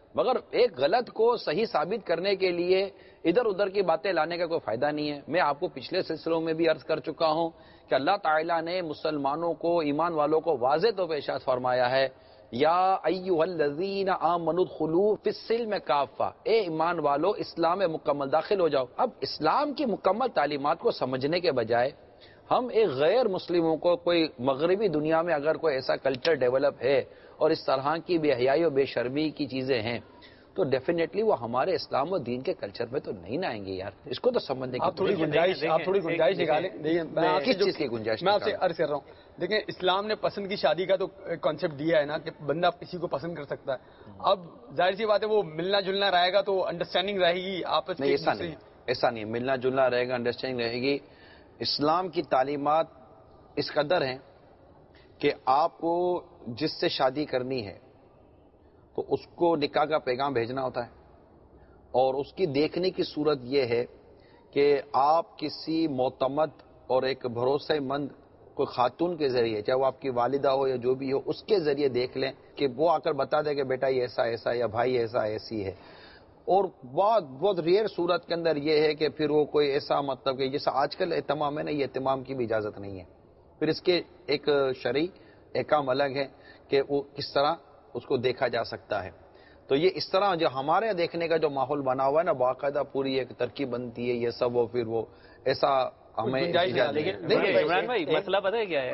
مگر ایک غلط کو صحیح ثابت کرنے کے لیے ادھر ادھر کی باتیں لانے کا کوئی فائدہ نہیں ہے. میں آپ کو پچھلے سلسلوں میں بھی عرض کر چکا ہوں کہ اللہ تعالیٰ نے مسلمانوں کو، ایمان والوں کو واضح طور پہ ارشاد فرمایا ہے، یا ایھا الذین آمنوا ادخلوا فی السلم کافہ، اے ایمان والو اسلام میں مکمل داخل ہو جاؤ. اب اسلام کی مکمل تعلیمات کو سمجھنے کے بجائے ہم ایک غیر مسلموں کو، کوئی مغربی دنیا میں اگر کوئی ایسا کلچر ڈیولپ ہے اور اس طرح کی بے حیائی اور بے شرمی کی چیزیں ہیں تو ڈیفینیٹلی وہ ہمارے اسلام و دین کے کلچر میں تو نہیں آئیں گے یار. اس کو تو سمجھنے کی تھوڑی گنجائش نکالیں. کس چیز کی گنجائش؟ میں آپ سے عرض کر رہا ہوں، دیکھیں اسلام نے پسند کی شادی کا تو کانسیپٹ دیا ہے نا کہ بندہ کسی کو پسند کر سکتا ہے. اب ظاہر سی بات ہے وہ ملنا جلنا رہے گا تو انڈرسٹینڈنگ رہے گی آپس میں. ایسا نہیں، ملنا جلنا رہے گا، انڈرسٹینڈنگ رہے گی. اسلام کی تعلیمات اس قدر ہیں کہ آپ کو جس سے شادی کرنی ہے تو اس کو نکاح کا پیغام بھیجنا ہوتا ہے، اور اس کی دیکھنے کی صورت یہ ہے کہ آپ کسی معتمد اور ایک بھروسے مند کوئی خاتون کے ذریعے، چاہے وہ آپ کی والدہ ہو یا جو بھی ہو، اس کے ذریعے دیکھ لیں کہ وہ آ کر بتا دے کہ بیٹا یہ ایسا ایسا یا بھائی ایسا ایسی ہے. اور بہت ریئر صورت کے اندر یہ ہے کہ پھر وہ کوئی ایسا مطلب کہ جیسا آج کل اہتمام ہے نا، یہ اہتمام کی بھی اجازت نہیں ہے. پھر اس کے ایک شرعی احکام الگ ہے کہ وہ کس طرح اس کو دیکھا جا سکتا ہے. تو یہ اس طرح جو ہمارے دیکھنے کا جو ماحول بنا ہوا ہے نا، باقاعدہ پوری ایک ترکیب بنتی ہے یہ سب، وہ پھر وہ ایسا ہمیں عمران بھائی مسئلہ پتہ ہے کیا ہے،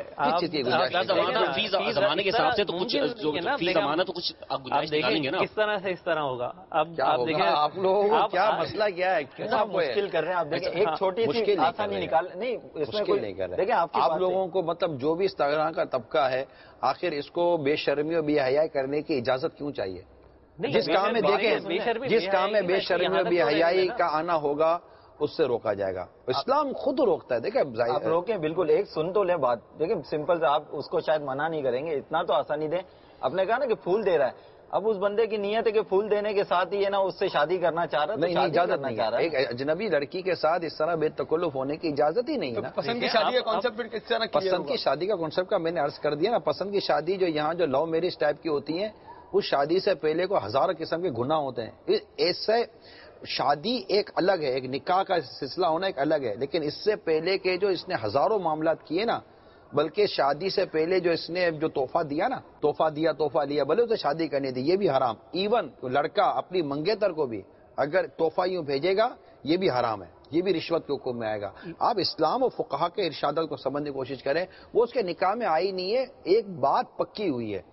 زمانے کے حساب سے تو کچھ فی زمانہ تو کچھ آپ گنجائش نکالیں گے نا. کس طرح سے اس طرح ہوگا. اب آپ دیکھیں آپ لوگوں کو کیا مسئلہ کیا ہے، کیوں مشکل کر رہے ہیں آپ. دیکھیں ایک چھوٹی سی آسانی نکال نہیں، اس میں مشکل نہیں کر رہے. دیکھیں آپ لوگوں کو مطلب جو بھی اس طرح کا طبقہ ہے، آخر اس کو بے شرمی اور بے حیائی کرنے کی اجازت کیوں چاہیے؟ جس کام میں دیکھیں، جس کام میں بے شرمی اور بے حیائی کا آنا ہوگا اس سے روکا جائے گا. اسلام خود روکتا ہے. دیکھیں آپ روکیں بالکل، ایک سن تو لیں بات. دیکھیں سمپل سے آپ اس کو شاید منع نہیں کریں گے، اتنا تو آسانی دیں. آپ نے کہا نا کہ پھول دے رہا ہے، اب اس بندے کی نیت ہے کہ پھول دینے کے ساتھ ہی ہے نا اس سے شادی کرنا چاہ رہا ہے، نہیں اجازت نہیں ہے. ایک اجنبی لڑکی کے ساتھ اس طرح بے تکلف ہونے کی اجازت ہی نہیں ہے نا. پسند کی شادی کا کانسیپٹ کس طرح؟ پسند کی شادی کا کانسیپٹ کا میں نے عرض کر دیا نا. پسند کی شادی جو یہاں جو لو میرج ٹائپ کی ہوتی ہیں، اس شادی سے پہلے کو ہزاروں قسم کے گناہ ہوتے ہیں. ایسے شادی ایک الگ ہے، ایک نکاح کا سلسلہ ہونا ایک الگ ہے، لیکن اس سے پہلے کے جو اس نے ہزاروں معاملات کیے نا، بلکہ شادی سے پہلے جو اس نے جو تحفہ دیا نا، تحفہ لیا، بھلے اسے شادی کرنی تھی، یہ بھی حرام. ایون لڑکا اپنی منگیتر کو بھی اگر تحفہ یوں بھیجے گا یہ بھی حرام ہے، یہ بھی رشوت کے حکم میں آئے گا. آپ اسلام و فقہا کے ارشادات کو سمجھنے کی کوشش کریں. وہ اس کے نکاح میں آئی نہیں ہے، ایک بات پکی ہوئی ہے،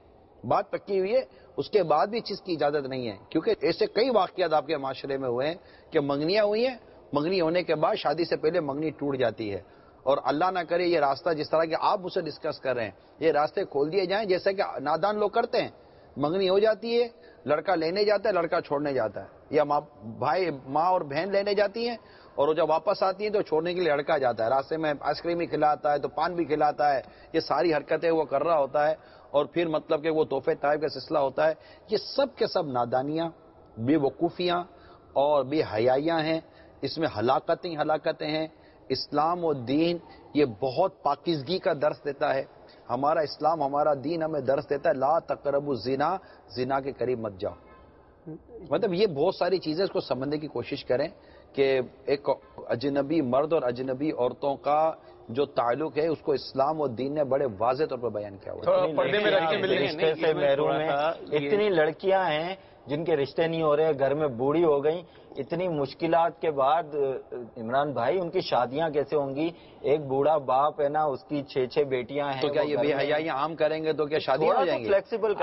اس کے بعد بھی چیز کی اجازت نہیں ہے. کیونکہ ایسے کئی واقعات آپ کے معاشرے میں ہوئے ہیں کہ منگنیاں ہوئی ہیں، منگنی ہونے کے بعد شادی سے پہلے منگنی ٹوٹ جاتی ہے. اور اللہ نہ کرے یہ راستہ جس طرح کہ آپ مجھ سے ڈسکس کر رہے ہیں، یہ راستے کھول دیے جائیں جیسے کہ نادان لوگ کرتے ہیں. منگنی ہو جاتی ہے، لڑکا لینے جاتا ہے، لڑکا چھوڑنے جاتا ہے، یا ماں اور بہن لینے جاتی ہیں، اور وہ جب واپس آتی ہیں تو چھوڑنے کے لیے لڑکا جاتا ہے. راستے میں آئس کریم بھی کھلاتا ہے تو پان بھی کھلاتا ہے. یہ ساری حرکتیں وہ کر رہا ہوتا ہے، اور پھر مطلب کہ وہ تحفے طائب کا سلسلہ ہوتا ہے. یہ سب کے سب نادانیاں، بے وقوفیاں اور بے حیائیاں ہیں. اس میں ہلاکتیں ہیں. اسلام و دین یہ بہت پاکیزگی کا درس دیتا ہے. ہمارا اسلام، ہمارا دین ہمیں درس دیتا ہے لا تقربوا الزنا، زنا کے قریب مت جاؤ. مطلب یہ بہت ساری چیزیں اس کو سمجھنے کی کوشش کریں کہ ایک اجنبی مرد اور اجنبی عورتوں کا جو تعلق ہے اس کو اسلام و دین نے بڑے واضح طور پر بیان کیا ہوا ہے. رشتے سے محروم ہیں، اتنی لڑکیاں ہیں جن کے رشتے نہیں ہو رہے، گھر میں بوڑھی ہو گئیں. اتنی مشکلات کے بعد عمران بھائی ان کی شادیاں کیسے ہوں گی؟ ایک بوڑھا باپ ہے نا، اس کی 6 بیٹیاں ہیں. تو کیا یہ بے حیائیاں عام کریں گے تو کیا شادیاں ہو جائیں گی؟ فلیکسیبل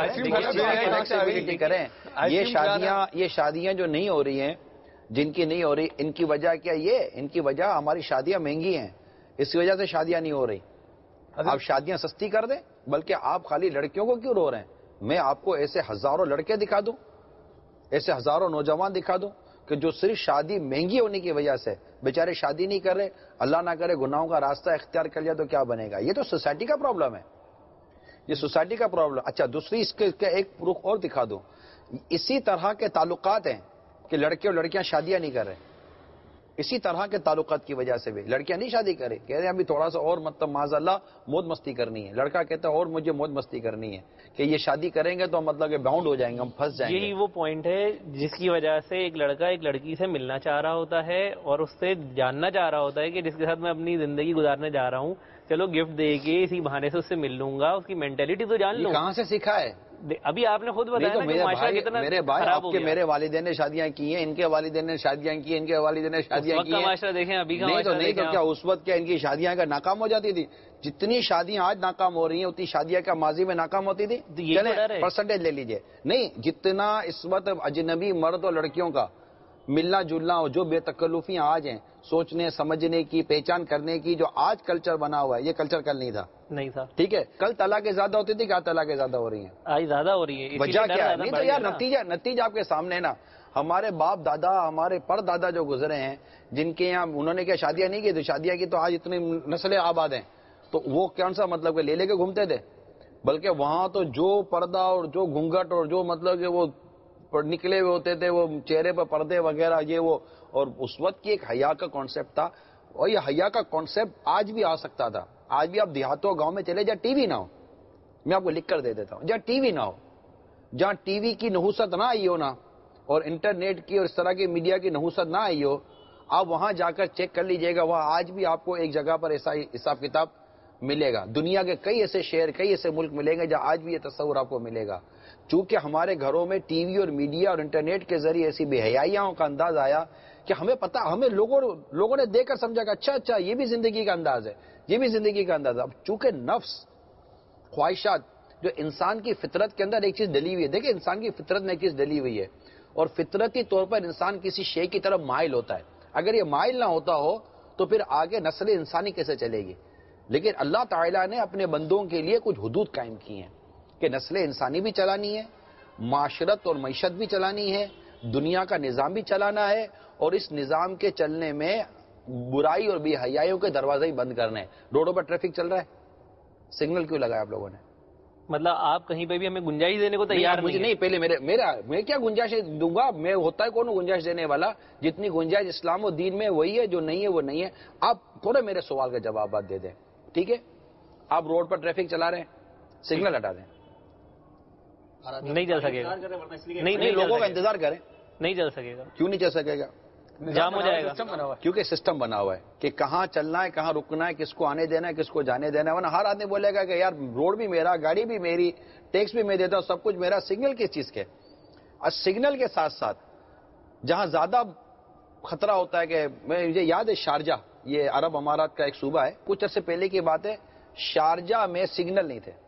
کریں. یہ شادیاں جو نہیں ہو رہی ہیں، جن کی نہیں ہو رہی، ان کی وجہ کیا؟ ان کی وجہ ہماری شادیاں مہنگی ہیں، اس کی وجہ سے شادیاں نہیں ہو رہی. آپ شادیاں سستی کر دیں، بلکہ آپ خالی لڑکیوں کو کیوں رو رہے ہیں؟ میں آپ کو ایسے ہزاروں لڑکے دکھا دوں، ایسے ہزاروں نوجوان دکھا دوں کہ جو صرف شادی مہنگی ہونے کی وجہ سے بیچارے شادی نہیں کر رہے. اللہ نہ کرے گناہوں کا راستہ اختیار کر لیا تو کیا بنے گا؟ یہ تو سوسائٹی کا پرابلم ہے، یہ سوسائٹی کا پرابلم. اچھا دوسری اس کے ایک رخ اور دکھا دوں. اسی طرح کے تعلقات ہیں کہ لڑکے اور لڑکیاں شادیاں نہیں کر رہے. اسی طرح کے تعلقات کی وجہ سے بھی لڑکیاں نہیں شادی کریں، کہہ رہے ہیں ابھی تھوڑا سا اور مطلب معاذ اللہ موج مستی کرنی ہے، لڑکا کہتا ہے اور مجھے موج مستی کرنی ہے کہ یہ شادی کریں گے تو مطلب کہ باؤنڈ ہو جائیں گے، ہم پھنس جائیں گے. یہی وہ پوائنٹ ہے جس کی وجہ سے ایک لڑکا ایک لڑکی سے ملنا چاہ رہا ہوتا ہے اور اس سے جاننا چاہ رہا ہوتا ہے کہ جس کے ساتھ میں اپنی زندگی گزارنے جا رہا ہوں، چلو گفٹ دے کے اسی بہانے سے اس سے مل لوں گا، اس کی مینٹیلٹی تو جان لوں. کہاں سے سیکھا ہے؟ ابھی آپ نے خود بتایا نا کہ معاشرہ کتنا میرے بھائی خراب آپ ہو کے گیا. میرے والدین نے شادیاں کی ہیں، ان کے والدین نے شادیاں کی، ان کے والدین نے شادیاں کی ہیں. معاشرہ دیکھیں ابھی کا نہیں تو معاشرہ نہیں تو دیکھیں کیا اس وقت کیا ان کی شادیاں کا ناکام ہو جاتی تھی؟ جتنی شادیاں آج ناکام ہو رہی ہیں اتنی شادیاں کا ماضی میں ناکام ہوتی تھی. چلیں پرسنٹیج لے لیجئے. نہیں، جتنا اس وقت اجنبی مرد اور لڑکیوں کا ملنا جلنا اور جو بے تکلفیاں آج ہیں سوچنے سمجھنے کی پہچان کرنے کی، جو آج کلچر بنا ہوا ہے، یہ کلچر کل نہیں تھا. نہیں تھا. ٹھیک ہے، کل طلاقیں زیادہ ہوتی تھی کہ آج طلاقیں زیادہ ہو رہی ہیں؟ آج زیادہ ہو رہی ہے. وجہ کیا ہے؟ نہیں تو یار نتیجہ آپ کے سامنے ہے نا. ہمارے باپ دادا، ہمارے پر دادا جو گزرے ہیں، جن کے یہاں انہوں نے کیا شادیاں نہیں کی تو شادیاں کی تو آج اتنی نسلیں آباد ہیں، تو وہ کون سا مطلب کہ لے کے گھومتے تھے؟ بلکہ وہاں تو جو پردہ اور جو گھونگھٹ اور جو مطلب کہ وہ نکلے ہوئے ہوتے تھے، وہ چہرے پر پردے وغیرہ یہ وہ، اور اس وقت کی ایک حیا کا کانسیپٹ تھا. اور یہ حیا کا کانسیپٹ آج بھی آ سکتا تھا. آج بھی آپ دیہاتوں گاؤں میں چلے جہاں ٹی وی نہ ہو، میں آپ کو لکھ کر دے دیتا ہوں، جہاں ٹی وی نہ ہو، جہاں ٹی وی کی نحوست نہ آئی ہو نا، اور انٹرنیٹ کی اور اس طرح کی میڈیا کی نحوست نہ آئی ہو، آپ وہاں جا کر چیک کر لیجئے گا، وہاں آج بھی آپ کو ایک جگہ پر ایسا حساب کتاب ملے گا. دنیا کے کئی ایسے شہر، کئی ایسے ملک ملیں گے جہاں آج بھی یہ تصور آپ کو ملے گا. چونکہ ہمارے گھروں میں ٹی وی اور میڈیا اور انٹرنیٹ کے ذریعے ایسی بے حیائیوں کا انداز آیا کہ ہمیں لوگوں نے دیکھ کر سمجھا کہ اچھا یہ بھی زندگی کا انداز ہے، یہ بھی زندگی کا انداز ہے. اب چونکہ نفس، خواہشات، جو انسان کی فطرت کے اندر ایک چیز ڈلی ہوئی ہے، دیکھیں انسان کی فطرت میں ایک چیز ڈلی ہوئی ہے، اور فطرتی طور پر انسان کسی شے کی طرف مائل ہوتا ہے. اگر یہ مائل نہ ہوتا ہو تو پھر آگے نسل انسانی کیسے چلے گی؟ لیکن اللہ تعالیٰ نے اپنے بندوں کے لیے کچھ حدود قائم کی ہیں کہ نسل انسانی بھی چلانی ہے، معاشرت اور معیشت بھی چلانی ہے، دنیا کا نظام بھی چلانا ہے، اور اس نظام کے چلنے میں برائی اور بے حیائیوں کے دروازے ہی بند کرنے ہیں. روڈوں پر ٹریفک چل رہا ہے، سگنل کیوں لگایا آپ لوگوں نے؟ مطلب آپ کہیں پہ بھی ہمیں گنجائش دینے کو تیار مجھے نہیں. پہلے میں کیا گنجائش دوں گا؟ میں ہوتا ہے کون گنجائش دینے والا؟ جتنی گنجائش اسلام و دین میں وہی ہے، جو نہیں ہے وہ نہیں ہے. آپ تھوڑے میرے سوال کا جوابات دے دیں. ٹھیک ہے، آپ روڈ پر ٹریفک چلا رہے ہیں، سگنل ہٹا دیں. نہیں چل سکے گا. نہیں، لوگوں کا انتظار کریں. نہیں چل سکے گا. کیوں نہیں چل سکے گا؟ جام ہو جائے گا. کیونکہ سسٹم بنا ہوا ہے کہ کہاں چلنا ہے، کہاں رکنا ہے، کس کو آنے دینا ہے، کس کو جانے دینا ہے. ورنہ ہر آدمی بولے گا کہ یار روڈ بھی میرا، گاڑی بھی میری، ٹیکس بھی میں دیتا ہوں، سب کچھ میرا. سگنل کس چیز کے؟ اور سگنل کے ساتھ ساتھ جہاں زیادہ خطرہ ہوتا ہے کہ مجھے یاد ہے شارجہ، یہ عرب امارات کا ایک صوبہ ہے، کچھ عرصے پہلے کی بات ہے، شارجہ میں سگنل نہیں تھے.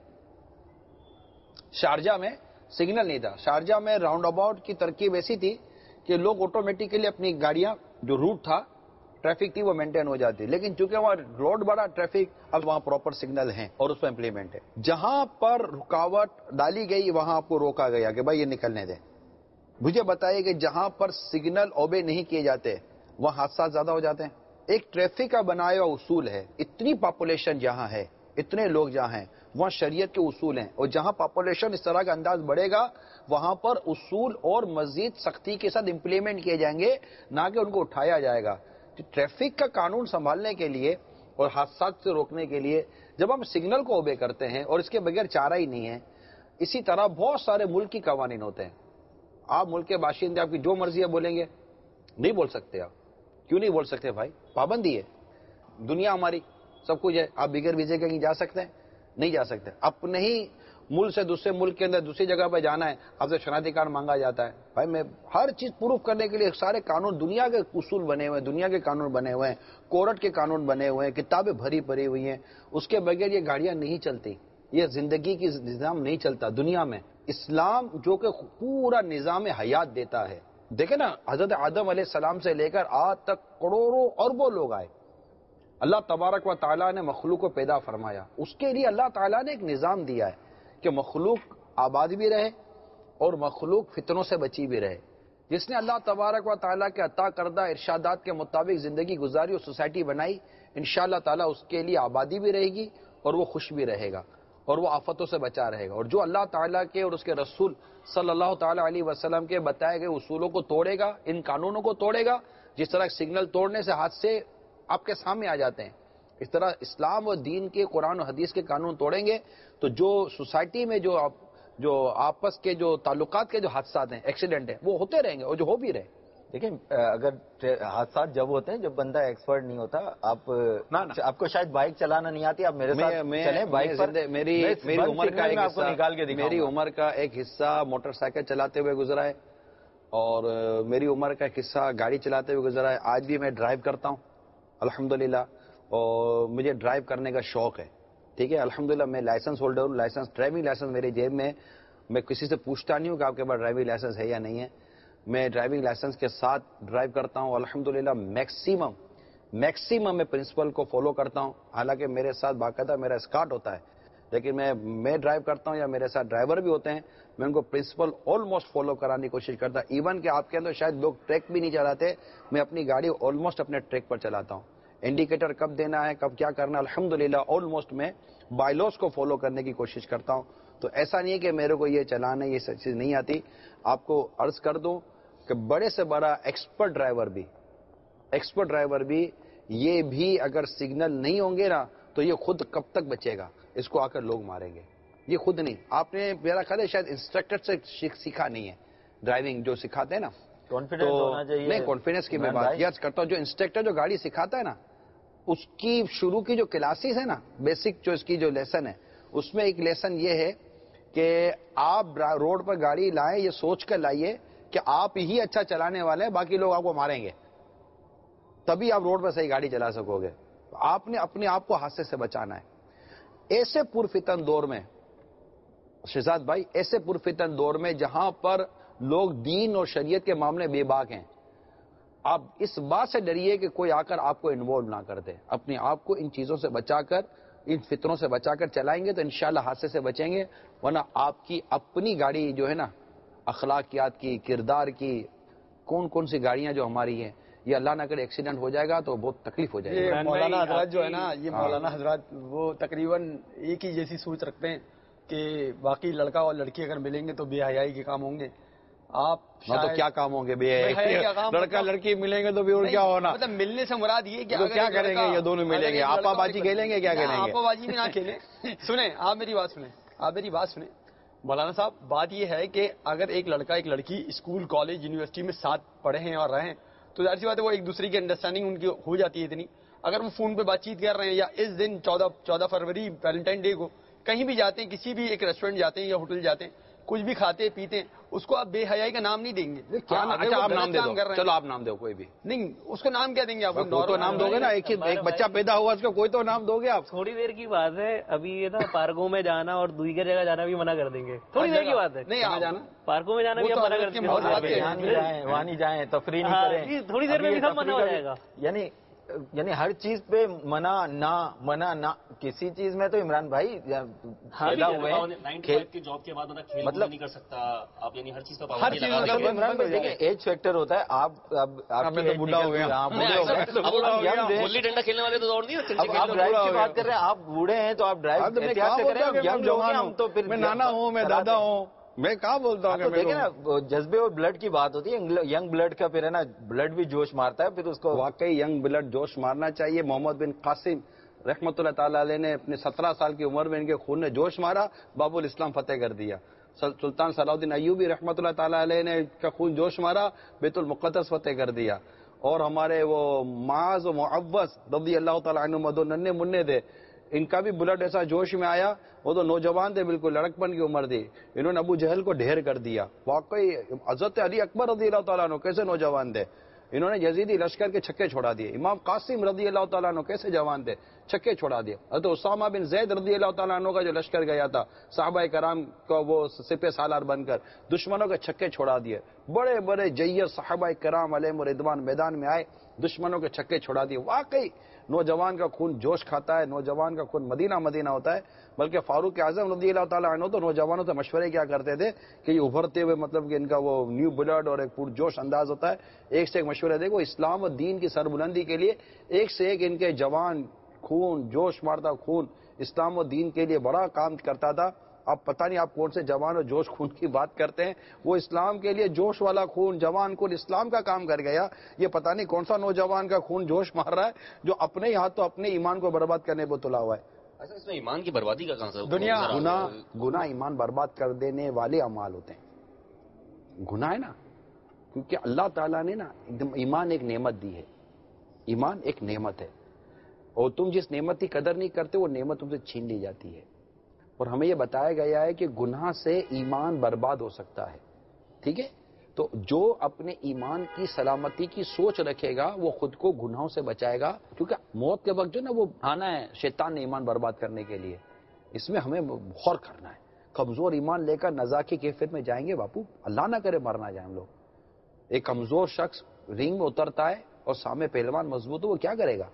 شارجہ میں سگنل نہیں تھا. شارجہ میں راؤنڈ اباؤٹ کی ترکیب ایسی تھی کہ لوگ آٹومیٹیکلی اپنی گاڑیاں، جو روٹ تھا، ٹریفک تھی، وہ مینٹین ہو جاتی. لیکن چونکہ وہاں روڈ بڑا، ٹریفک، اب وہاں پراپر سگنل ہیں اور اس پہ امپلیمنٹ ہے. جہاں پر رکاوٹ ڈالی گئی وہاں آپ کو روکا گیا کہ بھائی یہ نکلنے دیں. مجھے بتائیے کہ جہاں پر سگنل اوبے نہیں کیے جاتے وہاں حادثات زیادہ ہو جاتے ہیں. ایک ٹریفک کا بنایا ہوا اصول ہے. اتنی پاپولیشن جہاں ہے، اتنے لوگ جہاں ہیں، وہاں شریعت کے اصول ہیں، اور جہاں پاپولیشن اس طرح کا انداز بڑھے گا وہاں پر اصول اور مزید سختی کے ساتھ امپلیمنٹ کیے جائیں گے، نہ کہ ان کو اٹھایا جائے گا. ٹریفک کا قانون سنبھالنے کے لیے اور حادثات سے روکنے کے لیے جب ہم سگنل کو اوبے کرتے ہیں اور اس کے بغیر چارہ ہی نہیں ہے، اسی طرح بہت سارے ملک کی قوانین ہوتے ہیں. آپ ملک کے باشندے آپ کی جو مرضی ہے بولیں گے؟ نہیں بول سکتے. آپ کیوں نہیں بول سکتے بھائی؟ پابندی ہے. دنیا ہماری سب کچھ ہے. آپ بغیر ویزے کے کہیں جا سکتے ہیں؟ نہیں جا سکتے. اپنے ہی ملک سے دوسرے ملک کے اندر دوسری جگہ پہ جانا ہے، آپ سے شناختی کارڈ مانگا جاتا ہے. بھائی میں ہر چیز پروف کرنے کے لیے سارے قانون، دنیا کے اصول بنے ہوئے ہیں، دنیا کے قانون بنے ہوئے ہیں، کورٹ کے قانون بنے ہوئے ہیں، کتابیں بھری پڑی ہوئی ہیں. اس کے بغیر یہ گاڑیاں نہیں چلتی، یہ زندگی کی نظام نہیں چلتا دنیا میں. اسلام جو کہ پورا نظام حیات دیتا ہے. دیکھیں نا، حضرت آدم علیہ السلام سے لے کر آج تک کروڑوں اربوں لوگ آئے. اللہ تبارک و تعالیٰ نے مخلوق کو پیدا فرمایا. اس کے لیے اللہ تعالیٰ نے ایک نظام دیا ہے کہ مخلوق آباد بھی رہے اور مخلوق فتنوں سے بچی بھی رہے. جس نے اللہ تبارک و تعالیٰ کے عطا کردہ ارشادات کے مطابق زندگی گزاری اور سوسائٹی بنائی، انشاءاللہ تعالیٰ اس کے لیے آبادی بھی رہے گی اور وہ خوش بھی رہے گا. اور وہ آفتوں سے بچا رہے گا. اور جو اللہ تعالیٰ کے اور اس کے رسول صلی اللہ تعالیٰ علیہ وسلم کے بتائے گئے اصولوں کو توڑے گا, ان قانونوں کو توڑے گا, جس طرح سگنل توڑنے سے حادثے آپ کے سامنے آ جاتے ہیں, اس طرح اسلام اور دین کے قرآن و حدیث کے قانون توڑیں گے تو جو سوسائٹی میں جو آپس کے جو تعلقات کے جو حادثات ہیں, ایکسیڈنٹ ہیں, وہ ہوتے رہیں گے اور جو ہو بھی رہے. دیکھیں اگر حادثات جب ہوتے ہیں جب بندہ ایکسپرٹ نہیں ہوتا. آپ کو شاید بائک چلانا نہیں آتی, آپ میرے ساتھ چلیں بائک پر. میری عمر کا ایک حصہ موٹر سائیکل چلاتے ہوئے گزرا ہے اور میری عمر کا ایک حصہ گاڑی چلاتے ہوئے گزرا ہے. آج بھی میں ڈرائیو کرتا ہوں الحمدللہ, اور مجھے ڈرائیو کرنے کا شوق ہے. ٹھیک ہے, الحمدللہ میں لائسنس ہولڈر ہوں, ڈرائیونگ لائسنس میرے جیب میں. میں کسی سے پوچھتا نہیں ہوں کہ آپ کے پاس ڈرائیونگ لائسنس ہے یا نہیں ہے. میں ڈرائیونگ لائسنس کے ساتھ ڈرائیو کرتا ہوں الحمدللہ. میکسیمم میں پرنسپل کو فالو کرتا ہوں. حالانکہ میرے ساتھ باقاعدہ میرا اسکارٹ ہوتا ہے, لیکن میں ڈرائیو کرتا ہوں یا میرے ساتھ ڈرائیور بھی ہوتے ہیں, میں ان کو پرنسپل آلموسٹ فالو کرانے کی کوشش کرتا ہوں. ایون کہ آپ کے اندر شاید لوگ ٹریک بھی نہیں چلاتے, میں اپنی گاڑی آلموسٹ اپنے ٹریک پر چلاتا ہوں. انڈیکیٹر کب دینا ہے, کب کیا کرنا, الحمدللہ آلموسٹ میں بائی لاز کو فالو کرنے کی کوشش کرتا ہوں. تو ایسا نہیں ہے کہ میرے کو یہ چلانے یہ سب چیز نہیں آتی. آپ کو عرض کر دوں کہ بڑے سے بڑا ایکسپرٹ ڈرائیور بھی یہ بھی اگر سگنل نہیں ہوں گے نا تو یہ خود کب تک بچے گا, اس کو آ کر لوگ ماریں گے. یہ خود نہیں, آپ نے میرا خیال ہے شاید انسٹرکٹر سے سیکھا نہیں ہے ڈرائیونگ, جو سکھاتے ہیں نا نہیں کانفیڈنس کی میں بات یاد کرتا ہوں. جو انسٹرکٹر جو گاڑی سکھاتا ہے نا, اس کی شروع کی جو کلاسز ہے نا, بیسک جو اس کی جو لیسن ہے, اس میں ایک لیسن یہ ہے کہ آپ روڈ پر گاڑی لائیں یہ سوچ کر لائیے کہ آپ ہی اچھا چلانے والے ہیں, باقی لوگ آپ کو ماریں گے, تبھی آپ روڈ پر صحیح گاڑی چلا سکو گے. آپ نے اپنے آپ کو حادثے سے بچانا ہے. ایسے پرفتن دور میں شہزاد بھائی, ایسے پرفتن دور میں جہاں پر لوگ دین اور شریعت کے معاملے بے باک ہیں, آپ اس بات سے ڈریے کہ کوئی آ کر آپ کو انوالو نہ کر دے. اپنے آپ کو ان چیزوں سے بچا کر, ان فطروں سے بچا کر چلائیں گے تو انشاءاللہ حادثے سے بچیں گے. ورنہ آپ کی اپنی گاڑی جو ہے نا, اخلاقیات کی, کردار کی, کون سی گاڑیاں جو ہماری ہیں, یہ اللہ نہ کرے ایکسیڈنٹ ہو جائے گا تو بہت تکلیف ہو جائے گی. مولانا حضرات جو ہے نا, یہ مولانا حضرات وہ تقریباً ایک ہی جیسی سوچ رکھتے ہیں کہ باقی لڑکا اور لڑکی اگر ملیں گے تو بے حیائی کے کام ہوں گے. آپ تو کیا کام ہوں گے, لڑکا لڑکی ملیں گے تو بھی اور کیا ہونا, مطلب ملنے سے مراد یہ کہ کیا کریں گے, یہ دونوں ملیں گے آپا بازی کھیلیں گے, کیا کریں گے, آپا بازی بھی نہ کھیلیں. سنیں آپ میری بات سنیں مولانا صاحب. بات یہ ہے کہ اگر ایک لڑکا ایک لڑکی اسکول کالج یونیورسٹی میں ساتھ پڑھے ہیں اور رہیں تو ظاہر سی بات ہے وہ ایک دوسرے کی انڈرسٹینڈنگ ان کی ہو جاتی ہے اتنی. اگر وہ فون پہ بات چیت کر رہے ہیں یا اس دن 14 فروری ویلنٹائن ڈے کو کہیں بھی جاتے ہیں, کسی بھی ایک ریسٹورینٹ جاتے ہیں یا ہوٹل جاتے ہیں, کچھ بھی کھاتے پیتے ہیں, اس کو آپ بے حیائی کا نام نہیں دیں گے. آپ نام دے دو, چلو آپ نام دو, کوئی بھی نہیں, اس کو نام کیا دیں گے آپ؟ تو نام دو گے نا, ایک بچہ پیدا ہوا اس کو کوئی تو نام دو گے آپ. تھوڑی دیر کی بات ہے, ابھی یہ نا پارکوں میں جانا اور دوسری جگہ جانا بھی منع کر دیں گے. تھوڑی دیر کی بات ہے, نہیں جانا پارکوں میں جانا بھی منع کر دیں گے. وہاں نہیں جائیں, تفریح نہیں کریں, تھوڑی دیر میں بھی سب منع ہو جائے گا. یعنی ہر چیز پہ منع نہ کسی چیز میں. تو عمران بھائی پیدا ہوئے جاب کے بعد مطلب نہیں کر سکتا آپ, یعنی ہر چیز کا عمران بھائی دیکھیں ایج فیکٹر ہوتا ہے. آپ بوڑھا ہو گیا, گلی ڈنڈا کھیلنے والے تو اور نہیں, آپ ڈرائیو کی بات کر رہے ہیں, آپ بوڑھے ہیں تو آپ ڈرائیو احتیاط سے کریں. ہم تو پھر میں نانا ہوں, میں دادا ہوں, میں کہاں بولتا ہوں. دیکھیں نا جذبے اور بلڈ کی بات ہوتی ہے, ینگ بلڈ کا پھر ہے نا, بلڈ بھی جوش مارتا ہے, پھر اس کو واقعی ینگ بلڈ جوش مارنا چاہیے. محمد بن قاسم رحمۃ اللہ تعالی علیہ نے اپنے 17 سال کی عمر میں ان کے خون نے جوش مارا, باب الاسلام فتح کر دیا. سلطان صلاح الدین ایوبی رحمۃ اللہ تعالی علیہ نے کا خون جوش مارا, بیت المقدس فتح کر دیا. اور ہمارے وہ معاذ و معوذ رضی اللہ تعالیٰ عنہ دو ننھے منع تھے, ان کا بھی بلڈ ایسا جوش میں آیا, وہ تو نوجوان تھے, بالکل لڑکپن کی عمر تھی, انہوں نے ابو جہل کو ڈھیر کر دیا. واقعی حضرت علی اکبر رضی اللہ تعالیٰ عنہ کیسے نوجوان تھے, انہوں نے یزیدی لشکر کے چھکے چھوڑا دیے. امام قاسم رضی اللہ تعالیٰ عنہ کیسے جوان تھے, چھکے چھوڑا دیے. حضرت اسامہ بن زید رضی اللہ تعالیٰ عنہ کا جو لشکر گیا تھا, صحابہ کرام کو وہ سپہ سالار بن کر دشمنوں کے چھکے چھوڑا دیے. بڑے بڑے جیّر صحابہ کرام علیہم رضوان میدان میں آئے, دشمنوں کے چھکے چھوڑا دیے. واقعی نوجوان کا خون جوش کھاتا ہے, نوجوان کا خون مدینہ ہوتا ہے. بلکہ فاروق اعظم رضی اللہ تعالیٰ عنہ تو نوجوانوں سے مشورے کیا کرتے تھے کہ یہ ابھرتے ہوئے مطلب کہ ان کا وہ نیو بلڈ اور ایک پرجوش انداز ہوتا ہے, ایک سے ایک مشورے دے. وہ اسلام اور دین کی سربلندی کے لیے ایک سے ایک ان کے جوان خون, جوش مارتا خون اسلام و دین کے لیے بڑا کام کرتا تھا. اب پتہ نہیں آپ کون سے جوان اور جوش خون کی بات کرتے ہیں. وہ اسلام کے لیے جوش والا خون، جوان خون اسلام کا کام کر گیا. یہ پتہ نہیں کون سا نوجوان کا خون جوش مار رہا ہے جو اپنے ہی ہاتھوں اپنے ایمان کو برباد کرنے پہ تلا ہوا ہے. اچھا، اس میں ایمان کی بربادی کا کہاں سے؟ دنیا گناہ ایمان برباد کر دینے والے اعمال ہوتے ہیں. گناہ ہے نا، کیونکہ اللہ تعالیٰ نے نا ایک دم ایمان ایک نعمت دی ہے. ایمان ایک نعمت ہے، اور تم جس نعمت کی قدر نہیں کرتے وہ نعمت تم سے چھین لی جاتی ہے. اور ہمیں یہ بتایا گیا ہے کہ گناہ سے ایمان برباد ہو سکتا ہے. ٹھیک ہے، تو جو اپنے ایمان کی سلامتی کی سوچ رکھے گا وہ خود کو گناہوں سے بچائے گا، کیونکہ موت کے وقت جو نا وہ آنا ہے شیطان نے ایمان برباد کرنے کے لیے. اس میں ہمیں غور کرنا ہے. کمزور ایمان لے کر نزا کی کیفیت میں جائیں گے باپو، اللہ نہ کرے مرنا جائیں ہم لوگ. ایک کمزور شخص رنگ میں اترتا ہے اور سامنے پہلوان مضبوط ہو، وہ کیا کرے گا؟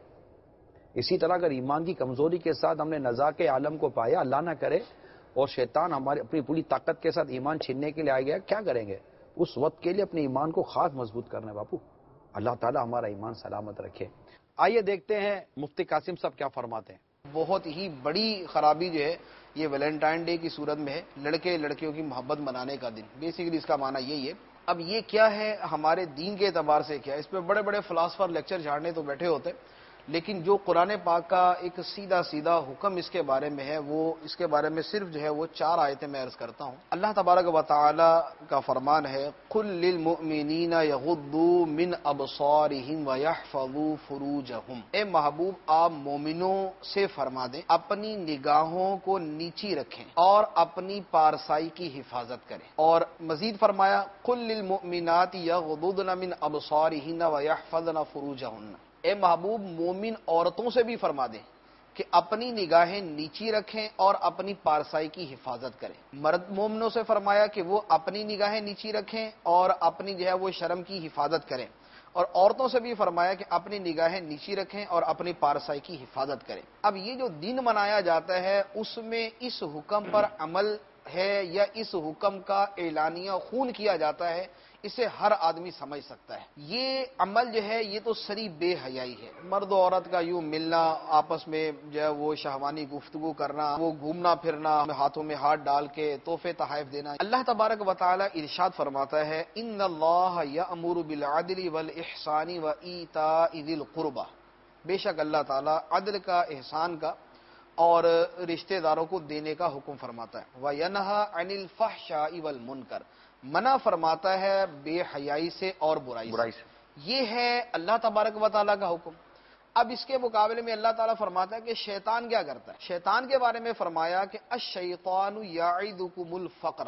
اسی طرح اگر ایمان کی کمزوری کے ساتھ ہم نے نزا کے عالم کو پایا، اللہ نہ کرے، اور شیطان ہماری اپنی پوری طاقت کے ساتھ ایمان چھیننے کے لیے آ گیا، کیا کریں گے؟ اس وقت کے لیے اپنے ایمان کو خاص مضبوط کرنا ہے باپو. اللہ تعالی ہمارا ایمان سلامت رکھے. آئیے دیکھتے ہیں مفتی قاسم صاحب کیا فرماتے ہیں. بہت ہی بڑی خرابی جو ہے یہ ویلنٹائن ڈے کی صورت میں ہے، لڑکے لڑکیوں کی محبت منانے کا دن. بیسیکلی اس کا معنی یہی ہے. اب یہ کیا ہے ہمارے دین کے اعتبار سے کیا ہے؟ اس پہ بڑے بڑے فلاسفر لیکچر جھاڑنے تو بیٹھے ہوتے، لیکن جو قرآن پاک کا ایک سیدھا سیدھا حکم اس کے بارے میں ہے، وہ اس کے بارے میں صرف جو ہے وہ 4 آیتیں میں عرض کرتا ہوں. اللہ تبارک و تعالی کا فرمان ہے، قل للمؤمنین یغضوا من ابصارہم ویحفظوا فروجہم. اے محبوب آپ مومنوں سے فرما دیں اپنی نگاہوں کو نیچی رکھیں اور اپنی پارسائی کی حفاظت کریں. اور مزید فرمایا، قل للمؤمنات یغضضن من ابصارہن ویحفظن فروجہن. اے محبوب مومن عورتوں سے بھی فرما دیں کہ اپنی نگاہیں نیچی رکھیں اور اپنی پارسائی کی حفاظت کریں. مرد مومنوں سے فرمایا کہ وہ اپنی نگاہیں نیچی رکھیں اور اپنی جو ہے وہ شرم کی حفاظت کریں. اور عورتوں سے بھی فرمایا کہ اپنی نگاہیں نیچی رکھیں اور اپنی پارسائی کی حفاظت کریں. اب یہ جو دن منایا جاتا ہے اس میں اس حکم پر عمل ہے یا اس حکم کا اعلانیہ خون کیا جاتا ہے، اسے ہر آدمی سمجھ سکتا ہے. یہ عمل جو ہے یہ تو سری بے حیائی ہے. مرد و عورت کا یوں ملنا، آپس میں جو ہے وہ شہوانی گفتگو کرنا، وہ گھومنا پھرنا، ہاتھوں میں ہاتھ ڈال کے تحفے تحائف دینا. اللہ تبارک و تعالی ارشاد فرماتا ہے، ان اللہ یأمر بالعدل والاحسان وایتاء ذی القربى. بے شک اللہ تعالی عدل کا، احسان کا اور رشتہ داروں کو دینے کا حکم فرماتا ہے. وینہی عن الفحشاء والمنکر، منع فرماتا ہے بے حیائی سے اور برائی سے. یہ ہے اللہ تبارک و تعالیٰ کا حکم. اب اس کے مقابلے میں اللہ تعالیٰ فرماتا ہے کہ شیطان کیا کرتا ہے. شیطان کے بارے میں فرمایا کہ الشیطان یعدکم الفقر،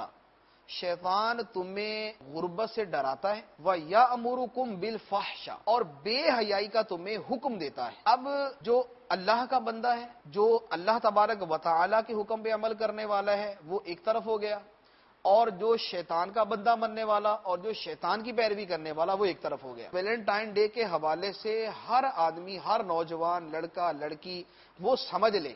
شیطان تمہیں غربت سے ڈراتا ہے. وَيَأْمُرُكُمْ بِالْفَحْشَاءِ، اور بے حیائی کا تمہیں حکم دیتا ہے. اب جو اللہ کا بندہ ہے، جو اللہ تبارک و تعالیٰ کے حکم پہ عمل کرنے والا ہے، وہ ایک طرف ہو گیا، اور جو شیطان کا بندہ بننے والا اور جو شیطان کی پیروی کرنے والا وہ ایک طرف ہو گیا. ویلنٹائن ڈے کے حوالے سے ہر آدمی، ہر نوجوان، لڑکا لڑکی وہ سمجھ لے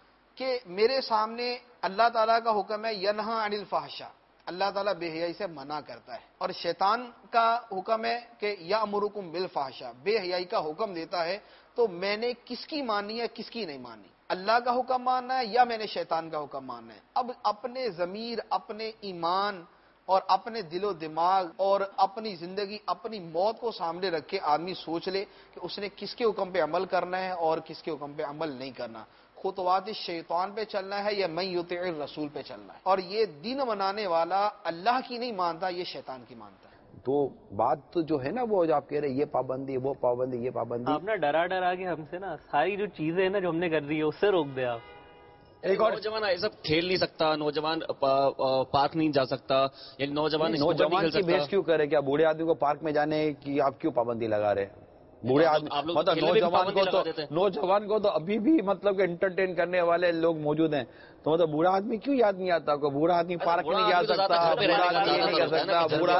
کہ میرے سامنے اللہ تعالیٰ کا حکم ہے ینہی عن الفحشاء، اللہ تعالیٰ بے حیائی سے منع کرتا ہے، اور شیطان کا حکم ہے کہ یأمرکم بالفحشاء، بے حیائی کا حکم دیتا ہے. تو میں نے کس کی مانی ہے کس کی نہیں مانی؟ اللہ کا حکم ماننا ہے یا میں نے شیطان کا حکم ماننا ہے؟ اب اپنے ضمیر، اپنے ایمان اور اپنے دل و دماغ اور اپنی زندگی، اپنی موت کو سامنے رکھ کے آدمی سوچ لے کہ اس نے کس کے حکم پہ عمل کرنا ہے اور کس کے حکم پہ عمل نہیں کرنا. خطوات شیطان پہ چلنا ہے یا من یطیع الرسول پہ چلنا ہے. اور یہ دن منانے والا اللہ کی نہیں مانتا، یہ شیطان کی مانتا ہے. تو بات جو ہے نا وہ جو آپ کہہ رہے ہیں یہ پابندی، وہ پابندی، یہ پابندی، آپ نا ڈرا ڈرا کے ہم سے نا ساری جو چیزیں ہیں نا جو ہم نے کر دی ہے اس سے روک دے. آپ ایک اور نوجوان ایسا کھیل نہیں سکتا، نوجوان پارک نہیں جا سکتا، یعنی نوجوان کی بحث کیوں کرے؟ کیا بوڑھے آدمی کو پارک میں جانے کی آپ کیوں پابندی لگا رہے ہیں؟ بوڑھے آدمی مطلب نوجوان کو تو ابھی بھی مطلب کہ انٹرٹین کرنے والے لوگ موجود ہیں، تو مطلب بوڑھا آدمی کیوں یاد نہیں آتا؟ کوئی بوڑھا آدمی پارک میں نہیں جا سکتا، بوڑھا آدمی یہ نہیں کر سکتا، بوڑھا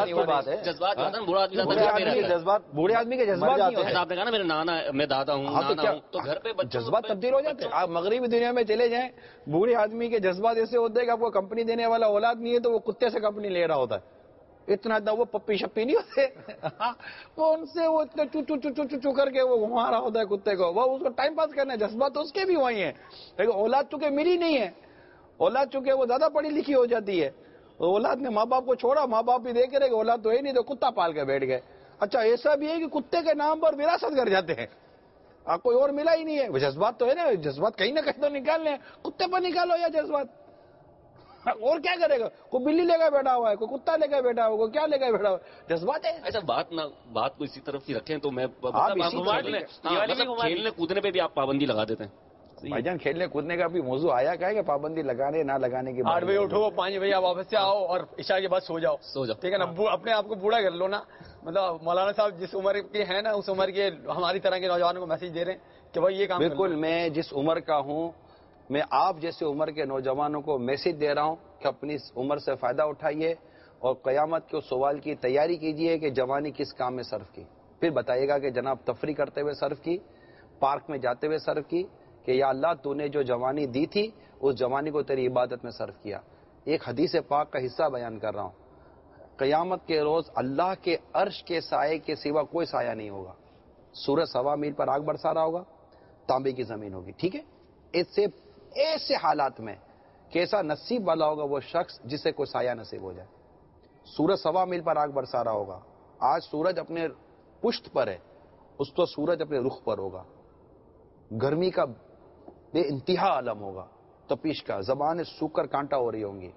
آدمی کے جذبات نہیں ہوتے. آپ نے کہا نا میرے نانا، میں دادا ہوں، تو گھر پہ جذبات تبدیل ہو جاتے ہیں. آپ مغربی دنیا میں چلے جائیں، بوڑھے آدمی کے جذبات ایسے ہوتے ہیں کہ آپ کو کمپنی دینے والا اولاد نہیں ہے تو وہ کتے سے کمپنی لے رہا ہوتا ہے. اتنا وہ پپی شپی نہیں ہوتے وہ ان سے وہ اتنے چو چو چو چو چو چو کر کے وہ گھما رہا ہوتا ہے کتے کو, وہ اس کو ٹائم پاس کرنا ہے, جذبات اس کے بھی وہی ہیں. لیکن اولاد چونکہ ملی نہیں ہے, اولاد چونکہ وہ زیادہ پڑھی لکھی ہو جاتی ہے, اولاد نے ماں باپ کو چھوڑا, ماں باپ بھی دیکھ رہے, اولاد تو ہے نہیں تو کتا پال کے بیٹھ گئے. اچھا ایسا بھی ہے کہ کتے کے نام پر وراثت کر جاتے ہیں, آپ کوئی اور ملا ہی نہیں ہے. وہ جذبات تو ہے نا, جذبات کہیں نہ کہیں تو نکالنے ہیں, کتے پر نکالو یا جذبات, اور کیا کرے گا؟ کوئی بلی لے کے بیٹھا ہوا ہے, کوئی کتا لے کے بیٹھا ہوا, کوئی کیا لے کے بیٹھا ہوا ہے, جذبات ہے. ایسا بات کو اسی طرف ہی رکھیں تو میں کھیلنے کھیلنے کودنے پہ بھی آپ پابندی لگا دیتے ہیں. بھائی جان کھیلنے کودنے کا بھی موضوع آیا کیا ہے کہ پابندی لگانے نہ لگانے کی. 8 بجے اٹھو, 5 بجے آپ واپس سے آؤ اور عشاء کے بعد سو جاؤ, ٹھیک ہے نا. اپنے آپ کو بوڑھا کر لو نا. مطلب مولانا صاحب جس عمر کے ہیں نا, اس عمر کے ہماری طرح کے نوجوانوں کو میسج دے رہے ہیں کہ بھائی یہ کام. بالکل, میں جس عمر کا ہوں, میں آپ جیسے عمر کے نوجوانوں کو میسج دے رہا ہوں کہ اپنی عمر سے فائدہ اٹھائیے اور قیامت کے سوال کی تیاری کیجئے کہ جوانی کس کام میں صرف کی. پھر بتائیے گا کہ جناب تفریح کرتے ہوئے صرف کی, پارک میں جاتے ہوئے صرف کی, کہ یا اللہ تو نے جو جوانی دی تھی اس جوانی کو تیری عبادت میں صرف کیا. ایک حدیث پاک کا حصہ بیان کر رہا ہوں. قیامت کے روز اللہ کے عرش کے سائے کے سوا کوئی سایہ نہیں ہوگا. سورج 1.25 میل پر آگ برسا رہا ہوگا, تانبے کی زمین ہوگی, ٹھیک ہے. ایسے حالات میں کیسا نصیب والا ہوگا وہ شخص جسے کوئی سایہ نصیب ہو جائے. سورج 1.25 میل پر آگ برسا رہا ہوگا, آج سورج اپنے پشت پر ہے, اس تو سورج اپنے رخ پر ہوگا. گرمی کا بے انتہا عالم ہوگا, تپش کا, زبانیں سوکھ کر کانٹا ہو رہی ہوں گی.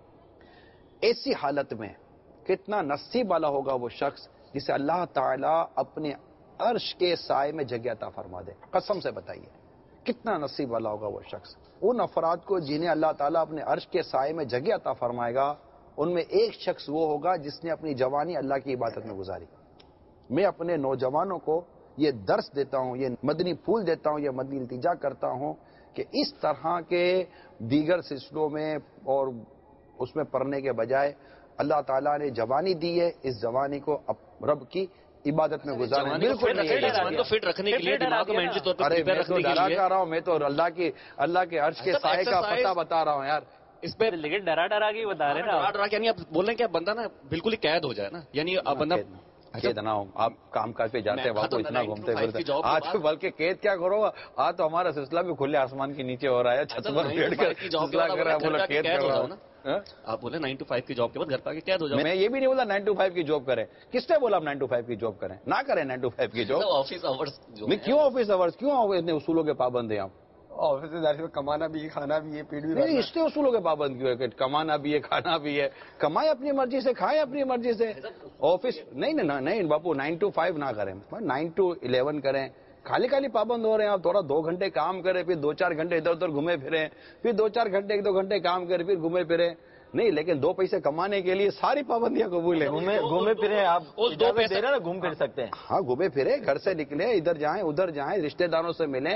ایسی حالت میں کتنا نصیب والا ہوگا وہ شخص جسے اللہ تعالیٰ اپنے عرش کے سائے میں جگہ عطا فرما دے. قسم سے بتائیے کتنا نصیب والا ہوگا وہ شخص. ان افراد کو جنہیں اللہ تعالیٰ اپنے عرش کے سائے میں جگہ عطا فرمائے گا, ان میں ایک شخص وہ ہوگا جس نے اپنی جوانی اللہ کی عبادت میں گزاری. میں اپنے نوجوانوں کو یہ درس دیتا ہوں, یہ مدنی پھول دیتا ہوں, یہ مدنی التجا کرتا ہوں کہ اس طرح کے دیگر سلسلوں میں اور اس میں پڑھنے کے بجائے اللہ تعالیٰ نے جوانی دی ہے, اس جوانی کو رب کی عبادت میں گزارنا. بالکل فٹ رکھنے کے لیے, دماغ کو مینٹلی طور پر میں تو ڈرا کر رہا ہوں, میں تو اللہ کے عرش کے سائے کا پتہ بتا رہا ہوں یار. اس پہ لیکن ڈرا کے بتا رہے ہیں نا, ڈرا کے, یعنی آپ بول رہے ہیں کہ بندہ نا بالکل ہی قید ہو جائے نا, یعنی بندہ قید نہ ہو. آپ کام کاج پہ جاتے ہیں وہاں تو اتنا گھومتے پھرتے, آج بلکہ قید کیا کرو گا, آج تو ہمارا سلسلہ بھی کھلے آسمان کے نیچے ہو رہا ہے, چھت پر بیٹھ کر سلسلہ کر رہا ہے, بولا قید کر رہا ہوں. آپ بولے 9 to 5 کی جاب کے بعد گھر پہ آ کے قید ہو جاؤ. میں یہ بھی نہیں بولا 9 to 5 کی جاب کریں. کس نے بولا آپ 9 to 5 کی جاب کریں؟ نہ کریں 9 to 5 کی جاب. آفس آورز میں کیوں آفس آورز, کیوں اتنے اصولوں کے پابند ہیں آپ؟ آفس سے کمانا بھی ہے, کھانا بھی ہے, پیٹ بھی. نہیں, اس نے اصولوں کے پابند کیوں ہے کہ کمانا بھی ہے, کھانا بھی ہے؟ کمائے اپنی مرضی سے, کھائے اپنی مرضی سے. آفس نہیں باپو 9 to 5 نہ کریں, 9 to 11 کریں. خالی پابند ہو رہے ہیں آپ. تھوڑا 2 گھنٹے کام کریں, پھر 2-4 گھنٹے ادھر ادھر گھومے پھریں, پھر 2-4 گھنٹے 1-2 گھنٹے کام کریں, پھر گھومے پھریں. نہیں, لیکن 2 پیسے کمانے کے لیے ساری پابندیاں قبول ہیں. گھومے پھرے آپ 2 پیسے نا گھوم پھر سکتے ہیں. ہاں, گھومے پھرے, گھر سے نکلے, ادھر جائیں ادھر جائیں, رشتہ داروں سے ملیں,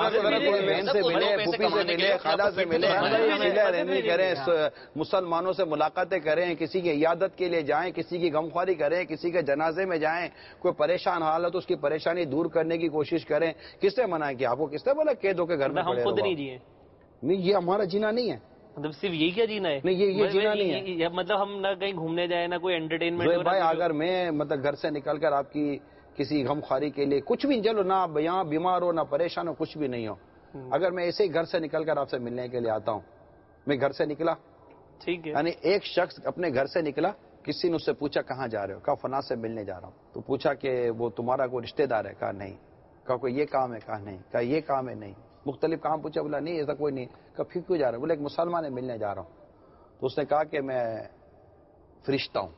بہن سے ملے, پھوپھی سے ملے, خالہ سے ملے, رہنی کریں, مسلمانوں سے ملاقاتیں کریں, کسی کی عیادت کے لیے جائیں, کسی کی غمخواری کریں, کسی کے جنازے میں جائیں, کوئی پریشان حالت اس کی پریشانی دور کرنے کی کوشش کریں. کس نے منع کیا آپ کو؟ کس نے بولا قید ہو کے گھر میں ہم خود نہیں جیے؟ نہیں, یہ ہمارا جینا نہیں ہے. مطلب صرف یہی کیا جینا ہے؟ نہیں, یہ جینا نہیں ہے. مطلب ہم نہ کہیں گھومنے جائیں, نہ کوئی انٹرٹینمنٹ. بھائی اگر میں مطلب گھر سے نکل کر آپ کی کسی غم خواری کے لیے کچھ بھی, چلو نہ آپ یہاں بیمار ہو, نہ پریشان ہو, کچھ بھی نہیں ہو, اگر میں ایسے ہی گھر سے نکل کر آپ سے ملنے کے لیے آتا ہوں, میں گھر سے نکلا, ٹھیک ہے, یعنی ایک شخص اپنے گھر سے نکلا, کسی نے اس سے پوچھا کہاں جا رہے ہو؟ کہا فلاں سے ملنے جا رہا ہوں. تو پوچھا کہ وہ تمہارا کوئی رشتہ دار ہے؟ کہا نہیں. کہا کوئی یہ کام ہے؟ کہا نہیں. کہا یہ کام ہے؟ نہیں. مختلف کام پوچھا, بولا نہیں ایسا کوئی نہیں. کہا پھر کیوں جا رہا ہے؟ بولا ایک مسلمان ہے, ملنے جا رہا ہوں. تو اس نے کہا کہ میں فرشتہ ہوں,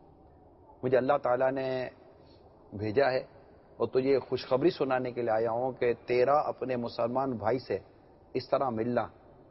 مجھے اللہ تعالیٰ نے بھیجا ہے اور تجھے خوشخبری سنانے کے لیے آیا ہوں کہ تیرا اپنے مسلمان بھائی سے اس طرح ملنا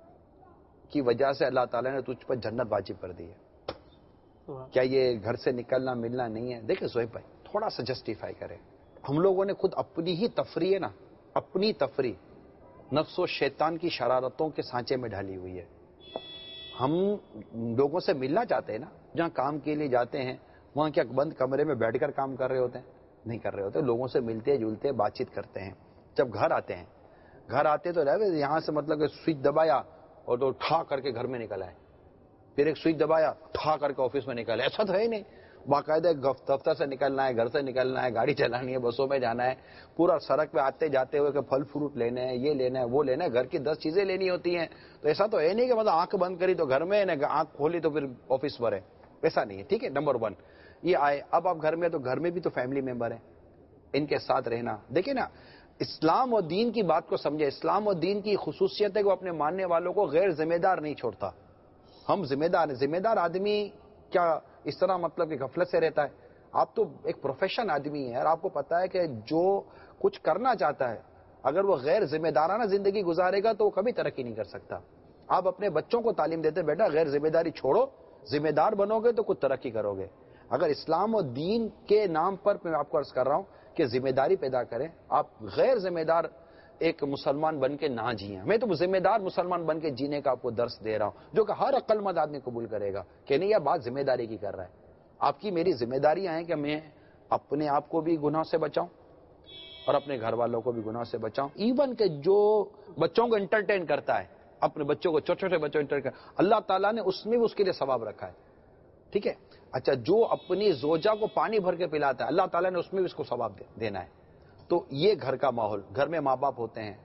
کی وجہ سے اللہ تعالیٰ نے تجھ پر جنت واجب کر دی ہے. کیا یہ گھر سے نکلنا ملنا نہیں ہے؟ دیکھیں زہیب بھائی, تھوڑا سا جسٹیفائی کریں. ہم لوگوں نے خود اپنی ہی تفریح ہے نا, اپنی تفریح نفس و شیطان کی شرارتوں کے سانچے میں ڈھالی ہوئی ہے. ہم لوگوں سے ملنا چاہتے ہیں نا, جہاں کام کے لیے جاتے ہیں وہاں کیا بند کمرے میں بیٹھ کر کام کر رہے ہوتے ہیں؟ نہیں کر رہے ہوتے. لوگوں سے ملتے جلتے بات چیت کرتے ہیں. جب گھر آتے تو یہاں سے مطلب کہ سوئچ دبایا اور تو ٹھا کر کے گھر میں نکل آئے, پھر ایک سوئچ دبایا ٹھا کر کے آفس میں نکل آئے. ایسا تو ہے ہی نہیں. باقاعدہ دفتر سے نکلنا ہے, گھر سے نکلنا ہے, گاڑی چلانی ہے, بسوں میں جانا ہے, پورا سڑک پہ آتے جاتے ہوئے کہ پھل فروٹ لینے ہیں, یہ لینا ہے, وہ لینا ہے, گھر کی 10 چیزیں لینی ہوتی ہیں. تو ایسا تو ہے نہیں کہ مطلب آنکھ بند کری تو گھر میں, آنکھ کھولی تو پھر آفس پر ہے, ایسا نہیں ہے. ٹھیک ہے, نمبر 1 یہ آئے. اب آپ گھر میں, تو گھر میں بھی تو فیملی ممبر ہیں, ان کے ساتھ رہنا. دیکھیں نا, اسلام اور دین کی بات کو سمجھے. اسلام اور دین کی خصوصیت ہے کہ وہ اپنے ماننے والوں کو غیر ذمہ دار نہیں چھوڑتا. ہم ذمہ دار ہیں. ذمہ دار آدمی کیا اس طرح مطلب کہ غفلت سے رہتا ہے؟ آپ تو ایک پروفیشن آدمی ہے اور آپ کو پتا ہے کہ جو کچھ کرنا چاہتا ہے اگر وہ غیر ذمہ دارانہ زندگی گزارے گا تو وہ کبھی ترقی نہیں کر سکتا. آپ اپنے بچوں کو تعلیم دیتے بیٹا غیر ذمہ داری چھوڑو, ذمہ دار بنو گے تو کچھ ترقی کرو گے. اگر اسلام اور دین کے نام پر میں آپ کو عرض کر رہا ہوں کہ ذمہ داری پیدا کریں, آپ غیر ذمہ دار ایک مسلمان بن کے نہ جیئیں. میں تو ذمہ دار مسلمان بن کے جینے کا آپ کو درس دے رہا ہوں, جو کہ ہر عقل مند آدمی قبول کرے گا کہ نہیں یہ بات ذمہ داری کی کر رہا ہے. آپ کی میری ذمہ داریاں ہیں کہ میں اپنے آپ کو بھی گناہ سے بچاؤں اور اپنے گھر والوں کو بھی گناہ سے بچاؤں. ایون کہ جو بچوں کو انٹرٹین کرتا ہے, اپنے بچوں کو, چھوٹے چھوٹے بچوں انٹرٹین کرتا ہے, اللہ تعالیٰ نے اس میں بھی اس کے لیے ثواب رکھا ہے. ٹھیک ہے, اچھا جو اپنی زوجہ کو پانی بھر کے پلاتا ہے, اللہ تعالیٰ نے اس میں بھی اس کو ثواب دینا ہے. تو یہ گھر کا ماحول, گھر میں ماں باپ ہوتے ہیں,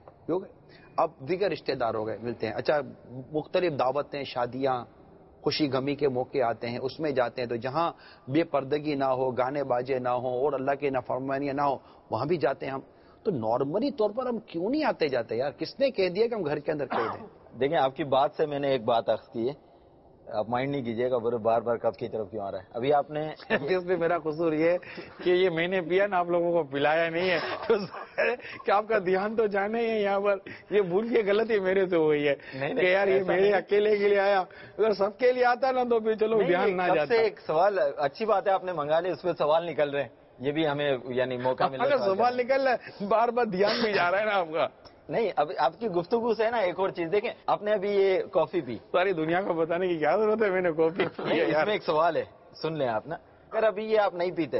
اب دیگر رشتہ دار ہو گئے ملتے ہیں. اچھا مختلف دعوتیں, شادیاں, خوشی غمی کے موقع آتے ہیں, اس میں جاتے ہیں. تو جہاں بے پردگی نہ ہو, گانے باجے نہ ہو اور اللہ کے نافرمانیاں نہ ہو, وہاں بھی جاتے ہیں ہم. تو نارملی طور پر ہم کیوں نہیں آتے جاتے یار؟ کس نے کہہ دیا کہ ہم گھر کے اندر کہہ دیں؟ دیکھیں آپ کی بات سے میں نے ایک بات عرض کی ہے, آپ مائنڈ نہیں کیجیے گا بار بار کب کی طرف کیوں آ رہا ہے. ابھی آپ نے اس میں میرا قصور یہ کہ یہ میں نے پیا نا, آپ لوگوں کو پلایا نہیں ہے, تو کہ آپ کا دھیان تو جانے ہی ہے یہاں پر. یہ بھول کے غلطی میرے سے ہوئی ہے کہ یار یہ میرے اکیلے کے لیے آیا, اگر سب کے لیے آتا نا تو پھر چلو دھیان نہ جاتا. ایک سوال اچھی بات ہے آپ نے منگا لی, اس پہ سوال نکل رہے ہیں, یہ بھی ہمیں یعنی موقع مل رہا ہے. سوال نکل رہا ہے, بار بار دھیان بھی جا رہا ہے نا آپ کا. نہیں, اب آپ کی گفتگو سے نا ایک اور چیز دیکھیں, آپ نے ابھی یہ کافی پی, ساری دنیا کو بتانے کی کیا ضرورت ہے, میں نے کافی پی. اس میں ایک سوال ہے, سن لیں آپ نا, اگر ابھی یہ آپ نہیں پیتے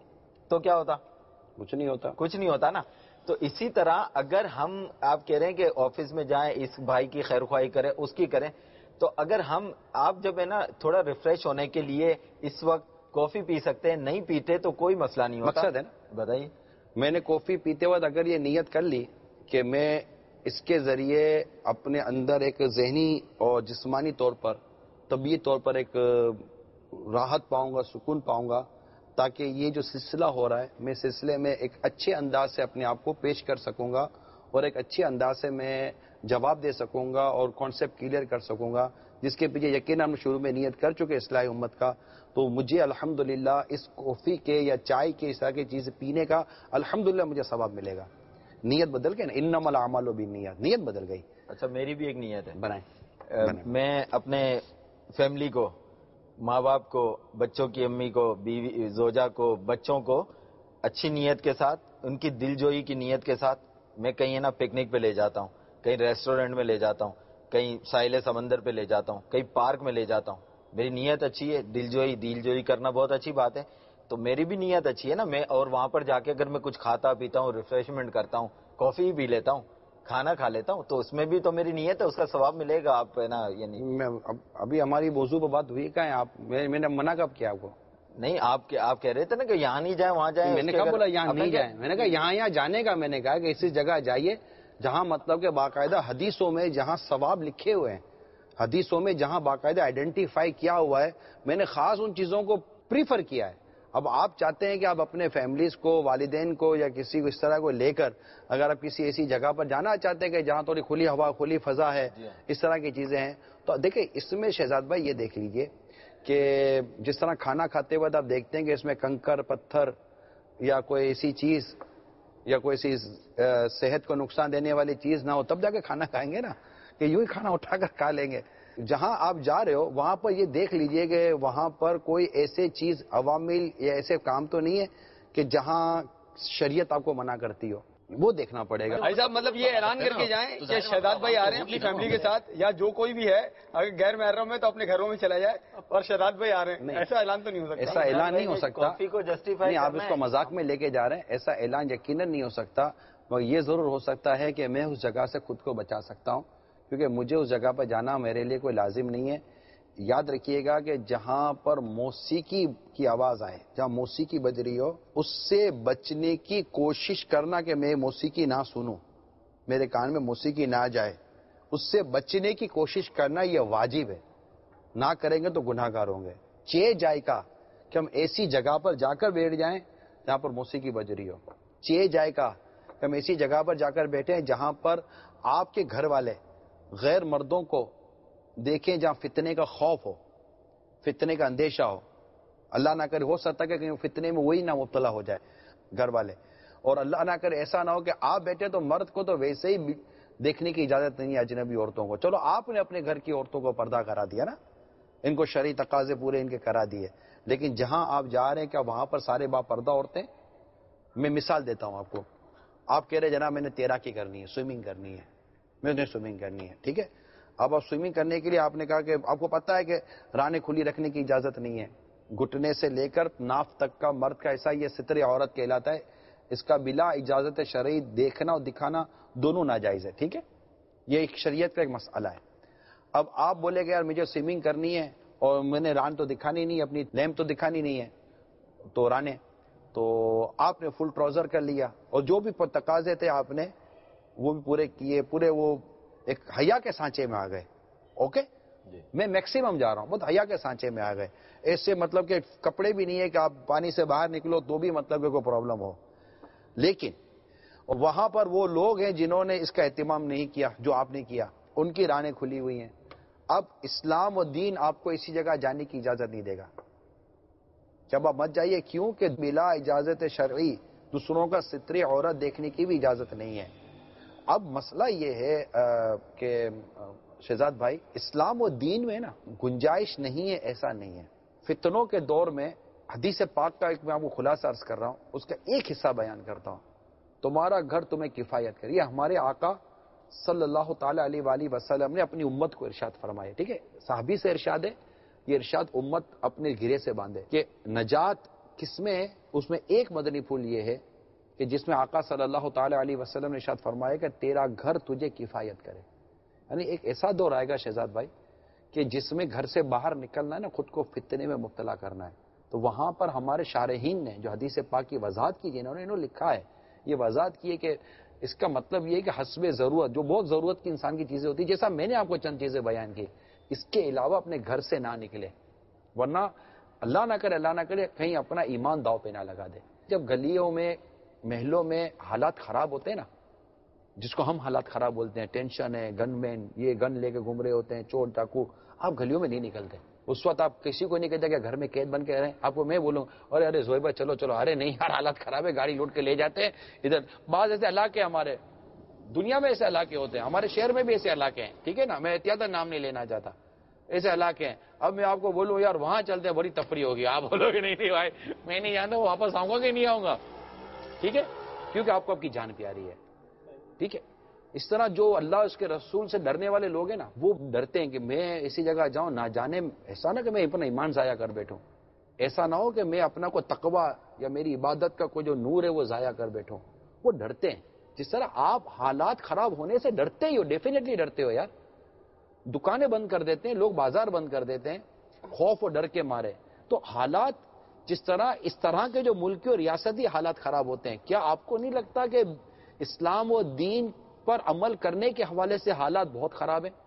تو کیا ہوتا؟ کچھ نہیں ہوتا. کچھ نہیں ہوتا نا. تو اسی طرح اگر ہم, آپ کہہ رہے ہیں کہ آفس میں جائیں, اس بھائی کی خیر خواہی کریں, اس کی کریں, تو اگر ہم آپ جب ہے نا تھوڑا ریفریش ہونے کے لیے اس وقت کافی پی سکتے ہیں, نہیں پیتے تو کوئی مسئلہ نہیں ہوتا. مقصد ہے نا, بتائیے. میں نے کافی پیتے وقت اگر یہ نیت کر لی کہ میں اس کے ذریعے اپنے اندر ایک ذہنی اور جسمانی طور پر, طبعی طور پر ایک راحت پاؤں گا, سکون پاؤں گا, تاکہ یہ جو سلسلہ ہو رہا ہے میں سلسلے میں ایک اچھے انداز سے اپنے آپ کو پیش کر سکوں گا اور ایک اچھے انداز سے میں جواب دے سکوں گا اور کانسیپٹ کلیئر کر سکوں گا, جس کے پیچھے یقیناً ہم شروع میں نیت کر چکے اصلاح امت کا. تو مجھے الحمدللہ اس کافی کے یا چائے کے اس طرح کی چیز پینے کا الحمدللہ مجھے ثواب ملے گا. نیت بدل گئی نا, انما الاعمال بالنیات, نیت بدل گئی. اچھا میری بھی ایک نیت ہے, بنائیں. میں اپنے فیملی کو, ماں باپ کو, بچوں کی امی کو, بیوی زوجہ کو, بچوں کو اچھی نیت کے ساتھ, ان کی دل جوئی کی نیت کے ساتھ میں کہیں نا پکنک پہ لے جاتا ہوں, کہیں ریسٹورنٹ میں لے جاتا ہوں, کہیں ساحل سمندر پہ لے جاتا ہوں, کہیں پارک میں لے جاتا ہوں. میری نیت اچھی ہے, دل جوئی کرنا بہت اچھی بات ہے, تو میری بھی نیت اچھی ہے نا. میں اور وہاں پر جا کے اگر میں کچھ کھاتا پیتا ہوں, ریفریشمنٹ کرتا ہوں, کافی پی لیتا ہوں, کھانا کھا لیتا ہوں, تو اس میں بھی تو میری نیت ہے, اس کا ثواب ملے گا. آپ ہے نا یعنی ابھی ہماری موضوع پہ بات ہوئی کہاں ہے, آپ میں نے منع کب کیا آپ کو؟ نہیں, آپ کہہ رہے تھے نا کہ یہاں نہیں جائیں وہاں جائیں. میں نے کہا بولا یہاں نہیں جائیں, میں نے کہا یہاں جانے کا, میں نے کہا کہ اسی جگہ جائیے جہاں مطلب کہ باقاعدہ حدیثوں میں جہاں ثواب لکھے ہوئے ہیں, حدیثوں میں جہاں باقاعدہ آئیڈینٹیفائی کیا ہوا ہے, میں نے خاص ان چیزوں کو پریفر کیا ہے. اب آپ چاہتے ہیں کہ آپ اپنے فیملیز کو, والدین کو یا کسی کو اس طرح کو لے کر اگر آپ کسی ایسی جگہ پر جانا چاہتے ہیں کہ جہاں تھوڑی کھلی ہوا, کھلی فضا ہے, اس طرح کی چیزیں ہیں, تو دیکھیں اس میں شہزاد بھائی یہ دیکھ لیجئے کہ جس طرح کھانا کھاتے وقت آپ دیکھتے ہیں کہ اس میں کنکر پتھر یا کوئی ایسی چیز یا کوئی ایسی صحت کو نقصان دینے والی چیز نہ ہو, تب جا کے کھانا کھائیں گے نا, کہ یوں ہی کھانا اٹھا کر کھا لیں گے. جہاں آپ جا رہے ہو وہاں پر یہ دیکھ لیجئے کہ وہاں پر کوئی ایسے چیز عوامل یا ایسے کام تو نہیں ہے کہ جہاں شریعت آپ کو منع کرتی ہو, وہ دیکھنا پڑے گا. بھائی صاحب مطلب یہ اعلان کر کے جائیں کہ شہزاد بھائی آ رہے ہیں اپنی فیملی کے ساتھ, یا جو کوئی بھی ہے اگر غیر محرم ہے تو اپنے گھروں میں چلا جائے, اور شہزاد بھائی آ رہے ہیں, ایسا اعلان تو نہیں ہو سکتا. ایسا اعلان نہیں ہو سکتا, کافی کو جسٹیفائی نہیں, آپ اس کو مذاق میں لے کے جا رہے ہیں, ایسا اعلان یقیناً نہیں ہو سکتا. مگر یہ ضرور ہو سکتا ہے کہ میں اس جگہ سے خود کو بچا سکتا ہوں, کیونکہ مجھے اس جگہ پر جانا میرے لیے کوئی لازم نہیں ہے. یاد رکھیے گا کہ جہاں پر موسیقی کی آواز آئے، جہاں موسیقی بج رہی ہو، اس سے بچنے کی کوشش کرنا کہ میں موسیقی نہ سنوں، میرے کان میں موسیقی نہ جائے، اس سے بچنے کی کوشش کرنا یہ واجب ہے. نہ کریں گے تو گناہ گار ہوں گے. چے جائے کا کہ ہم ایسی جگہ پر جا کر بیٹھ جائیں جہاں پر موسیقی بج رہی ہو. چے جائے کا کہ ہم ایسی جگہ پر جا کر بیٹھیں جہاں پر آپ کے گھر والے غیر مردوں کو دیکھیں، جہاں فتنے کا خوف ہو، فتنے کا اندیشہ ہو. اللہ نہ کرے، ہو سکتا ہے کہ فتنے میں وہی نہ مبتلا ہو جائے گھر والے. اور اللہ نہ کرے ایسا نہ ہو کہ آپ بیٹھے تو مرد کو تو ویسے ہی دیکھنے کی اجازت نہیں ہے اجنبی عورتوں کو. چلو آپ نے اپنے گھر کی عورتوں کو پردہ کرا دیا نا، ان کو شرعی تقاضے پورے ان کے کرا دیے، لیکن جہاں آپ جا رہے ہیں کیا وہاں پر سارے با پردہ عورتیں؟ میں مثال دیتا ہوں آپ کو. آپ کہہ رہے جناب میں نے تیراکی کرنی ہے، سوئمنگ کرنی ہے، میں نے سوئمنگ کرنی ہے، ٹھیک ہے. اب آپ سوئمنگ کرنے کے لیے آپ نے کہا کہ آپ کو پتا ہے کہ رانیں کھلی رکھنے کی اجازت نہیں ہے، گھٹنے سے لے کر ناف تک کا مرد کا ایسا یہ ستر عورت کہلاتا ہے، اس کا بلا اجازت شرعی دیکھنا اور دکھانا دونوں ناجائز ہے، ٹھیک ہے. یہ ایک شریعت کا ایک مسئلہ ہے. اب آپ بولے کہ یار مجھے سوئمنگ کرنی ہے اور میں نے ران تو دکھانی نہیں، اپنی لیمپ تو دکھانی نہیں ہے، تو رانے تو آپ نے فل ٹراؤزر کر لیا اور جو بھی تقاضے تھے آپ نے وہ بھی پورے کیے، پورے وہ ایک حیا کے سانچے میں آ گئے. اوکے میں میکسیمم جا رہا ہوں، بہت حیا کے سانچے میں آ گئے. ایسے مطلب کہ کپڑے بھی نہیں ہے کہ آپ پانی سے باہر نکلو تو بھی مطلب کہ کوئی پرابلم ہو. لیکن وہاں پر وہ لوگ ہیں جنہوں نے اس کا اہتمام نہیں کیا جو آپ نے کیا، ان کی رانیں کھلی ہوئی ہیں. اب اسلام و دین آپ کو اسی جگہ جانے کی اجازت نہیں دے گا. جب آپ مت جائیے، کیوں کہ بلا اجازت شرعی دوسروں کا ستر عورت دیکھنے کی بھی اجازت نہیں ہے. اب مسئلہ یہ ہے کہ شہزاد بھائی، اسلام و دین میں نا گنجائش نہیں ہے، ایسا نہیں ہے. فتنوں کے دور میں حدیث پاک کا ایک میں آپ کو خلاصہ عرض کر رہا ہوں، اس کا ایک حصہ بیان کرتا ہوں. تمہارا گھر تمہیں کفایت کرے، یہ ہمارے آقا صلی اللہ تعالی علیہ وآلہ وسلم نے اپنی امت کو ارشاد فرمایا. ٹھیک ہے، صحابی سے ارشاد ہے، یہ ارشاد امت اپنے گھرے سے باندھے کہ نجات کس میں ہے. اس میں ایک مدنی پھول یہ ہے کہ جس میں آقا صلی اللہ تعالی علیہ وسلم نے ارشاد فرمایا کہ تیرا گھر تجھے کفایت کرے. یعنی ایک ایسا دور آئے گا شہزاد بھائی کہ جس میں گھر سے باہر نکلنا ہے نا، خود کو فتنے میں مبتلا کرنا ہے. تو وہاں پر ہمارے شارحین نے جو حدیث پاک کی وضاحت کی جنہوں نے انہوں لکھا ہے، یہ وضاحت کی ہے کہ اس کا مطلب یہ ہے کہ حسب ضرورت جو بہت ضرورت کی انسان کی چیزیں ہوتی ہیں، جیسا میں نے آپ کو چند چیزیں بیان کی، اس کے علاوہ اپنے گھر سے نہ نکلے، ورنہ اللہ نہ کرے کہیں اپنا ایمان داؤ پہ نہ لگا دے. جب گلیوں میں محلوں میں حالات خراب ہوتے ہیں نا، جس کو ہم حالات خراب بولتے ہیں، ٹینشن ہے، گن مین یہ گن لے کے گھوم رہے ہوتے ہیں، چور ڈاکو، آپ گلیوں میں نہیں نکلتے. اس وقت آپ کسی کو نہیں کہتے کہ گھر میں قید بن کے رہیں. آپ کو میں بولوں ارے زوہیب بھائی چلو، ارے نہیں یار حالات خراب ہے، گاڑی لوٹ کے لے جاتے ہیں ادھر. بعض ایسے علاقے ہمارے دنیا میں ایسے علاقے ہوتے ہیں، ہمارے شہر میں بھی ایسے علاقے ہیں، ٹھیک ہے نا، میں احتیاطاً نام نہیں لینا چاہتا، ایسے علاقے ہیں. اب میں آپ کو بولوں یار وہاں چلتے ہیں، بڑی تفریح ہوگی، آپ بولو گے نہیں بھائی میں نہیں جانتا، واپس آؤں گا کہ نہیں آؤں گا، ٹھیک ہے، کیونکہ آپ کو آپ کی جان پیاری ہے. ٹھیک ہے، اس طرح جو اللہ اس کے رسول سے ڈرنے والے لوگ ہیں نا، وہ ڈرتے ہیں کہ میں اسی جگہ جاؤں نہ جانے، ایسا نہ کہ میں اپنا ایمان ضائع کر بیٹھوں، ایسا نہ ہو کہ میں اپنا کوئی تقوی یا میری عبادت کا کوئی جو نور ہے وہ ضائع کر بیٹھوں. وہ ڈرتے ہیں. جس طرح آپ حالات خراب ہونے سے ڈرتے ہی ہو، ڈیفینیٹلی ڈرتے ہو یار. دکانیں بند کر دیتے ہیں لوگ، بازار بند کر دیتے ہیں خوف و ڈر کے مارے. تو حالات جس طرح اس طرح کے جو ملکی اور ریاستی حالات خراب ہوتے ہیں، کیا آپ کو نہیں لگتا کہ اسلام و دین پر عمل کرنے کے حوالے سے حالات بہت خراب ہیں؟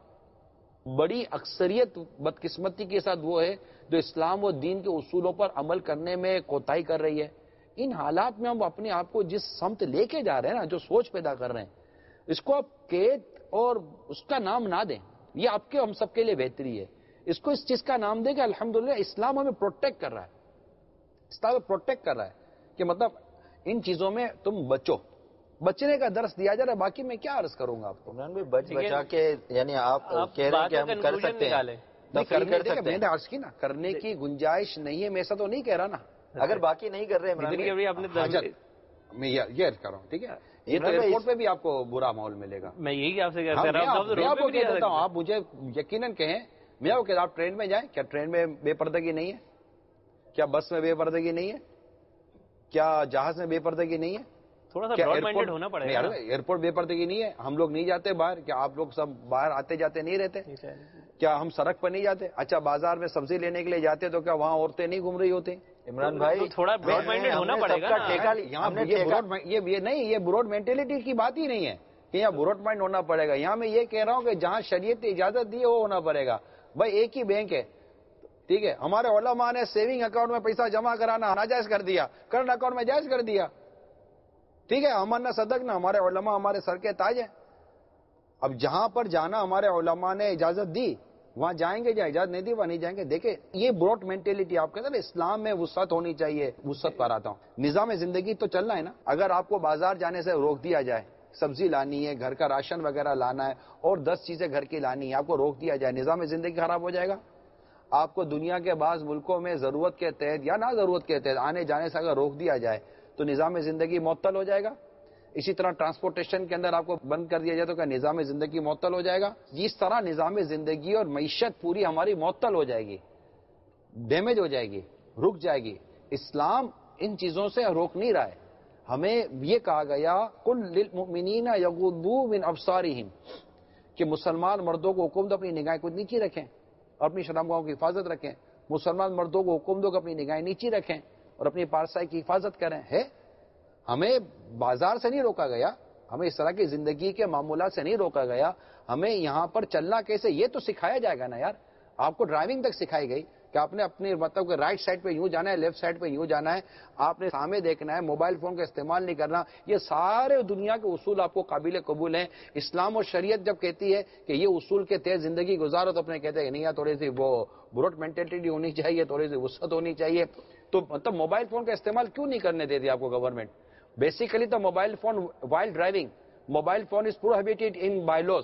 بڑی اکثریت بدقسمتی کے ساتھ وہ ہے جو اسلام و دین کے اصولوں پر عمل کرنے میں کوتاہی کر رہی ہے. ان حالات میں ہم اپنے آپ کو جس سمت لے کے جا رہے ہیں نا، جو سوچ پیدا کر رہے ہیں، اس کو آپ قید اور اس کا نام نہ دیں. یہ آپ کے ہم سب کے لیے بہتری ہے. اس کو اس چیز کا نام دیں کہ الحمدللہ اسلام ہمیں پروٹیکٹ کر رہا ہے، اسلام پروٹیکٹ کر رہا ہے کہ مطلب ان چیزوں میں تم بچو، بچنے کا درس دیا جا رہا ہے. باقی میں کیا عرض کروں گا آپ کو؟ عمران بھائی بچا کے یعنی آپ کہہ رہے ہیں کہ ہم کر سکتے ہیں، میں نے عرض کی نا کرنے کی گنجائش نہیں ہے، میں ایسا تو نہیں کہہ رہا نا. اگر باقی نہیں کر رہے میں یہ عرض کر رہا ہوں، ٹھیک ہے. یہ تو ایئرپورٹ پہ بھی آپ کو برا ماحول ملے گا. میں یہی آپ سے کہہ رہا ہوں، میں آپ کو کہہ دیتا ہوں، آپ مجھے یقیناً کہیں، میں آپ کو کہتا ہوں آپ ٹرین میں جائیں، کیا ٹرین میں بے پردگی نہیں ہے؟ کیا بس میں بے پردگی نہیں ہے؟ کیا جہاز میں بے پردگی نہیں ہے؟ تھوڑا سا براڈ مائنڈیڈ ہونا پڑے گا. ایئرپورٹ بے پردگی نہیں ہے؟ ہم لوگ نہیں جاتے باہر؟ کیا آپ لوگ سب باہر آتے جاتے نہیں رہتے؟ کیا ہم سڑک پر نہیں جاتے؟ اچھا بازار میں سبزی لینے کے لیے جاتے تو کیا وہاں عورتیں نہیں گھوم رہی ہوتی؟ عمران بھائی تھوڑا براڈ مائنڈیڈ ہونا پڑے گا. یہ نہیں، یہ براڈ مینٹلٹی کی بات ہی نہیں ہے کہ یہاں براڈ مائنڈ ہونا پڑے گا. یہاں میں یہ کہہ رہا ہوں کہ جہاں شریعت نے اجازت دی ہے وہ ہونا پڑے گا. بھائی ایک ہی بینک ہے، ٹھیک ہے، ہمارے علماء نے سیونگ اکاؤنٹ میں پیسہ جمع کرانا ناجائز کر دیا، کرنٹ اکاؤنٹ میں جائز کر دیا. ٹھیک ہے، امرنا صدق نا، ہمارے علماء ہمارے سر کے تاج ہیں. اب جہاں پر جانا ہمارے علماء نے اجازت دی وہاں جائیں گے، جہاں اجازت نہیں دی وہاں نہیں جائیں گے. دیکھیں یہ براڈ مینٹلٹی آپ کہتے ہیں اسلام میں وسعت ہونی چاہیے. وسعت پر آتا ہوں، نظام زندگی تو چلنا ہے نا. اگر آپ کو بازار جانے سے روک دیا جائے، سبزی لانی ہے، گھر کا راشن وغیرہ لانا ہے اور 10 چیزیں گھر کی لانی ہے، آپ کو روک دیا جائے، نظام زندگی خراب ہو جائے گا. آپ کو دنیا کے بعض ملکوں میں ضرورت کے تحت یا نہ ضرورت کے تحت آنے جانے سے اگر روک دیا جائے تو نظام زندگی معطل ہو جائے گا. اسی طرح ٹرانسپورٹیشن کے اندر آپ کو بند کر دیا جائے تو کیا نظام زندگی معطل ہو جائے گا؟ جس طرح نظام زندگی اور معیشت پوری ہماری معطل ہو جائے گی، ڈیمیج ہو جائے گی، رک جائے گی. اسلام ان چیزوں سے روک نہیں رہا ہے. ہمیں یہ کہا گیا قل للمؤمنین یغضوا من ابصارہم کہ مسلمان مردوں کو حکم دو اپنی نگاہیں کچھ نیچی رکھیں اور اپنی شرمگاہوں کی حفاظت رکھیں. مسلمان مردوں کو حکم دو کہ اپنی نگاہیں نیچی رکھیں اور اپنی پارسائی کی حفاظت کریں. ہے ہمیں بازار سے نہیں روکا گیا، ہمیں اس طرح کی زندگی کے معمولات سے نہیں روکا گیا. ہمیں یہاں پر چلنا کیسے یہ تو سکھایا جائے گا نا یار. آپ کو ڈرائیونگ تک سکھائی گئی کہ آپ نے اپنی مطلب کہ رائٹ سائڈ پہ یوں جانا ہے، لیفٹ سائڈ پہ یوں جانا ہے، آپ نے سامنے دیکھنا ہے، موبائل فون کا استعمال نہیں کرنا. یہ سارے دنیا کے اصول آپ کو قابل قبول ہیں. اسلام اور شریعت جب کہتی ہے کہ یہ اصول کے تحت زندگی گزارو تو اپنے کہتے ہیں کہ نہیں یار تھوڑی سی وہ براڈ مینٹلٹی ہونی چاہیے، تھوڑی سی وسعت ہونی چاہیے. تو مطلب موبائل فون کا استعمال کیوں نہیں کرنے دیتی آپ کو گورنمنٹ؟ بیسیکلی تو mobile phone while driving, mobile phone is prohibited in bylaws,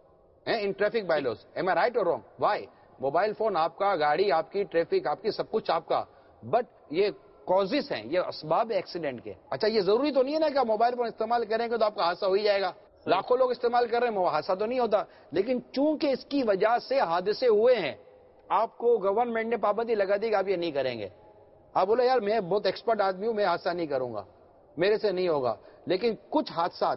in traffic bylaws. Am I right or wrong? Why? Mobile phone آپ کا، گاڑی آپ کی، ٹریفک آپ کی، سب کچھ آپ کا، بٹ یہ کازز ہیں، یہ اسباب ایکسیڈنٹ کے. اچھا یہ ضروری تو نہیں ہے نا کہ آپ موبائل فون استعمال کریں گے تو آپ کا حادثہ ہو ہی جائے گا. لاکھوں لوگ استعمال کر رہے ہیں، حادثہ تو نہیں ہوتا. لیکن چونکہ اس کی وجہ سے حادثے ہوئے ہیں، آپ کو گورنمنٹ نے پابندی لگا دی کہ آپ یہ نہیں کریں گے. آپ بولے یار میں بہت ایکسپرٹ آدمی ہوں، میں حادثہ نہیں کروں گا، میرے سے نہیں ہوگا. لیکن کچھ حادثات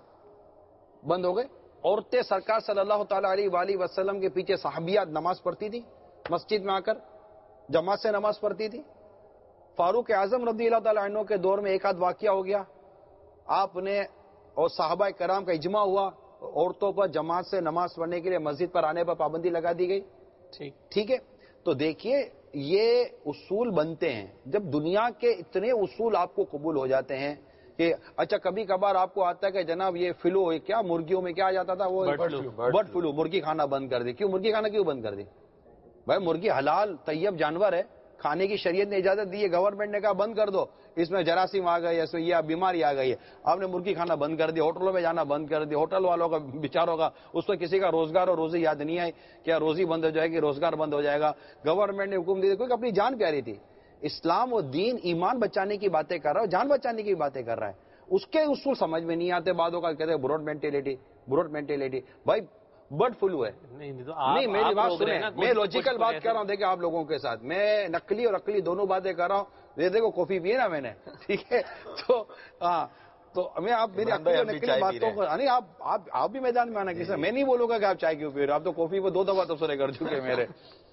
بند ہو گئے. عورتیں سرکار صلی اللہ تعالی علیہ وآلہ وسلم کے پیچھے صحابیات نماز پڑھتی تھی، مسجد میں آ کر جماعت سے نماز پڑھتی تھی. فاروق اعظم رضی اللہ تعالی عنہ کے دور میں ایک آدھ واقعہ ہو گیا، آپ نے اور صحابہ کرام کا اجماع ہوا، عورتوں پر جماعت سے نماز پڑھنے کے لیے مسجد پر آنے پر پابندی لگا دی گئی. ٹھیک ہے، تو دیکھیے یہ اصول بنتے ہیں جب دنیا کے اتنے اصول آپ کو قبول ہو جاتے ہیں کہ اچھا کبھی کبھار آپ کو آتا ہے کہ جناب یہ فلو کیا مرغیوں میں کیا آ جاتا تھا، وہ برڈ فلو، مرغی کھانا بند کر دی. کیوں مرغی کھانا کیوں بند کر دی؟ بھائی مرغی حلال طیب جانور ہے، کھانے کی شریعت نے اجازت دی ہے، گورنمنٹ نے کہا بند کر دو، اس میں جراثیم آ گئے، اس میں یہ بیماری آ گئی ہے، آپ نے مرغی کھانا بند کر دیا، ہوٹلوں میں جانا بند کر دیا. ہوٹل والوں کا بیچاروں کا اس میں کسی کا روزگار اور روزی یاد نہیں آئی، کیا روزی بند ہو جائے گی، روزگار بند ہو جائے گا. گورنمنٹ نے حکم دیا کیونکہ اپنی جان پیاری تھی. اسلام و دین ایمان بچانے کی باتیں کر رہا ہے، جان بچانے کی باتیں کر رہا ہے. اس کے اصول سمجھ میں نہیں آتے، بعدوں کا کہتے ہیں براڈ مینٹلٹی. بھائی برڈ فلو ہے نہیں، میری بات سنیں، میں لوجیکل بات کر رہا ہوں. دیکھیں آپ لوگوں کے ساتھ میں نقلی اور عقلی دونوں باتیں کر رہا ہوں. یہ دیکھو کافی پی نا میں نے، ٹھیک ہے، تو ہاں تو میں آپ میری عقلی اور نقلی باتوں کو نہیں، آپ بھی میدان میں آنا کسی، میں نہیں بولوں گا کہ آپ چائے کیوں پی رہے، آپ تو کافی پہ 2 دفعہ تبصرے کر چکے میرے.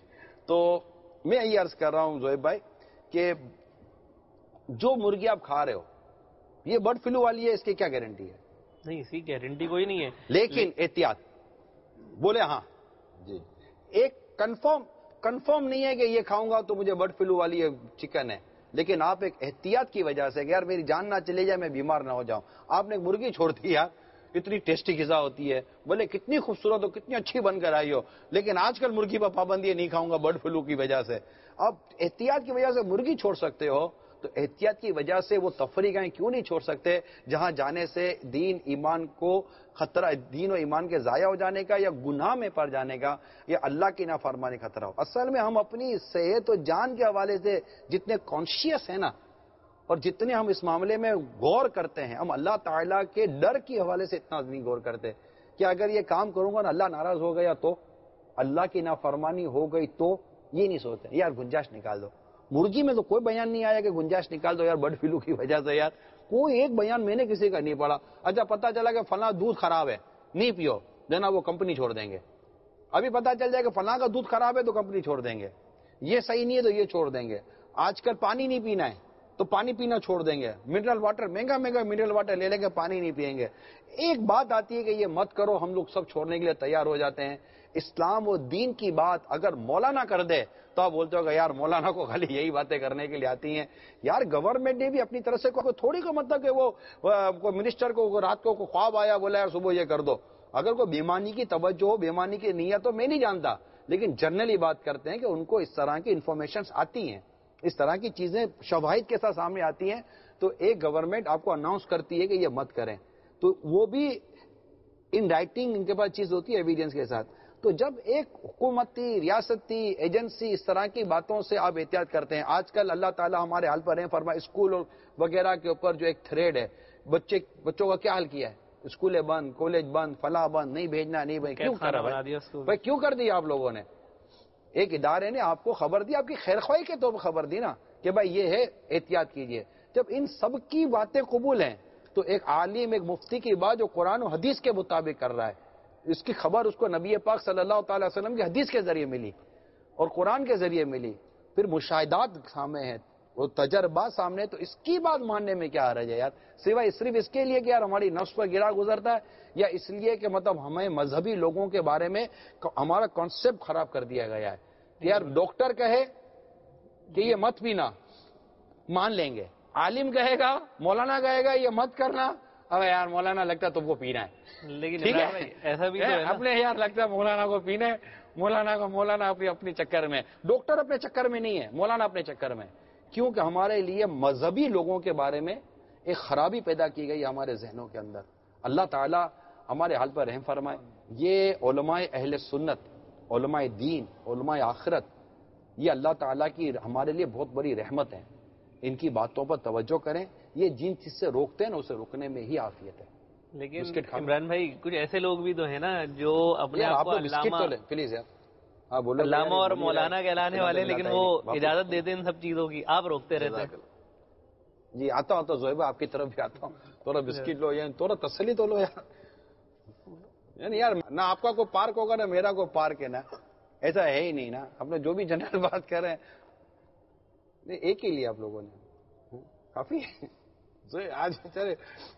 تو میں یہ عرض کر رہا ہوں زہیب بھائی کہ جو مرغی آپ کھا رہے ہو یہ برڈ فلو والی ہے، اس کی کیا گارنٹی ہے؟ نہیں، اس کی گارنٹی کوئی نہیں ہے. لیکن احتیاط بولے ہاں جی، ایک کنفرم نہیں ہے کہ یہ کھاؤں گا تو مجھے برڈ فلو والی چکن ہے، لیکن آپ ایک احتیاط کی وجہ سے کہ یار میری جان نہ چلے جائے، میں بیمار نہ ہو جاؤں، آپ نے ایک مرغی چھوڑ دی. یار اتنی ٹیسٹی غذا ہوتی ہے، بولے کتنی خوبصورت ہو، کتنی اچھی بن کر آئی ہو، لیکن آج کل مرغی پر پابندی ہے، نہیں کھاؤں گا برڈ فلو کی وجہ سے. آپ احتیاط کی وجہ سے مرغی چھوڑ سکتے ہو تو احتیاط کی وجہ سے وہ تفریح کیوں نہیں چھوڑ سکتے جہاں جانے سے دین ایمان کو خطرہ، دین و ایمان کے ضائع ہو جانے کا یا گناہ میں پڑ جانے کا یا اللہ کی نافرمانی خطرہ ہو. اصل میں ہم اپنی صحت و جان کے حوالے سے جتنے کانشیس ہیں نا اور جتنے ہم اس معاملے میں غور کرتے ہیں، ہم اللہ تعالیٰ کے ڈر کے حوالے سے اتنا نہیں غور کرتے کہ اگر یہ کام کروں گا نا اللہ ناراض ہو گیا تو، اللہ کی نافرمانی ہو گئی تو، یہ نہیں سوچتے. یار گنجائش نکال دو. مرغی میں تو کوئی بیان نہیں آیا کہ گنجائش نکال دو یار برڈ فلو کی وجہ سے. یار کوئی ایک بیان میں نے کسی کا نہیں پڑھا. اچھا پتا چلا کہ فلاں دودھ خراب ہے نہیں پیو, جناب وہ کمپنی چھوڑ دیں گے. ابھی پتا چل جائے کہ فلاں کا دودھ خراب ہے تو کمپنی چھوڑ دیں گے. یہ صحیح نہیں ہے تو یہ چھوڑ دیں گے. آج کل پانی نہیں پینا ہے تو پانی پینا چھوڑ دیں گے. منرل واٹر مہنگا منرل واٹر لے لیں گے, پانی نہیں پئیں گے. ایک بات آتی ہے کہ یہ مت کرو, ہم لوگ سب چھوڑنے کے لیے تیار ہو جاتے ہیں. اسلام و دین کی بات اگر مولانا کر دے تو آپ بولتے ہو کہ یار مولانا کو خالی یہی باتیں کرنے کے لیے آتی ہیں. یار گورنمنٹ نے بھی اپنی طرف سے تھوڑی کو مطلب کہ وہ منسٹر کو رات کو خواب آیا بولا یار صبح یہ کر دو. اگر کوئی بیمانی کی توجہ ہو, بیمانی کی نیت تو میں نہیں جانتا, لیکن جنرلی بات کرتے ہیں کہ ان کو اس طرح کی انفارمیشنز آتی ہیں, اس طرح کی چیزیں شواہد کے ساتھ سامنے آتی ہیں, تو ایک گورنمنٹ آپ کو اناؤنس کرتی ہے کہ یہ مت کریں, تو وہ بھی ان رائٹنگ ان کے پاس چیز ہوتی ہے ایویڈنس کے ساتھ. تو جب ایک حکومتی ریاستی ایجنسی اس طرح کی باتوں سے آپ احتیاط کرتے ہیں. آج کل اللہ تعالیٰ ہمارے حال پر ہیں, فرمائے اسکول وغیرہ کے اوپر جو ایک تھریڈ ہے, بچوں کا کیا حال کیا ہے, اسکولیں بند, کالج بند, فلاں بند, نہیں بھیجنا, نہیں بھائی کیوں کرا بھائی کیوں کر دیا آپ لوگوں نے؟ ایک ادارے نے آپ کو خبر دی, آپ کی خیر خواہی کے طور پر خبر دی نا کہ بھائی یہ ہے احتیاط کیجئے. جب ان سب کی باتیں قبول ہیں تو ایک عالم ایک مفتی کی بات جو قرآن و حدیث کے مطابق کر رہا ہے, اس کی خبر اس کو نبی پاک صلی اللہ تعالی وسلم کی حدیث کے ذریعے ملی اور قرآن کے ذریعے ملی, پھر مشاہدات سامنے ہیں, وہ تجربات سامنے, تو اس کی بات ماننے میں کیا حرج ہے یار, سوائے صرف اس کے لیے کہ یار ہماری نفس پر گرا گزرتا ہے, یا اس لیے کہ مطلب ہمیں مذہبی لوگوں کے بارے میں ہمارا کانسیپٹ خراب کر دیا گیا ہے. یار ڈاکٹر کہے کہ یہ مت پینا مان لیں گے, عالم کہے گا, مولانا کہے گا یہ مت کرنا, اب یار مولانا لگتا ہے تم کو پینا ہے, لیکن ٹھیک ہے ایسا بھی تو ہے نا, اپنے یار لگتا ہے مولانا کو پینا ہے, مولانا اپنے چکر میں, ڈاکٹر اپنے چکر میں نہیں ہے, مولانا اپنے چکر میں. کیونکہ ہمارے لیے مذہبی لوگوں کے بارے میں ایک خرابی پیدا کی گئی ہمارے ذہنوں کے اندر. اللہ تعالیٰ ہمارے حال پر رحم فرمائے. یہ علماء اہل سنت, علماء دین, علماء آخرت, یہ اللہ تعالیٰ کی ہمارے لیے بہت بڑی رحمت ہے. ان کی باتوں پر توجہ کریں, یہ جن چیز سے روکتے ہیں نا اسے روکنے میں ہی عافیت ہے. لیکن عمران بھائی کچھ ایسے لوگ بھی تو ہیں نا جو اپنے آپ کو پلیز یار علامہ اور مولانا کہلانے والے, لیکن وہ اجازت دیتے ان سب چیزوں کی, آپ روکتے رہتے ہیں. جی آتا ہوں تو زویبہ آپ کی طرف بھی آتا ہوں, تھوڑا بسکٹ لو, یعنی تھوڑا تسلی تو لو یار, یعنی یار نہ آپ کا کوئی پارک ہوگا نہ میرا کوئی پارک ہے, نا ایسا ہے ہی نہیں نا. ہم نے جو بھی جنرل بات کر رہے ہیں ایک ہی لیا آپ لوگوں نے, کافی آج چلے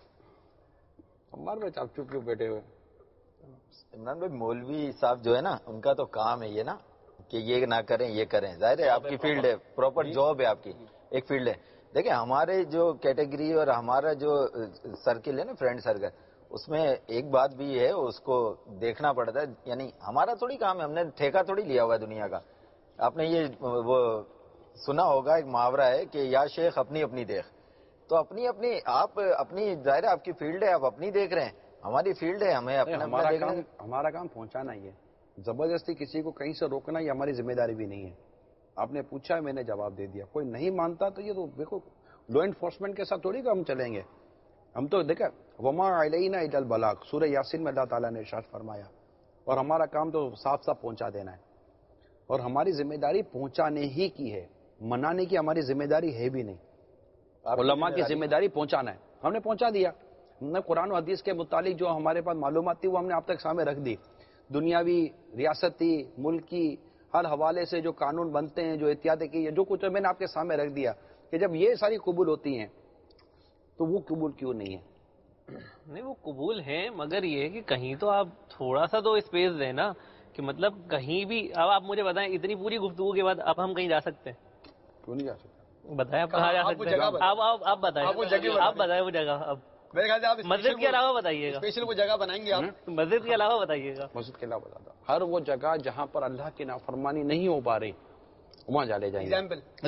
ہمارے میں چپ چپ کیوں بیٹھے ہوئے. عمران بھائی مولوی صاحب جو ہے نا ان کا تو کام ہے یہ نا کہ یہ نہ کریں یہ کریں, ظاہر ہے آپ کی فیلڈ ہے, پراپر جاب ہے آپ کی, ایک فیلڈ ہے. دیکھیں ہمارے جو کیٹیگری اور ہمارا جو سرکل ہے نا, فرینڈ سرکل, اس میں ایک بات بھی ہے اس کو دیکھنا پڑتا ہے. یعنی ہمارا تھوڑی کام ہے, ہم نے ٹھیکہ تھوڑی لیا ہوا ہے دنیا کا. آپ نے یہ وہ سنا ہوگا ایک محاورہ ہے کہ یا شیخ اپنی اپنی دیکھ, تو اپنی اپنی آپ اپنی, ظاہر ہے آپ کی فیلڈ ہے, آپ اپنی دیکھ رہے ہیں, ہماری فیلڈ ہے, ہمیں ہمارا کام پہنچانا ہی ہے. زبردستی کسی کو کہیں سے روکنا یہ ہماری ذمہ داری بھی نہیں ہے. آپ نے پوچھا میں نے جواب دے دیا. کوئی نہیں مانتا تو یہ تو دیکھو لو انفورسمنٹ کے ساتھ تھوڑی ہم چلیں گے. ہم تو دیکھا وما علینا الا البلاغ, سورہ یاسین میں اللہ تعالیٰ نے ارشاد فرمایا, اور ہمارا کام تو صاف صاف پہنچا دینا ہے, اور ہماری ذمہ داری پہنچانے ہی کی ہے, منانے کی ہماری ذمہ داری ہے بھی نہیں. علماء کی ذمہ داری پہنچانا ہے, ہم نے پہنچا دیا. ہم نے قرآن و حدیث کے متعلق جو ہمارے پاس معلومات تھی وہ ہم نے آپ تک سامنے رکھ دی. دنیاوی, ریاستی, ملکی ہر حوالے سے جو قانون بنتے ہیں, جو احتیاطیں کی, جو کچھ میں نے آپ کے سامنے رکھ دیا کہ جب یہ ساری قبول ہوتی ہیں تو وہ قبول کیوں نہیں ہے؟ نہیں وہ قبول ہیں, مگر یہ کہ کہیں تو آپ تھوڑا سا تو اسپیس دیں نا, کہ مطلب کہیں بھی. اب آپ مجھے بتائیں اتنی پوری گفتگو کے بعد اب ہم کہیں جا سکتے ہیں؟ کیوں نہیں جا سکتے؟ بتائیں آپ کہاں جا سکتے ہیں؟ آپ بتائیں, آپ بتائیں وہ جگہ. اب میرے خیال سے آپ مسجد کے علاوہ بتائیے گا, اسپیشل وہ جگہ بنائیں گے آپ, مسجد کے علاوہ بتائیے گا. مسجد کے علاوہ بتا دو, ہر وہ جگہ جہاں پر اللہ کی نافرمانی نہیں ہو پا رہی وہاں جا لے جائیں گے.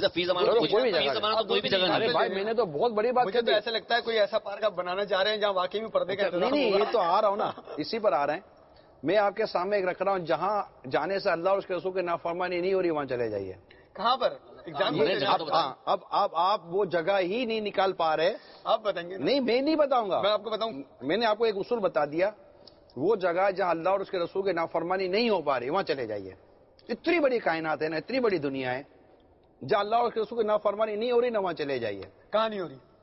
بھائی میں نے تو بہت بڑی بات کی. ایسا لگتا ہے کوئی ایسا پارک آپ بنانا چاہ رہے ہیں جہاں واقعی میں پردے کا نہیں, یہ تو آ رہا ہوں نا, اسی پر آ رہے ہیں. میں آپ کے سامنے ایک رکھ رہا ہوں, جہاں جانے سے اللہ اور اس کے رسول کی نافرمانی نہیں ہو رہی وہاں چلے جائیے. کہاں پر؟ اب آپ وہ جگہ ہی نہیں نکال پا رہے, آپ بتائیں گے؟ نہیں میں نہیں بتاؤں گا, میں آپ کو بتاؤں. میں نے آپ کو ایک اصول بتا دیا, وہ جگہ جہاں اللہ اور اس کے رسول کی نافرمانی نہیں ہو پا رہی وہاں چلے جائیے. اتنی بڑی کائنات ہے نا, اتنی بڑی دنیا ہے, جہاں اللہ اور اس کے رسول کی نافرمانی نہیں ہو رہی نا وہاں چلے جائیے. کہاں نہیں ہو رہی؟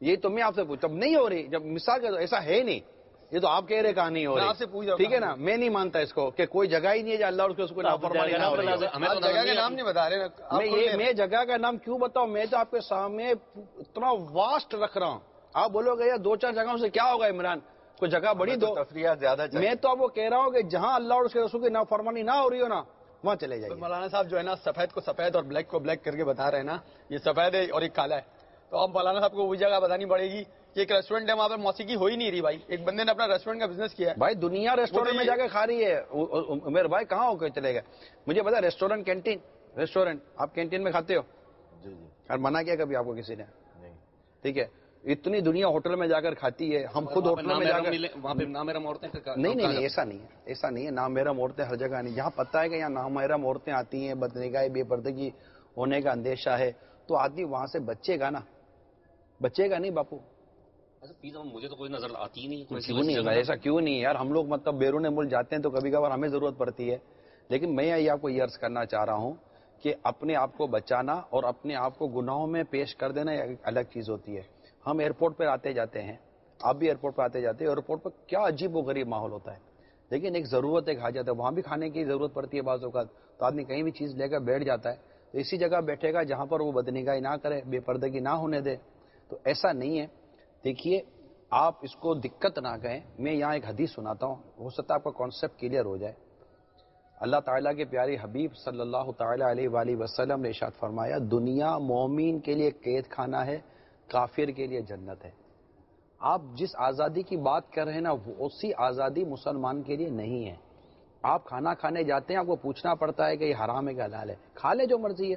یہ تو میں آپ سے پوچھتا ہوں، نہیں ہو رہی. جب مثال کا ایسا ہے نہیں، یہ تو آپ کہہ رہے کہاں نہیں ہو رہی. آپ سے پوچھ رہا ہوں، ٹھیک ہے نا، میں نہیں مانتا اس کو کہ کوئی جگہ ہی نہیں ہے جو اللہ اور اس کو نافرمانی نہ ہو رہی ہے. آپ جگہ کا نام نہیں بتا رہے. میں جگہ کا نام کیوں بتاؤں؟ میں تو آپ کے سامنے اتنا واسٹ رکھ رہا ہوں. آپ بولو گے یار 2-4 جگہوں سے کیا ہوگا عمران، کوئی جگہ بڑی دو. تفریحات زیادہ چاہیے. میں تو آپ کو کہہ رہا ہوں کہ جہاں اللہ اور اس کے رسول کی نافرمانی نہ ہو رہی ہو نا، وہاں چلے جائیے. مولانا صاحب جو ہے نا سفید کو سفید اور بلیک کو بلیک کر کے بتا رہے ہیں نا، یہ سفید ہے اور ایک کالا ہے. تو اب مولانا صاحب کو وہ جگہ بتانی پڑے گی کہ ایک ریسٹورینٹ ہے وہاں پر موسیقی ہو ہی نہیں رہی. بھائی ایک بندے نے اپنا ریسٹورینٹ کا بزنس کیا ہے. بھائی دنیا ریسٹورینٹ میں جا کے کھا رہی ہے. میرے بھائی کہاں ہو کے چلے گئے؟ مجھے پتا ریسٹورینٹ کینٹین، ریسٹورینٹ آپ کینٹین میں کھاتے ہو؟ جی جی. اور منع کیا کبھی آپ کو کسی نے؟ نہیں. ٹھیک ہے، اتنی دنیا ہوٹل میں جا کر کھاتی ہے. ہم خود ہوٹل میں جا کر وہاں پہ نامحرم عورتیں نہیں ایسا نہیں ہے، ایسا نہیں ہے. نامحرم عورتیں ہر جگہ نہیں. جہاں پتہ ہے کہ یہاں نامحرم عورتیں آتی ہیں، بدنگاہی بے پردگی ہونے کا اندیشہ ہے، تو آدمی وہاں سے بچے گا نا، بچے گا نہیں باپو. مجھے تو کوئی نظر آتی ہی نہیں. کیوں نہیں ایسا کیوں نہیں یار؟ ہم لوگ مطلب بیرون ملک جاتے ہیں تو کبھی کبھار ہمیں ضرورت پڑتی ہے. لیکن میں یہ آپ کو یہ عرض کرنا چاہ رہا ہوں کہ اپنے آپ کو بچانا اور اپنے آپ کو گناہوں میں پیش کر دینا ایک الگ چیز ہوتی ہے. ہم ایئرپورٹ پہ آتے جاتے ہیں، آپ بھی ایئرپورٹ پہ آتے جاتے ہیں. ایئرپورٹ پہ کیا عجیب و غریب ماحول ہوتا ہے، لیکن ایک ضرورت ایک حاجت ہے. وہاں بھی کھانے کی ضرورت پڑتی ہے بعض اوقات، تو آدمی کہیں بھی چیز لے کر بیٹھ جاتا ہے. تو اسی جگہ بیٹھے گا جہاں پر وہ بدنگاہی نہ کرے، بے پردگی نہ ہونے دے. تو ایسا نہیں ہے. دیکھیے آپ اس کو دقت نہ کہیں. میں یہاں ایک حدیث سناتا ہوں، ہو سکتا ہے آپ کا کانسیپٹ کلیئر ہو جائے. اللہ تعالیٰ کے پیارے حبیب صلی اللہ تعالیٰ علیہ وآلہ وسلم نے ارشاد فرمایا، دنیا مومن کے لیے قید خانہ ہے، کافر کے لیے جنت ہے. آپ جس آزادی کی بات کر رہے ہیں نا، اسی آزادی مسلمان کے لیے نہیں ہے. آپ کھانا کھانے جاتے ہیں، آپ کو پوچھنا پڑتا ہے کہ یہ حرام ہے کہ حلال ہے. کھا لے جو مرضی ہے.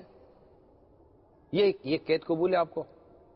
یہ قید قبول ہے آپ کو؟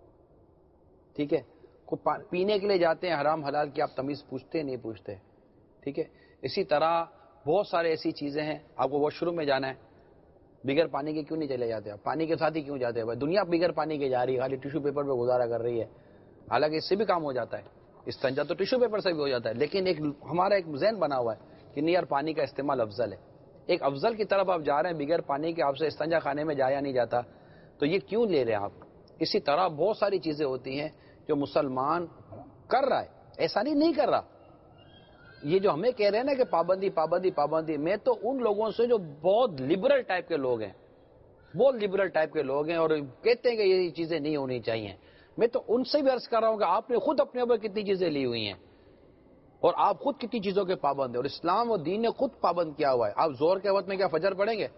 ٹھیک ہے. پینے کے لیے جاتے ہیں، حرام حلال کی آپ تمیز پوچھتے نہیں پوچھتے. ٹھیک ہے. اسی طرح بہت سارے ایسی چیزیں ہیں. آپ کو واش روم میں جانا ہے، بغیر پانی کے کیوں نہیں چلے جاتے؟ آپ پانی کے ساتھ ہی کیوں جاتے ہیں؟ بھائی دنیا بغیر پانی کے جا رہی ہے، خالی ٹیشو پیپر پہ گزارا کر رہی ہے. حالانکہ اس سے بھی کام ہو جاتا ہے، استنجا تو ٹیشو پیپر سے بھی ہو جاتا ہے. لیکن ایک ہمارا ایک ذہن بنا ہوا ہے کہ نہیں یار پانی کا استعمال افضل ہے. ایک افضل کی طرف آپ جا رہے ہیں، بغیر پانی کے آپ سے استنجا خانے میں جایا نہیں جاتا، تو یہ کیوں لے رہے ہیں آپ؟ اسی طرح بہت ساری چیزیں ہوتی ہیں جو مسلمان کر رہا ہے، ایسا نہیں کر رہا. یہ جو ہمیں کہہ رہے ہیں نا کہ پابندی پابندی پابندی، میں تو ان لوگوں سے جو بہت لبرل ٹائپ کے لوگ ہیں، بہت لبرل ٹائپ کے لوگ ہیں اور کہتے ہیں کہ یہ چیزیں نہیں ہونی چاہیے، میں تو ان سے بھی عرض کر رہا ہوں کہ آپ نے خود اپنے اوپر کتنی چیزیں لی ہوئی ہیں اور آپ خود کتنی چیزوں کے پابند ہیں. اور اسلام و دین نے خود پابند کیا ہوا ہے. آپ زور کے وقت میں کیا فجر پڑھیں گے؟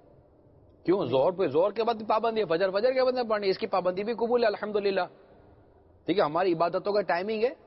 کیوں؟ زور کے وقت پابندی ہے، فجر کے وقت میں پڑھنی، اس کی پابندی بھی قبول ہے الحمدللہ. ٹھیک ہے. ہماری عبادتوں کا ٹائمنگ ہے،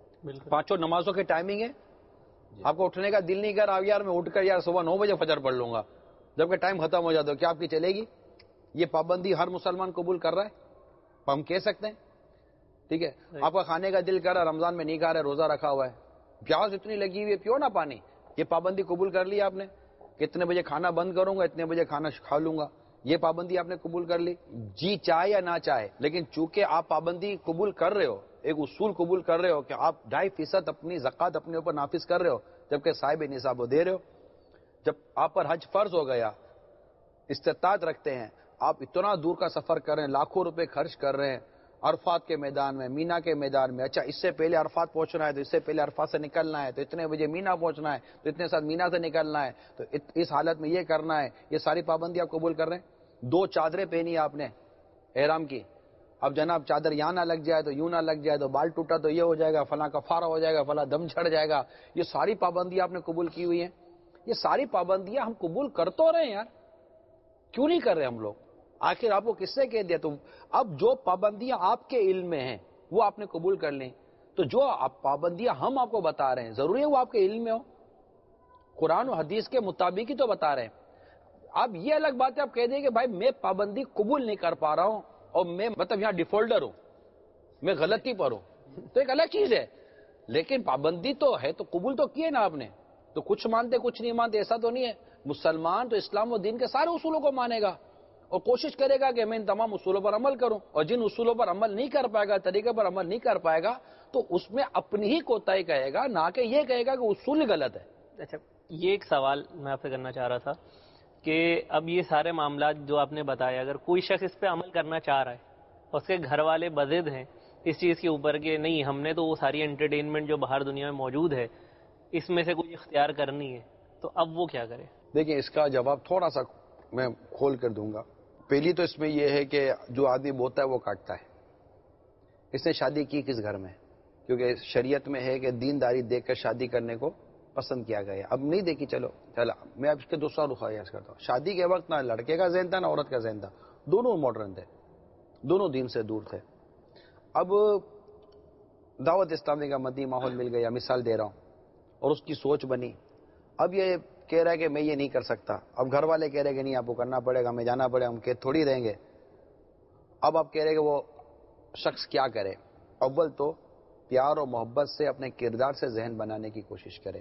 5 نمازوں کے ٹائمنگ ہے. آپ کو اٹھنے کا دل نہیں کر رہا یار میں اٹھ کر یار صبح 9 بجے فجر پڑھ لوں گا، جبکہ ٹائم ختم ہو جاتا ہے، کیا آپ کی چلے گی؟ یہ پابندی ہر مسلمان قبول کر رہا ہے؟ ہم کہہ سکتے ہیں. ٹھیک ہے. آپ کا کھانے کا دل کر رہا ہے، رمضان میں نہیں کھا رہا ہے، روزہ رکھا ہوا ہے، پیاس اتنی لگی ہوئی ہے، پیو نا پانی. یہ پابندی قبول کر لی آپ نے کہ اتنے بجے کھانا بند کروں گا، اتنے بجے کھانا کھا لوں گا. یہ پابندی آپ نے قبول کر لی، جی چاہے یا نہ چاہے. لیکن چونکہ آپ پابندی قبول کر رہے ہو، ایک اصول قبول کر رہے ہو کہ آپ 2.5% اپنی زکوٰۃ اپنے اوپر نافذ کر رہے ہو، جبکہ صاحب نصاب وہ دے رہے ہو. جب آپ پر حج فرض ہو گیا، استطاعت رکھتے ہیں، آپ اتنا دور کا سفر کر رہے ہیں، لاکھوں روپے خرچ کر رہے ہیں عرفات کے میدان میں، مینا کے میدان میں. اچھا اس سے پہلے عرفات پہنچنا ہے تو اس سے پہلے عرفات سے نکلنا ہے، تو اتنے بجے مینا پہنچنا ہے، تو اتنے ساتھ مینا سے نکلنا ہے، تو اس حالت میں یہ کرنا ہے. یہ ساری پابندی آپ قبول کر رہے ہیں. 2 چادریں پہنی آپ نے احرام کی، اب جناب چادر یہاں نہ لگ جائے تو یوں نہ لگ جائے تو بال ٹوٹا تو یہ ہو جائے گا، فلاں کفارہ ہو جائے گا، فلاں دم جھڑ جائے گا. یہ ساری پابندی آپ نے قبول کی ہوئی ہیں. یہ ساری پابندیاں ہم قبول کر تو رہے ہیں یار، کیوں نہیں کر رہے ہم لوگ؟ آخر آپ کو کس نے کہہ دیا؟ تو اب جو پابندیاں آپ کے علم میں ہیں وہ آپ نے قبول کر لیں. تو جو پابندیاں ہم آپ کو بتا رہے ہیں ضروری ہے وہ آپ کے علم میں ہو، قرآن و حدیث کے مطابق ہی تو بتا رہے ہیں. اب یہ الگ بات ہے آپ کہہ دیں کہ بھائی میں پابندی قبول نہیں کر پا رہا ہوں اور میں مطلب یہاں ڈیفالٹر ہوں، میں غلطی پر ہوں، تو ایک الگ چیز ہے. لیکن پابندی تو ہے تو قبول تو کیے نا آپ نے. تو کچھ مانتے کچھ نہیں مانتے ایسا تو نہیں ہے. مسلمان تو اسلام و دین کے سارے اصولوں کو مانے گا اور کوشش کرے گا کہ میں ان تمام اصولوں پر عمل کروں. اور جن اصولوں پر عمل نہیں کر پائے گا، طریقے پر عمل نہیں کر پائے گا، تو اس میں اپنی ہی کوتاہی کہے گا، نہ کہ یہ کہے گا کہ اصول ہی غلط ہے. اچھا یہ ایک سوال میں آپ سے کرنا چاہ رہا تھا کہ اب یہ سارے معاملات جو آپ نے بتایا، اگر کوئی شخص اس پہ عمل کرنا چاہ رہا ہے اور اس کے گھر والے بضد ہیں اس چیز کے اوپر کہ نہیں ہم نے تو وہ ساری انٹرٹینمنٹ جو باہر دنیا میں موجود ہے اس میں سے کوئی اختیار کرنی ہے، تو اب وہ کیا کرے؟ دیکھیں اس کا جواب تھوڑا سا میں کھول کر دوں گا. پہلی تو اس میں یہ ہے کہ جو آدمی بوتا ہے وہ کاٹتا ہے. اس نے شادی کی کس گھر میں؟ کیونکہ شریعت میں ہے کہ دینداری دیکھ کر شادی کرنے کو پسند کیا گیا. اب نہیں دیکھی چلو میں اب اس کے دوسرا رخ آیاز کرتا ہوں. شادی کے وقت نہ لڑکے کا ذہن تھا نہ عورت کا ذہن تھا، دونوں ماڈرن تھے، دونوں دین سے دور تھے. اب دعوت اسلامی کا مدنی ماحول مل گیا، مثال دے رہا ہوں، اور اس کی سوچ بنی. اب یہ کہہ رہا ہے کہ میں یہ نہیں کر سکتا. اب گھر والے کہہ رہے ہیں کہ نہیں آپ کو کرنا پڑے گا، ہمیں جانا پڑے گا، ہم کہ تھوڑی رہیں گے. اب آپ کہہ رہے ہیں کہ وہ شخص کیا کرے؟ اول تو پیار اور محبت سے اپنے کردار سے ذہن بنانے کی کوشش کرے،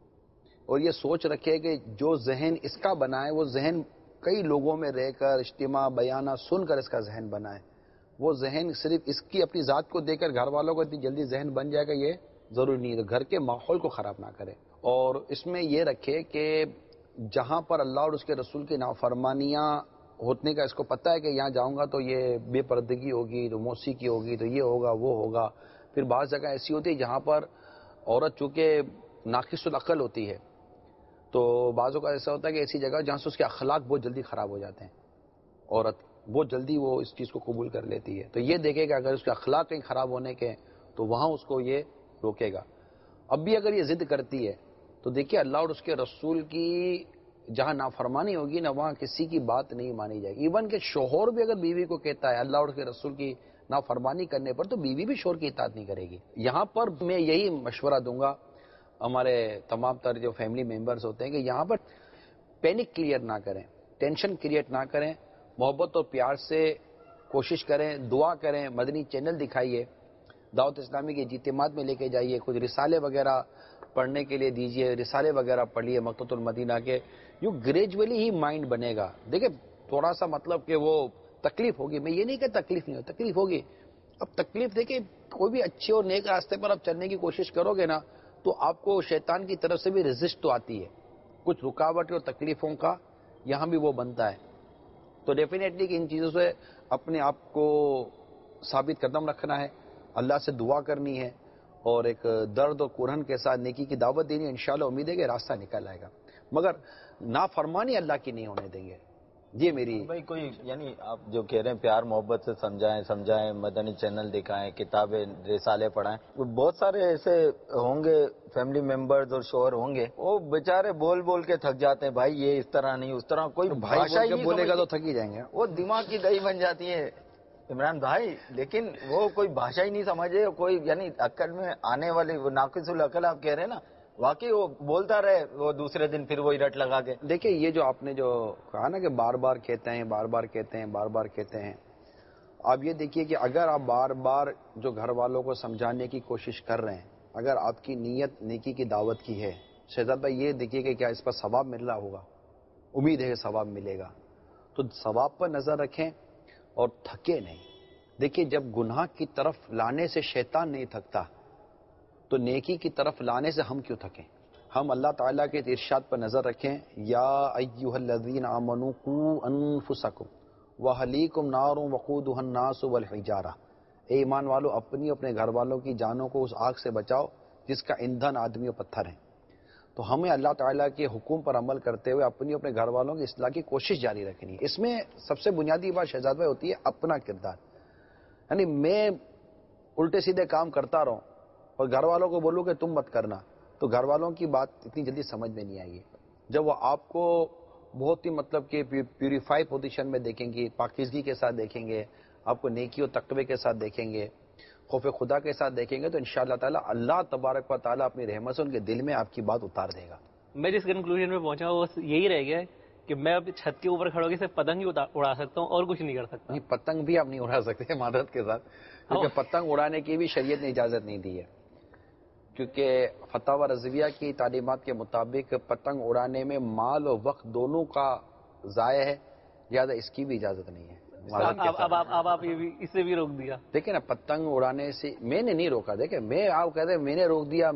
اور یہ سوچ رکھے کہ جو ذہن اس کا بنائے وہ ذہن کئی لوگوں میں رہ کر اجتماع بیانہ سن کر اس کا ذہن بنائے. وہ ذہن صرف اس کی اپنی ذات کو دیکھ کر گھر والوں کو اتنی جلدی ذہن بن جائے گا یہ ضروری نہیں ہے. گھر کے ماحول کو خراب نہ کرے، اور اس میں یہ رکھے کہ جہاں پر اللہ اور اس کے رسول کی نافرمانیاں ہونے کا اس کو پتہ ہے کہ یہاں جاؤں گا تو یہ بے پردگی ہوگی، تو موسیقی ہوگی، تو یہ ہوگا وہ ہوگا. پھر بعض جگہ ایسی ہوتی ہے جہاں پر عورت چونکہ ناقص العقل ہوتی ہے، تو بعضوں کا ایسا ہوتا ہے کہ ایسی جگہ جہاں سے اس کے اخلاق بہت جلدی خراب ہو جاتے ہیں، عورت بہت جلدی وہ اس چیز کو قبول کر لیتی ہے. تو یہ دیکھے کہ اگر اس کے اخلاق کہیں خراب ہونے کے تو وہاں اس کو یہ روکے گا. اب بھی اگر یہ ضد کرتی ہے تو دیکھیے اللہ اور اس کے رسول کی جہاں نافرمانی ہوگی نا وہاں کسی کی بات نہیں مانی جائے گی. ایون کہ شوہر بھی اگر بیوی کو کہتا ہے اللہ اور اس کے رسول کی نافرمانی کرنے پر تو بیوی بھی شوہر کی اطاعت نہیں کرے گی. یہاں پر میں یہی مشورہ دوں گا ہمارے تمام تر جو فیملی ممبرز ہوتے ہیں کہ یہاں پر پینک کریٹ نہ کریں، ٹینشن کریٹ نہ کریں، محبت اور پیار سے کوشش کریں، دعا کریں، مدنی چینل دکھائیے، دعوت اسلامی کے اجتماعات میں لے کے جائیے، کچھ رسالے وغیرہ پڑھنے کے لیے دیجیے، رسالے وغیرہ پڑھیے مقتۃ المدینہ کے. یوں گریجولی ہی مائنڈ بنے گا. دیکھیں تھوڑا سا مطلب کہ وہ تکلیف ہوگی، میں یہ نہیں کہ تکلیف نہیں ہو، تکلیف ہوگی. اب تکلیف دیکھیں کوئی بھی اچھے اور نیک راستے پر آپ چلنے کی کوشش کرو گے نا تو آپ کو شیطان کی طرف سے بھی ریزسٹ تو آتی ہے، کچھ رکاوٹیں اور تکلیفوں کا یہاں بھی وہ بنتا ہے. تو ڈیفینیٹلی کہ ان چیزوں سے اپنے آپ کو ثابت قدم رکھنا ہے، اللہ سے دعا کرنی ہے، اور ایک درد اور کرہن کے ساتھ نیکی کی دعوت دینی ہے. انشاءاللہ امید ہے کہ راستہ نکل آئے گا، مگر نافرمانی اللہ کی نہیں ہونے دیں گے. یہ میری بھائی کوئی یعنی آپ جو کہہ رہے ہیں پیار محبت سے سمجھائیں، مدنی چینل دکھائیں، کتابیں رسالے پڑھائیں. بہت سارے ایسے ہوں گے فیملی ممبرز اور شوہر ہوں گے وہ بیچارے بول بول کے تھک جاتے ہیں، بھائی یہ اس طرح نہیں اس طرح، کوئی بھاشا ہی بولے گا تو تھک ہی جائیں گے، وہ دماغ کی دہی بن جاتی ہے عمران بھائی. لیکن وہ کوئی بھاشا ہی نہیں سمجھے، کوئی یعنی عقل میں آنے والی وہ ناقص العقل آپ کہہ رہے ہیں نا، واقعی وہ بولتا رہے وہ دوسرے دن پھر وہی رٹ لگا کے. دیکھیں یہ جو آپ نے جو کہا نا کہ بار بار کہتے ہیں، بار بار کہتے ہیں، بار بار کہتے ہیں، آپ یہ دیکھیے کہ اگر آپ بار بار جو گھر والوں کو سمجھانے کی کوشش کر رہے ہیں، اگر آپ کی نیت نیکی کی دعوت کی ہے، شہزاد بھائی یہ دیکھیے کہ کیا اس پر ثواب مل رہا ہوگا، امید ہے کہ ثواب ملے گا. تو ثواب پر نظر رکھیں اور تھکے نہیں. دیکھیے جب گناہ کی طرف لانے سے شیطان نہیں تھکتا تو نیکی کی طرف لانے سے ہم کیوں تھکیں. ہم اللہ تعالیٰ کے ارشاد پر نظر رکھیں، یا ایھا الذین آمنوا قوا انفسکم واہلیکم نار وقودھا الناس والحجارہ. اے ایمان والو اپنی اپنے گھر والوں کی جانوں کو اس آگ سے بچاؤ جس کا ایندھن آدمی و پتھر ہیں. تو ہمیں اللہ تعالیٰ کے حکم پر عمل کرتے ہوئے اپنی اپنے گھر والوں کی اصلاح کی کوشش جاری رکھنی ہے. اس میں سب سے بنیادی بات شہزاد بھائی ہوتی ہے اپنا کردار. یعنی میں الٹے سیدھے کام کرتا رہوں اور گھر والوں کو بولوں کہ تم مت کرنا تو گھر والوں کی بات اتنی جلدی سمجھ میں نہیں آئے گی. جب وہ آپ کو بہت ہی مطلب کہ پیوریفائی پوزیشن میں دیکھیں گے، پاکیزگی کے ساتھ دیکھیں گے، آپ کو نیکی و تقوی کے ساتھ دیکھیں گے، خوف خدا کے ساتھ دیکھیں گے، تو انشاءاللہ تعالی اللہ تبارک و تعالی اپنی رحمت سے ان کے دل میں آپ کی بات اتار دے گا. میں جس کنکلوژن میں پہنچا وہ یہی رہ گیا کہ میں اب چھت کے اوپر کھڑا ہو کے صرف پتنگ ہی اڑا سکتا ہوں اور کچھ نہیں کر سکتا. نہیں، پتنگ بھی آپ نہیں اڑا سکتے معذرت کے ساتھ، کیونکہ پتنگ اڑانے کی بھی شریعت نے اجازت نہیں دی ہے. کیونکہ فتاوی رضویہ کی تعلیمات کے مطابق پتنگ اڑانے میں مال اور وقت دونوں کا ضائع ہے، لہٰذا اس کی بھی اجازت نہیں ہے. اب آپ اسے بھی روک دیا. دیکھیں نا پتنگ اڑانے سے میں نے نہیں روکا. دیکھیں میں آپ کہتے ہیں میں نے روک دیا،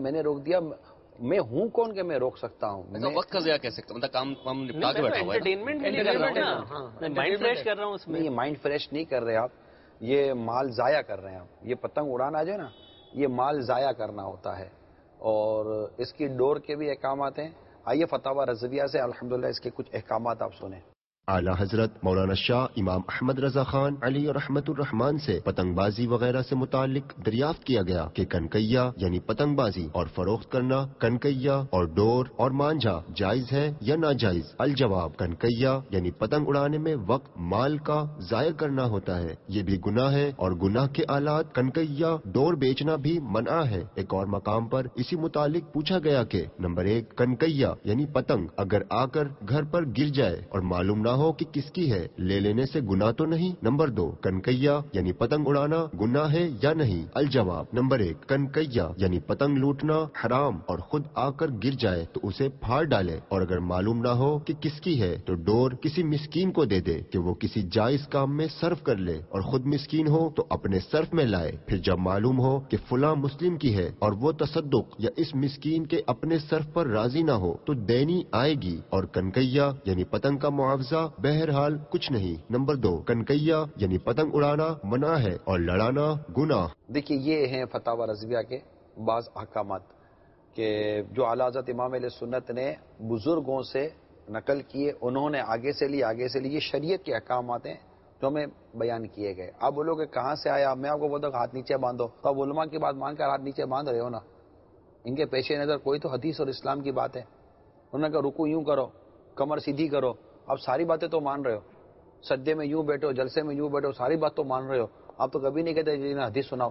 میں ہوں کون کہ میں روک سکتا ہوں؟ وقت کا ضیاع کہہ سکتا ہوں، مطلب کام نپٹا کے بیٹھا ہوا ہے. انٹرٹینمنٹ کے لیے مائنڈ فریش کر رہا ہوں اس میں. نہیں، مائنڈ فریش نہیں کر رہے آپ. یہ مال ضائع کر رہے ہیں آپ. یہ پتنگ اڑانا جو ہے نا یہ مال ضائع کرنا ہوتا ہے, اور اس کی ڈور کے بھی احکامات ہیں. آئیے فتاوی رضویہ سے الحمدللہ اس کے کچھ احکامات آپ سنیں. اعلی حضرت مولانا شاہ امام احمد رضا خان علی رحمت الرحمان سے پتنگ بازی وغیرہ سے متعلق دریافت کیا گیا کہ کنکیا یعنی پتنگ بازی اور فروخت کرنا کنکیا اور ڈور اور مانجھا جائز ہے یا ناجائز؟ الجواب کنکیا یعنی پتنگ اڑانے میں وقت مال کا ضائع کرنا ہوتا ہے, یہ بھی گناہ ہے, اور گناہ کے آلات کنکیا ڈور بیچنا بھی منع ہے. ایک اور مقام پر اسی متعلق پوچھا گیا کہ نمبر 1 کنکیا یعنی پتنگ اگر آ کر گھر پر گر جائے اور معلوم نہ ہو کہ کس کی ہے, لے لینے سے گناہ تو نہیں؟ نمبر 2 کنکیا یعنی پتنگ اڑانا گناہ ہے یا نہیں؟ الجواب نمبر 1 کنکیا یعنی پتنگ لوٹنا حرام, اور خود آ کر گر جائے تو اسے پھاڑ ڈالے, اور اگر معلوم نہ ہو کہ کس کی ہے تو ڈور کسی مسکین کو دے دے کہ وہ کسی جائز کام میں صرف کر لے, اور خود مسکین ہو تو اپنے صرف میں لائے. پھر جب معلوم ہو کہ فلاں مسلم کی ہے اور وہ تصدق یا اس مسکین کے اپنے صرف پر راضی نہ ہو تو دینی آئے گی, اور کنکیا یعنی پتنگ کا معاوضہ بہرحال کچھ نہیں. نمبر 2 کنکیا یعنی پتنگ اڑانا منع ہے اور لڑانا گناہ. دیکھیے یہ ہیں فتاوی رضویہ کے بعض احکامات کہ جو اعلیٰ حضرت امام اہل سنت نے بزرگوں سے نقل کیے, انہوں نے آگے سے لی. یہ شریعت کے احکامات ہیں جو ہمیں بیان کیے گئے. آپ بولو کہ کہاں سے آیا, میں آپ کو بولتا ہوں ہاتھ نیچے باندھو, تو آپ علماء کی بات مان کر ہاتھ نیچے باندھ رہے ہو نا. ان کے پیش نظر کوئی تو حدیث اور اسلام کی بات ہے. انہوں نے کہا رکو یوں کرو, کمر سیدھی کرو, آپ ساری باتیں تو مان رہے ہو. سجدے میں یوں بیٹھو, جلسے میں یوں بیٹھو, ساری بات تو مان رہے ہو. آپ تو کبھی نہیں کہتے جناب حدیث سناؤ,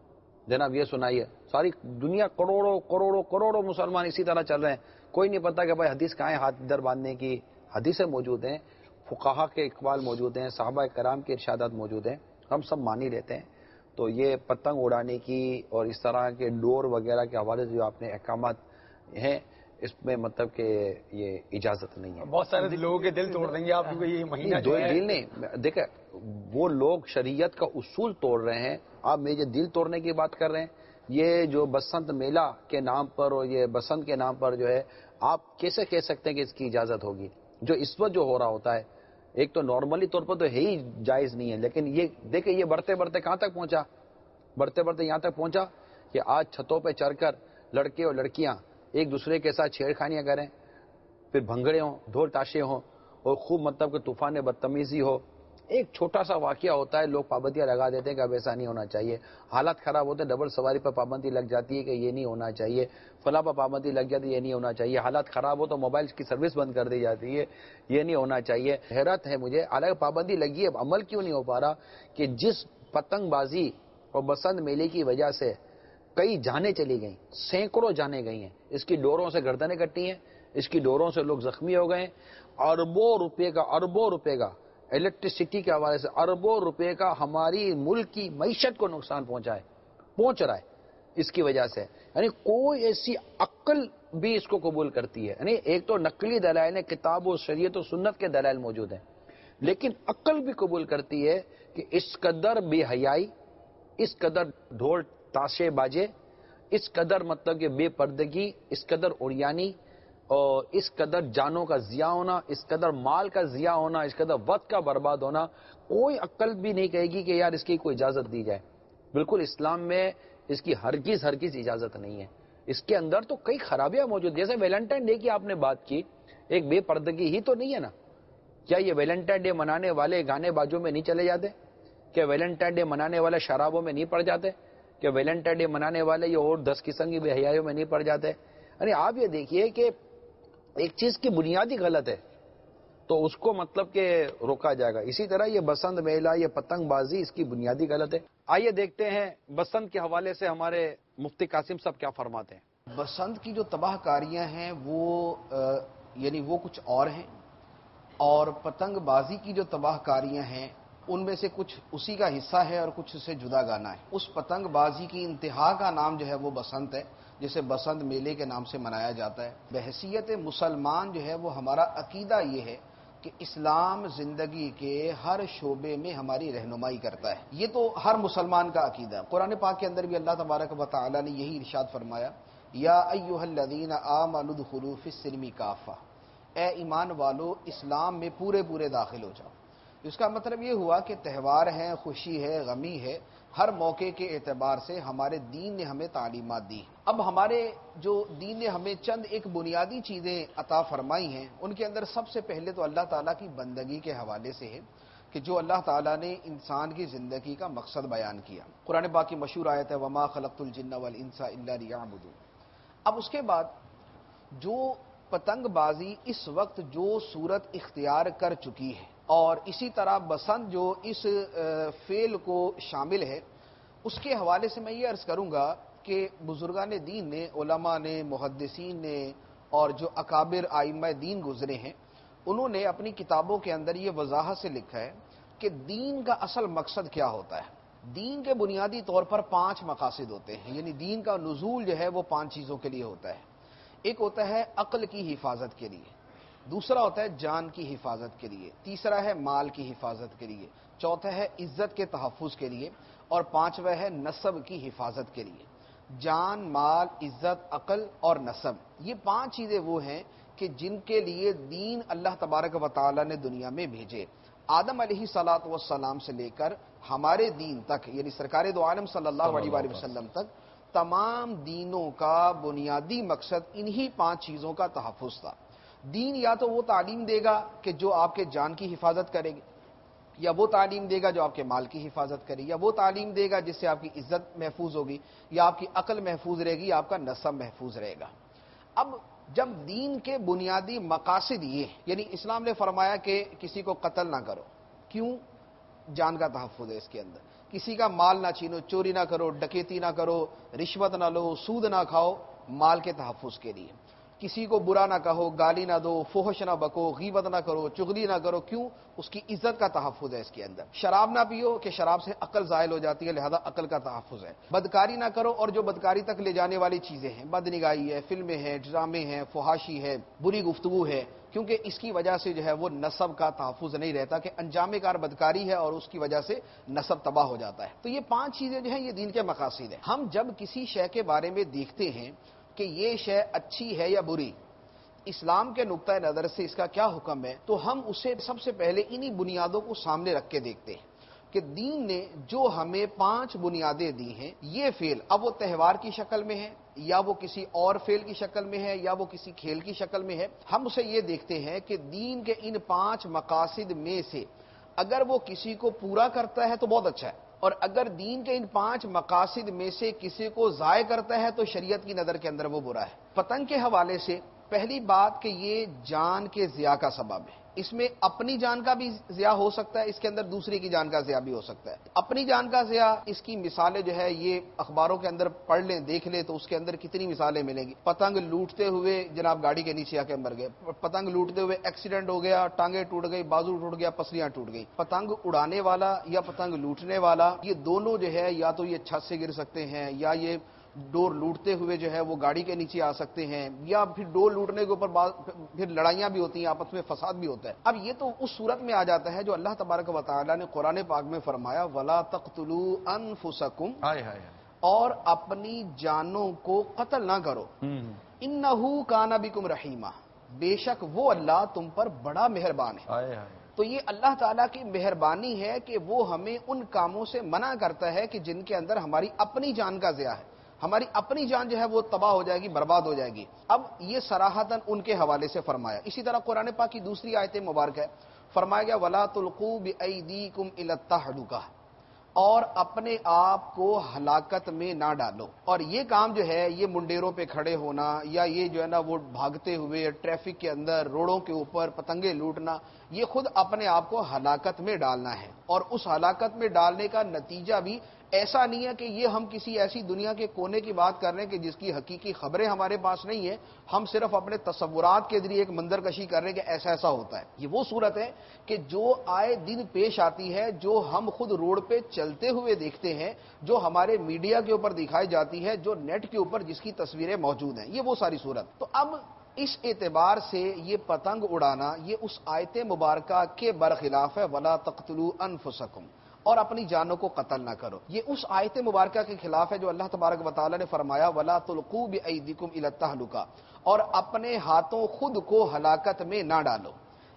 جناب یہ سنائیے. ساری دنیا کروڑوں کروڑوں کروڑوں مسلمان اسی طرح چل رہے ہیں. کوئی نہیں پتا کہ بھائی حدیث کہاں ہے ہاتھ ادھر باندھنے کی. حدیثیں موجود ہیں, فقہا کے اقوال موجود ہیں, صحابہ کرام کے ارشادات موجود ہیں, ہم سب مان ہی لیتے ہیں. تو یہ پتنگ اڑانے کی اور اس طرح کے ڈور وغیرہ کے حوالے سے جو آپ نے احکامات ہیں اس میں مطلب کہ یہ اجازت نہیں ہے. بہت سارے لوگوں کے دل توڑ دیں گے آپ, کیونکہ یہ مہینہ دل نہیں. دیکھیں وہ لوگ شریعت کا اصول توڑ رہے ہیں, آپ میرے دل توڑنے کی بات کر رہے ہیں. یہ جو بسنت میلہ کے نام پر اور یہ بسنت کے نام پر جو ہے, آپ کیسے کہہ سکتے ہیں کہ اس کی اجازت ہوگی؟ جو اس وقت جو ہو رہا ہوتا ہے, ایک تو نارملی طور پر تو ہے ہی جائز نہیں ہے, لیکن یہ دیکھیں یہ بڑھتے بڑھتے کہاں تک پہنچا, بڑھتے بڑھتے یہاں تک پہنچا کہ آج چھتوں پہ چڑھ کر لڑکے اور لڑکیاں ایک دوسرے کے ساتھ چھیڑخانیاں کریں, پھر بھنگڑے ہوں, ڈھول تاشے ہوں, اور خوب مطلب کہ طوفان بدتمیزی ہو. ایک چھوٹا سا واقعہ ہوتا ہے, لوگ پابندیاں لگا دیتے ہیں کہ اب ایسا نہیں ہونا چاہیے. حالات خراب ہوتے ہیں, ڈبل سواری پر پابندی لگ جاتی ہے کہ یہ نہیں ہونا چاہیے, فلاں پر پابندی لگ جاتی ہے یہ نہیں ہونا چاہیے. حالات خراب ہو تو موبائل کی سروس بند کر دی جاتی ہے, یہ نہیں ہونا چاہیے. حیرت ہے مجھے, حالانکہ پابندی لگی ہے, عمل کیوں نہیں ہو پا رہا کہ جس پتنگ بازی اور بسنت میلے کی وجہ سے کئی جانیں چلی گئیں, سینکڑوں جانیں گئی ہیں. اس کی ڈوروں سے گردنیں کٹی ہیں, اس کی ڈوروں سے لوگ زخمی ہو گئے. اربوں روپے کا الیکٹریسٹی کے حوالے سے اربوں روپے کا ہماری ملک کی معیشت کو نقصان پہنچ رہا ہے اس کی وجہ سے. یعنی کوئی ایسی عقل بھی اس کو قبول کرتی ہے. یعنی ایک تو نقلی دلائل ہیں, کتاب و شریعت و سنت کے دلائل موجود ہیں, لیکن عقل بھی قبول کرتی ہے کہ اس قدر بے حیائی, اس قدر ڈھول تاشے باجے, اس قدر مطلب کہ بے پردگی, اس قدر اوریانی, اور اس قدر جانوں کا ضیاع ہونا, اس قدر مال کا ضیاع ہونا, اس قدر وقت کا برباد ہونا, کوئی عقل بھی نہیں کہے گی کہ یار اس کی کوئی اجازت دی جائے. بالکل اسلام میں اس کی ہرگز اجازت نہیں ہے. اس کے اندر تو کئی خرابیاں موجود, جیسے ویلنٹائن ڈے کی آپ نے بات کی, ایک بے پردگی ہی تو نہیں ہے نا. کیا یہ ویلنٹائن ڈے منانے والے گانے بازوں میں نہیں چلے جاتے؟ کیا ویلنٹائن ڈے منانے والے شرابوں میں نہیں پڑ جاتے؟ کہ ویلنٹائن ڈے منانے والے یہ اور 10 قسم کی بے حیائیوں میں نہیں پڑ جاتے؟ یعنی آپ یہ دیکھیے کہ ایک چیز کی بنیادی غلط ہے تو اس کو مطلب کہ روکا جائے گا. اسی طرح یہ بسنت میلہ, یہ پتنگ بازی, اس کی بنیادی غلط ہے. آئیے دیکھتے ہیں بسنت کے حوالے سے ہمارے مفتی قاسم صاحب کیا فرماتے ہیں. بسنت کی جو تباہ کاریاں ہیں وہ کچھ اور ہیں, اور پتنگ بازی کی جو تباہ کاریاں ہیں ان میں سے کچھ اسی کا حصہ ہے اور کچھ اسے جدا گانا ہے. اس پتنگ بازی کی انتہا کا نام جو ہے وہ بسنت ہے, جسے بسنت میلے کے نام سے منایا جاتا ہے. بحیثیت مسلمان جو ہے وہ ہمارا عقیدہ یہ ہے کہ اسلام زندگی کے ہر شعبے میں ہماری رہنمائی کرتا ہے. یہ تو ہر مسلمان کا عقیدہ ہے. قرآن پاک کے اندر بھی اللہ تبارک و تعالی نے یہی ارشاد فرمایا, یا ایھا الذین آمنوا ادخلوا فی السلم کافہ, اے ایمان والو اسلام میں پورے داخل ہو جاؤ. اس کا مطلب یہ ہوا کہ تہوار ہیں، خوشی ہے، غمی ہے، ہر موقع کے اعتبار سے ہمارے دین نے ہمیں تعلیمات دی. اب ہمارے جو دین نے ہمیں چند ایک بنیادی چیزیں عطا فرمائی ہیں، ان کے اندر سب سے پہلے تو اللہ تعالیٰ کی بندگی کے حوالے سے ہے کہ جو اللہ تعالیٰ نے انسان کی زندگی کا مقصد بیان کیا. قرآن پاک کی مشہور آیت ہے وما خلقت الجن والانس الا لیعبدون. اب اس کے بعد جو پتنگ بازی اس وقت جو صورت اختیار کر چکی ہے، اور اسی طرح بسنت جو اس فعل کو شامل ہے، اس کے حوالے سے میں یہ عرض کروں گا کہ بزرگان دین نے، علماء نے، محدثین نے اور جو اکابر ائمہ دین گزرے ہیں، انہوں نے اپنی کتابوں کے اندر یہ وضاحت سے لکھا ہے کہ دین کا اصل مقصد کیا ہوتا ہے. دین کے بنیادی طور پر 5 مقاصد ہوتے ہیں، یعنی دین کا نزول جو ہے وہ 5 چیزوں کے لیے ہوتا ہے. ایک ہوتا ہے عقل کی حفاظت کے لیے، دوسرا ہوتا ہے جان کی حفاظت کے لیے، تیسرا ہے مال کی حفاظت کے لیے، چوتھا ہے عزت کے تحفظ کے لیے، اور 5واں ہے نسب کی حفاظت کے لیے. جان، مال، عزت، عقل اور نسب، یہ 5 چیزیں وہ ہیں کہ جن کے لیے دین اللہ تبارک و تعالی نے دنیا میں بھیجے. آدم علیہ الصلوۃ والسلام سے لے کر ہمارے دین تک، یعنی سرکار دو عالم صلی اللہ علیہ وآلہ وسلم تک، تمام دینوں کا بنیادی مقصد انہی 5 چیزوں کا تحفظ تھا. دین یا تو وہ تعلیم دے گا کہ جو آپ کے جان کی حفاظت کرے گی، یا وہ تعلیم دے گا جو آپ کے مال کی حفاظت کرے گی، یا وہ تعلیم دے گا جس سے آپ کی عزت محفوظ ہوگی، یا آپ کی عقل محفوظ رہے گی، یا آپ کا نسب محفوظ رہے گا. اب جب دین کے بنیادی مقاصد یہ، یعنی اسلام نے فرمایا کہ کسی کو قتل نہ کرو، کیوں؟ جان کا تحفظ ہے اس کے اندر. کسی کا مال نہ چھینو، چوری نہ کرو، ڈکیتی نہ کرو، رشوت نہ لو، سود نہ کھاؤ، مال کے تحفظ کے لیے. کسی کو برا نہ کہو، گالی نہ دو، فحش نہ بکو، غیبت نہ کرو، چغلی نہ کرو، کیوں؟ اس کی عزت کا تحفظ ہے اس کے اندر. شراب نہ پیو کہ شراب سے عقل زائل ہو جاتی ہے، لہذا عقل کا تحفظ ہے. بدکاری نہ کرو، اور جو بدکاری تک لے جانے والی چیزیں ہیں، بد نگاہی ہے، فلمیں ہیں، ڈرامے ہیں، فحاشی ہے، بری گفتگو ہے، کیونکہ اس کی وجہ سے جو ہے وہ نسب کا تحفظ نہیں رہتا، کہ انجام کار بدکاری ہے اور اس کی وجہ سے نسب تباہ ہو جاتا ہے. تو یہ 5 چیزیں جو ہیں یہ دین کے مقاصد ہیں. ہم جب کسی شے کے بارے میں دیکھتے ہیں کہ یہ شے اچھی ہے یا بری، اسلام کے نقطہ نظر سے اس کا کیا حکم ہے، تو ہم اسے سب سے پہلے انہی بنیادوں کو سامنے رکھ کے دیکھتے ہیں کہ دین نے جو ہمیں 5 بنیادیں دی ہیں، یہ فعل اب وہ تہوار کی شکل میں ہے، یا وہ کسی اور فعل کی شکل میں ہے، یا وہ کسی کھیل کی شکل میں ہے، ہم اسے یہ دیکھتے ہیں کہ دین کے ان 5 مقاصد میں سے اگر وہ کسی کو پورا کرتا ہے تو بہت اچھا ہے، اور اگر دین کے ان 5 مقاصد میں سے کسی کو ضائع کرتا ہے تو شریعت کی نظر کے اندر وہ برا ہے. پتنگ کے حوالے سے پہلی بات کہ یہ جان کے ضیاع کا سبب ہے. اس میں اپنی جان کا بھی ضیاع ہو سکتا ہے، اس کے اندر دوسرے کی جان کا ضیاع بھی ہو سکتا ہے. اپنی جان کا ضیاع، اس کی مثالیں جو ہے یہ اخباروں کے اندر پڑھ لیں، دیکھ لیں تو اس کے اندر کتنی مثالیں ملیں گی. پتنگ لوٹتے ہوئے جناب گاڑی کے نیچے آ کے مر گئے، پتنگ لوٹتے ہوئے ایکسیڈنٹ ہو گیا، ٹانگیں ٹوٹ گئی، بازو ٹوٹ گیا، پسلیاں ٹوٹ گئی. پتنگ اڑانے والا یا پتنگ لوٹنے والا، یہ دونوں جو ہے یا تو یہ چھت سے گر سکتے ہیں، یا یہ ڈور لوٹتے ہوئے جو ہے وہ گاڑی کے نیچے آ سکتے ہیں، یا پھر ڈور لوٹنے کے اوپر پھر لڑائیاں بھی ہوتی ہیں، آپس میں فساد بھی ہوتا ہے. اب یہ تو اس صورت میں آ جاتا ہے جو اللہ تبارک و تعالی نے قرآن پاک میں فرمایا وَلَا تَقْتُلُوا أَنفُسَكُمْ، اور اپنی جانوں کو قتل نہ کرو، إِنَّهُ كَانَ بِكُمْ رَحِيمًا، بے شک وہ اللہ تم پر بڑا مہربان ہے. تو یہ اللہ تعالیٰ کی مہربانی ہے کہ وہ ہمیں ان کاموں سے منع کرتا ہے کہ جن کے اندر ہماری اپنی جان کا ضیاع ہے، ہماری اپنی جان جو ہے وہ تباہ ہو جائے گی، برباد ہو جائے گی. اب یہ صراحتاً ان کے حوالے سے فرمایا. اسی طرح قرآن پاک کی دوسری آیت مبارک ہے، فرمایا گیا وَلَا تُلْقُوا بِأَيْدِيكُمْ إِلَى التَّهْلُكَةِ، اور اپنے آپ کو ہلاکت میں نہ ڈالو. اور یہ کام جو ہے یہ منڈیروں پہ کھڑے ہونا، یا یہ جو ہے نا وہ بھاگتے ہوئے ٹریفک کے اندر روڈوں کے اوپر پتنگیں لوٹنا، یہ خود اپنے آپ کو ہلاکت میں ڈالنا ہے. اور اس ہلاکت میں ڈالنے کا نتیجہ بھی ایسا نہیں ہے کہ یہ ہم کسی ایسی دنیا کے کونے کی بات کر رہے ہیں کہ جس کی حقیقی خبریں ہمارے پاس نہیں ہیں، ہم صرف اپنے تصورات کے ذریعے ایک منظر کشی کر رہے ہیں کہ ایسا ایسا ہوتا ہے. یہ وہ صورت ہے کہ جو آئے دن پیش آتی ہے، جو ہم خود روڈ پہ چلتے ہوئے دیکھتے ہیں، جو ہمارے میڈیا کے اوپر دکھائی جاتی ہے، جو نیٹ کے اوپر جس کی تصویریں موجود ہیں، یہ وہ ساری صورت. تو اب اس اعتبار سے یہ پتنگ اڑانا یہ اس آیت مبارکہ کے برخلاف ہے، وَلَا تَقْتُلُوا أَنفُسَكُمْ، اور اپنی جانوں کو قتل نہ کرو. یہ اس آیت مبارکہ کے خلاف ہے جو اللہ تبارک و تعالی نے فرمایا وَلَا تُلْقُوا بِأَيْدِيكُمْ إِلَى التَّهْلُكَةِ، اور اپنے ہاتھوں خود کو ہلاکت میں نہ ڈالو.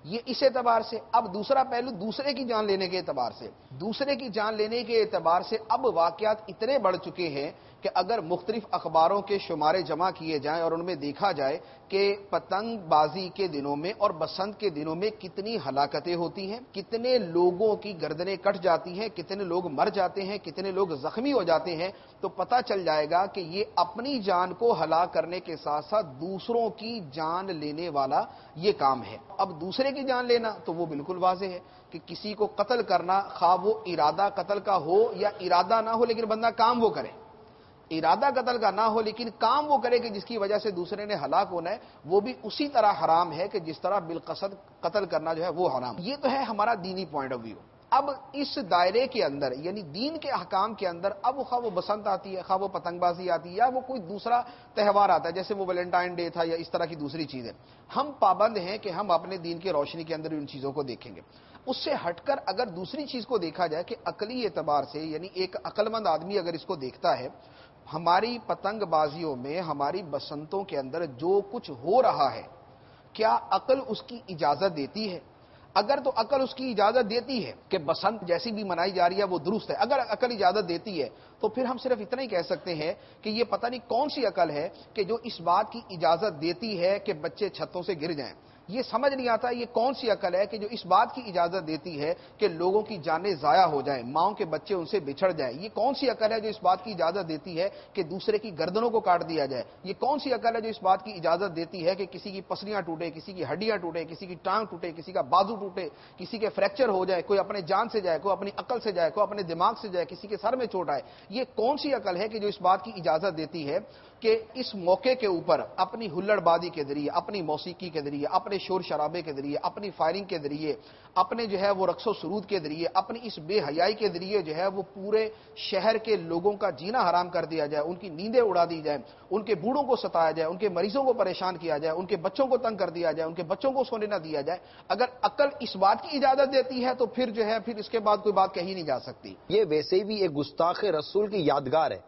یہ اس اعتبار سے. اب دوسرا پہلو دوسرے کی جان لینے کے اعتبار سے. دوسرے کی جان لینے کے اعتبار سے اب واقعات اتنے بڑھ چکے ہیں کہ اگر مختلف اخباروں کے شمارے جمع کیے جائیں اور ان میں دیکھا جائے کہ پتنگ بازی کے دنوں میں اور بسنت کے دنوں میں کتنی ہلاکتیں ہوتی ہیں، کتنے لوگوں کی گردنیں کٹ جاتی ہیں، کتنے لوگ مر جاتے ہیں، کتنے لوگ زخمی ہو جاتے ہیں، تو پتہ چل جائے گا کہ یہ اپنی جان کو ہلاک کرنے کے ساتھ ساتھ دوسروں کی جان لینے والا یہ کام ہے. اب دوسرے کی جان لینا تو وہ بالکل واضح ہے کہ کسی کو قتل کرنا، خواہ وہ ارادہ قتل کا ہو یا ارادہ نہ ہو لیکن بندہ کام وہ کرے. ارادہ قتل کا نہ ہو لیکن کام وہ کرے کہ جس کی وجہ سے دوسرے نے ہلاک ہونا ہے، وہ بھی اسی طرح حرام ہے کہ جس طرح بالقصد قتل کرنا جو ہے وہ حرام. یہ تو ہے ہمارا دینی پوائنٹ آف ویو. اب اس دائرے کے اندر یعنی دین کے احکام کے اندر اب خواہ وہ بسنت آتی ہے، خواہ وہ پتنگ بازی آتی ہے، یا وہ کوئی دوسرا تہوار آتا ہے جیسے وہ ویلنٹائن ڈے تھا یا اس طرح کی دوسری چیزیں، ہم پابند ہیں کہ ہم اپنے دین کی روشنی کے اندر ان چیزوں کو دیکھیں گے. اس سے ہٹ کر اگر دوسری چیز کو دیکھا جائے کہ عقلی اعتبار سے یعنی ایک عقل مند آدمی اگر اس کو دیکھتا ہے، ہماری پتنگ بازیوں میں، ہماری بسنتوں کے اندر جو کچھ ہو رہا ہے، کیا عقل اس کی اجازت دیتی ہے؟ اگر تو عقل اس کی اجازت دیتی ہے کہ بسنت جیسی بھی منائی جا رہی ہے وہ درست ہے، اگر عقل اجازت دیتی ہے تو پھر ہم صرف اتنا ہی کہہ سکتے ہیں کہ یہ پتہ نہیں کون سی عقل ہے کہ جو اس بات کی اجازت دیتی ہے کہ بچے چھتوں سے گر جائیں. یہ سمجھ نہیں آتا یہ کون سی عقل ہے کہ جو اس بات کی اجازت دیتی ہے کہ لوگوں کی جانیں ضائع ہو جائیں، ماؤں کے بچے ان سے بچھڑ جائیں. یہ کون سی عقل ہے جو اس بات کی اجازت دیتی ہے کہ دوسرے کی گردنوں کو کاٹ دیا جائے. یہ کون سی عقل ہے جو اس بات کی اجازت دیتی ہے کہ کسی کی پسلیاں ٹوٹے، کسی کی ہڈیاں ٹوٹے، کسی کی ٹانگ ٹوٹے، کسی کا بازو ٹوٹے، کسی کے فریکچر ہو جائے، کوئی اپنے جان سے جائے، کوئی اپنی عقل سے جائے، کوئی اپنے دماغ سے جائے، کسی کے سر میں چوٹ آئے. یہ کون سی عقل ہے کہ جو اس بات کی اجازت دیتی ہے کہ اس موقع کے اوپر اپنی ہلڑ بازی کے ذریعے، اپنی موسیقی کے ذریعے، اپنے شور شرابے کے ذریعے، اپنی فائرنگ کے ذریعے، اپنے جو ہے وہ رقص و سرود کے ذریعے، اپنی اس بے حیائی کے ذریعے جو ہے وہ پورے شہر کے لوگوں کا جینا حرام کر دیا جائے، ان کی نیندیں اڑا دی جائیں، ان کے بوڑھوں کو ستایا جائے، ان کے مریضوں کو پریشان کیا جائے، ان کے بچوں کو تنگ کر دیا جائے، ان کے بچوں کو سونے نہ دیا جائے. اگر عقل اس بات کی اجازت دیتی ہے تو پھر جو ہے پھر اس کے بعد کوئی بات کہی نہیں جا سکتی. یہ ویسے بھی ایک گستاخ رسول کی یادگار ہے.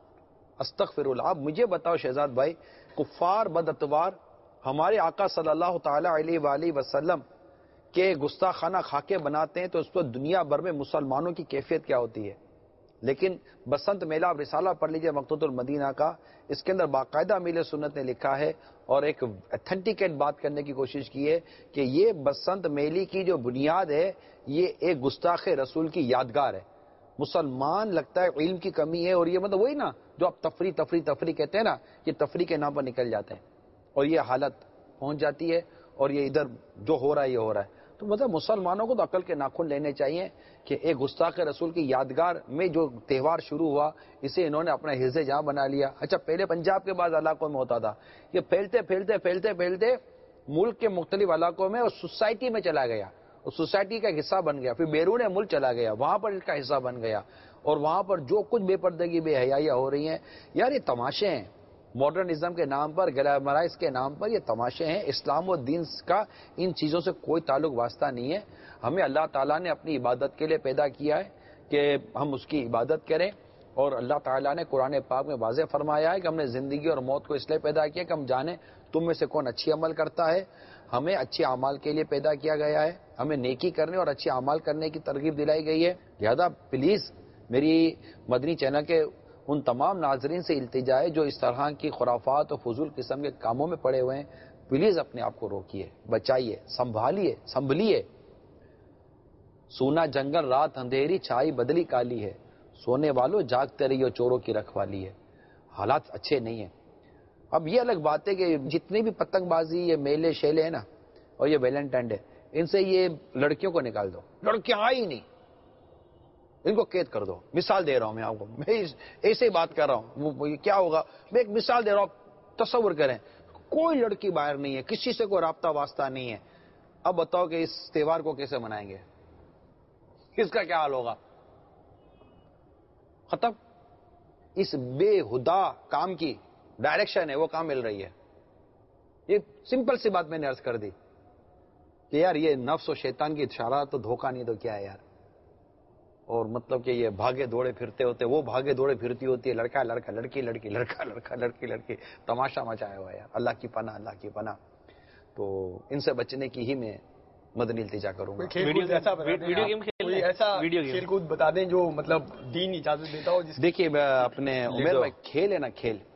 استغفر اللہ. آپ مجھے بتاؤ شہزاد بھائی، کفار بد اتوار ہمارے آقا صلی اللہ تعالی علیہ وآلہ وسلم کے گستاخانہ خاکے بناتے ہیں تو اس پر دنیا بھر میں مسلمانوں کی کیفیت کیا ہوتی ہے. لیکن بسنت میلہ آپ رسالہ پڑھ لیجئے مقتوط المدینہ کا، اس کے اندر باقاعدہ امیل سنت نے لکھا ہے اور ایک اتھینٹیکیٹ بات کرنے کی کوشش کی ہے کہ یہ بسنت میلے کی جو بنیاد ہے یہ ایک گستاخ رسول کی یادگار ہے. مسلمان لگتا ہے علم کی کمی ہے اور یہ مطلب وہی نا جو آپ تفریح کہتے ہیں نا، یہ تفریح کے نام پر نکل جاتے ہیں اور یہ حالت پہنچ جاتی ہے اور یہ ادھر جو ہو رہا ہے یہ ہو رہا ہے. تو مطلب مسلمانوں کو تو عقل کے ناخن لینے چاہیے کہ ایک گستاخ رسول کی یادگار میں جو تہوار شروع ہوا اسے انہوں نے اپنا حرز جہاں بنا لیا. اچھا پہلے پنجاب کے بعض علاقوں میں ہوتا تھا، یہ پھیلتے ملک کے مختلف علاقوں میں اور سوسائٹی میں چلا گیا اور سوسائٹی کا حصہ بن گیا، پھر بیرون ملک چلا گیا، وہاں پر اس کا حصہ بن گیا اور وہاں پر جو کچھ بے پردگی بے حیائیاں ہو رہی ہیں یار یہ تماشے ہیں. ماڈرنزم کے نام پر، گلیمرائز کے نام پر یہ تماشے ہیں. اسلام و دین کا ان چیزوں سے کوئی تعلق واسطہ نہیں ہے. ہمیں اللہ تعالیٰ نے اپنی عبادت کے لیے پیدا کیا ہے کہ ہم اس کی عبادت کریں اور اللہ تعالیٰ نے قرآن پاک میں واضح فرمایا ہے کہ ہم نے زندگی اور موت کو اس لیے پیدا کیا کہ ہم جانیں تم میں سے کون اچھی عمل کرتا ہے. ہمیں اچھے اعمال کے لیے پیدا کیا گیا ہے، ہمیں نیکی کرنے اور اچھے اعمال کرنے کی ترغیب دلائی گئی ہے. لہذا پلیز میری مدنی چینل کے ان تمام ناظرین سے التجا ہے جو اس طرح کی خرافات اور فضول قسم کے کاموں میں پڑے ہوئے ہیں، پلیز اپنے آپ کو روکیے، بچائیے، سنبھلیے. سونا جنگل رات اندھیری چھائی بدلی کالی ہے، سونے والوں جاگتے رہیے چوروں کی رکھوالی ہے. حالات اچھے نہیں ہیں. اب یہ الگ بات ہے کہ جتنے بھی پتنگ بازی یہ میلے شیلے ہیں نا اور یہ ویلنٹائن ڈے، ان سے یہ لڑکیوں کو نکال دو. لڑکیاں آئی نہیں، ان کو قید کر دو. مثال دے رہا ہوں میں آپ کو، میں ایسے ہی بات کر رہا ہوں. کیا ہوگا؟ میں ایک مثال دے رہا ہوں. تصور کریں کوئی لڑکی باہر نہیں ہے، کسی سے کوئی رابطہ واسطہ نہیں ہے. اب بتاؤ کہ اس تہوار کو کیسے منائیں گے؟ اس کا کیا حال ہوگا؟ ختم. اس بے ہدا کام کی ڈائریکشن ہے وہ کام مل رہی ہے. یہ سمپل سی بات میں نے عرض کر دی کہ یار یہ نفس و شیطان کی اشارہ تو دھوکہ نہیں تو کیا ہے یار. اور مطلب کہ یہ بھاگے دوڑے پھرتے ہوتے، وہ بھاگے دوڑے پھرتی ہوتی ہے، لڑکا لڑکا لڑکی لڑکی لڑکا لڑکا لڑکی لڑکی، تماشا مچایا ہوا ہے یار. اللہ کی پناہ، اللہ کی پناہ. تو ان سے بچنے کی ہی میں مدنی التجا کروں گا. ویڈیو گیم ایسا کھیل کود بتا دیں جو مطلب دین اجازت دیتا ہو. دیکھیے اپنے عمر بھائی کھیل ہے نا،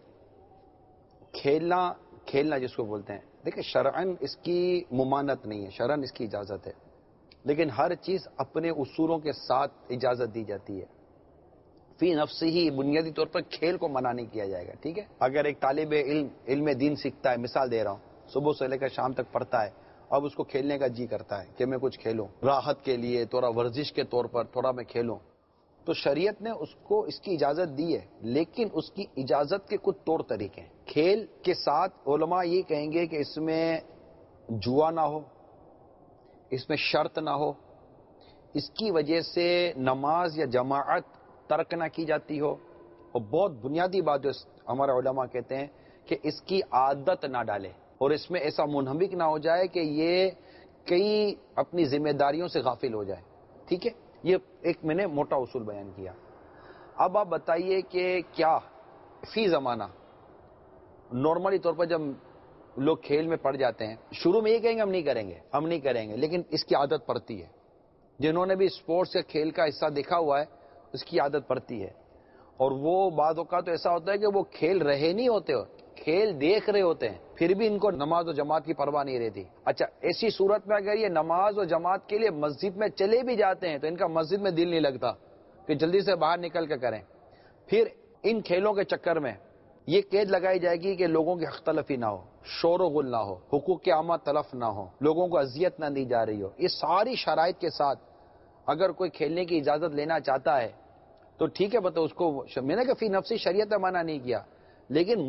کھیلنا جس کو بولتے ہیں، دیکھیں شرعن اس کی ممانت نہیں ہے، شرعن اس کی اجازت ہے، لیکن ہر چیز اپنے اصولوں کے ساتھ اجازت دی جاتی ہے. فی نفسی ہی بنیادی طور پر کھیل کو منع نہیں کیا جائے گا. ٹھیک ہے، اگر ایک طالب علم دین سیکھتا ہے، مثال دے رہا ہوں، صبح سے لے کر شام تک پڑھتا ہے، اب اس کو کھیلنے کا جی کرتا ہے کہ میں کچھ کھیلوں، راحت کے لیے تھوڑا ورزش کے طور پر تھوڑا میں کھیلوں، تو شریعت نے اس کو اس کی اجازت دی ہے، لیکن اس کی اجازت کے کچھ طور طریقے ہیں. کھیل کے ساتھ علماء یہ کہیں گے کہ اس میں جوا نہ ہو، اس میں شرط نہ ہو، اس کی وجہ سے نماز یا جماعت ترک نہ کی جاتی ہو، اور بہت بنیادی بات جو ہمارے علماء کہتے ہیں کہ اس کی عادت نہ ڈالے اور اس میں ایسا منہمک نہ ہو جائے کہ یہ کئی اپنی ذمہ داریوں سے غافل ہو جائے. ٹھیک ہے، یہ ایک میں نے موٹا اصول بیان کیا. اب آپ بتائیے کہ کیا فی زمانہ نارملی طور پر جب لوگ کھیل میں پڑ جاتے ہیں، شروع میں یہ کہیں گے ہم نہیں کریں گے، لیکن اس کی عادت پڑتی ہے. جنہوں نے بھی اسپورٹس یا کھیل کا حصہ دیکھا ہوا ہے اس کی عادت پڑتی ہے، اور وہ بعض اوقات تو ایسا ہوتا ہے کہ وہ کھیل رہے نہیں ہوتے، کھیل دیکھ رہے ہوتے ہیں، پھر بھی ان کو نماز و جماعت کی پرواہ نہیں رہتی. اچھا، ایسی صورت میں اگر یہ نماز و جماعت کے لیے مسجد میں چلے بھی جاتے ہیں تو ان کا مسجد میں دل نہیں لگتا کہ جلدی سے باہر نکل کے کریں. پھر ان کھیلوں کے چکر میں یہ قید لگائی جائے گی کہ لوگوں کی حق تلفی نہ ہو، شور و غل نہ ہو، حقوق عامہ تلف نہ ہو، لوگوں کو اذیت نہ دی جا رہی ہو. یہ ساری شرائط کے ساتھ اگر کوئی کھیلنے کی اجازت لینا چاہتا ہے تو ٹھیک ہے، بتا اس کو، میں نے کہ فی نفسی شریعت نے منع نہیں کیا، لیکن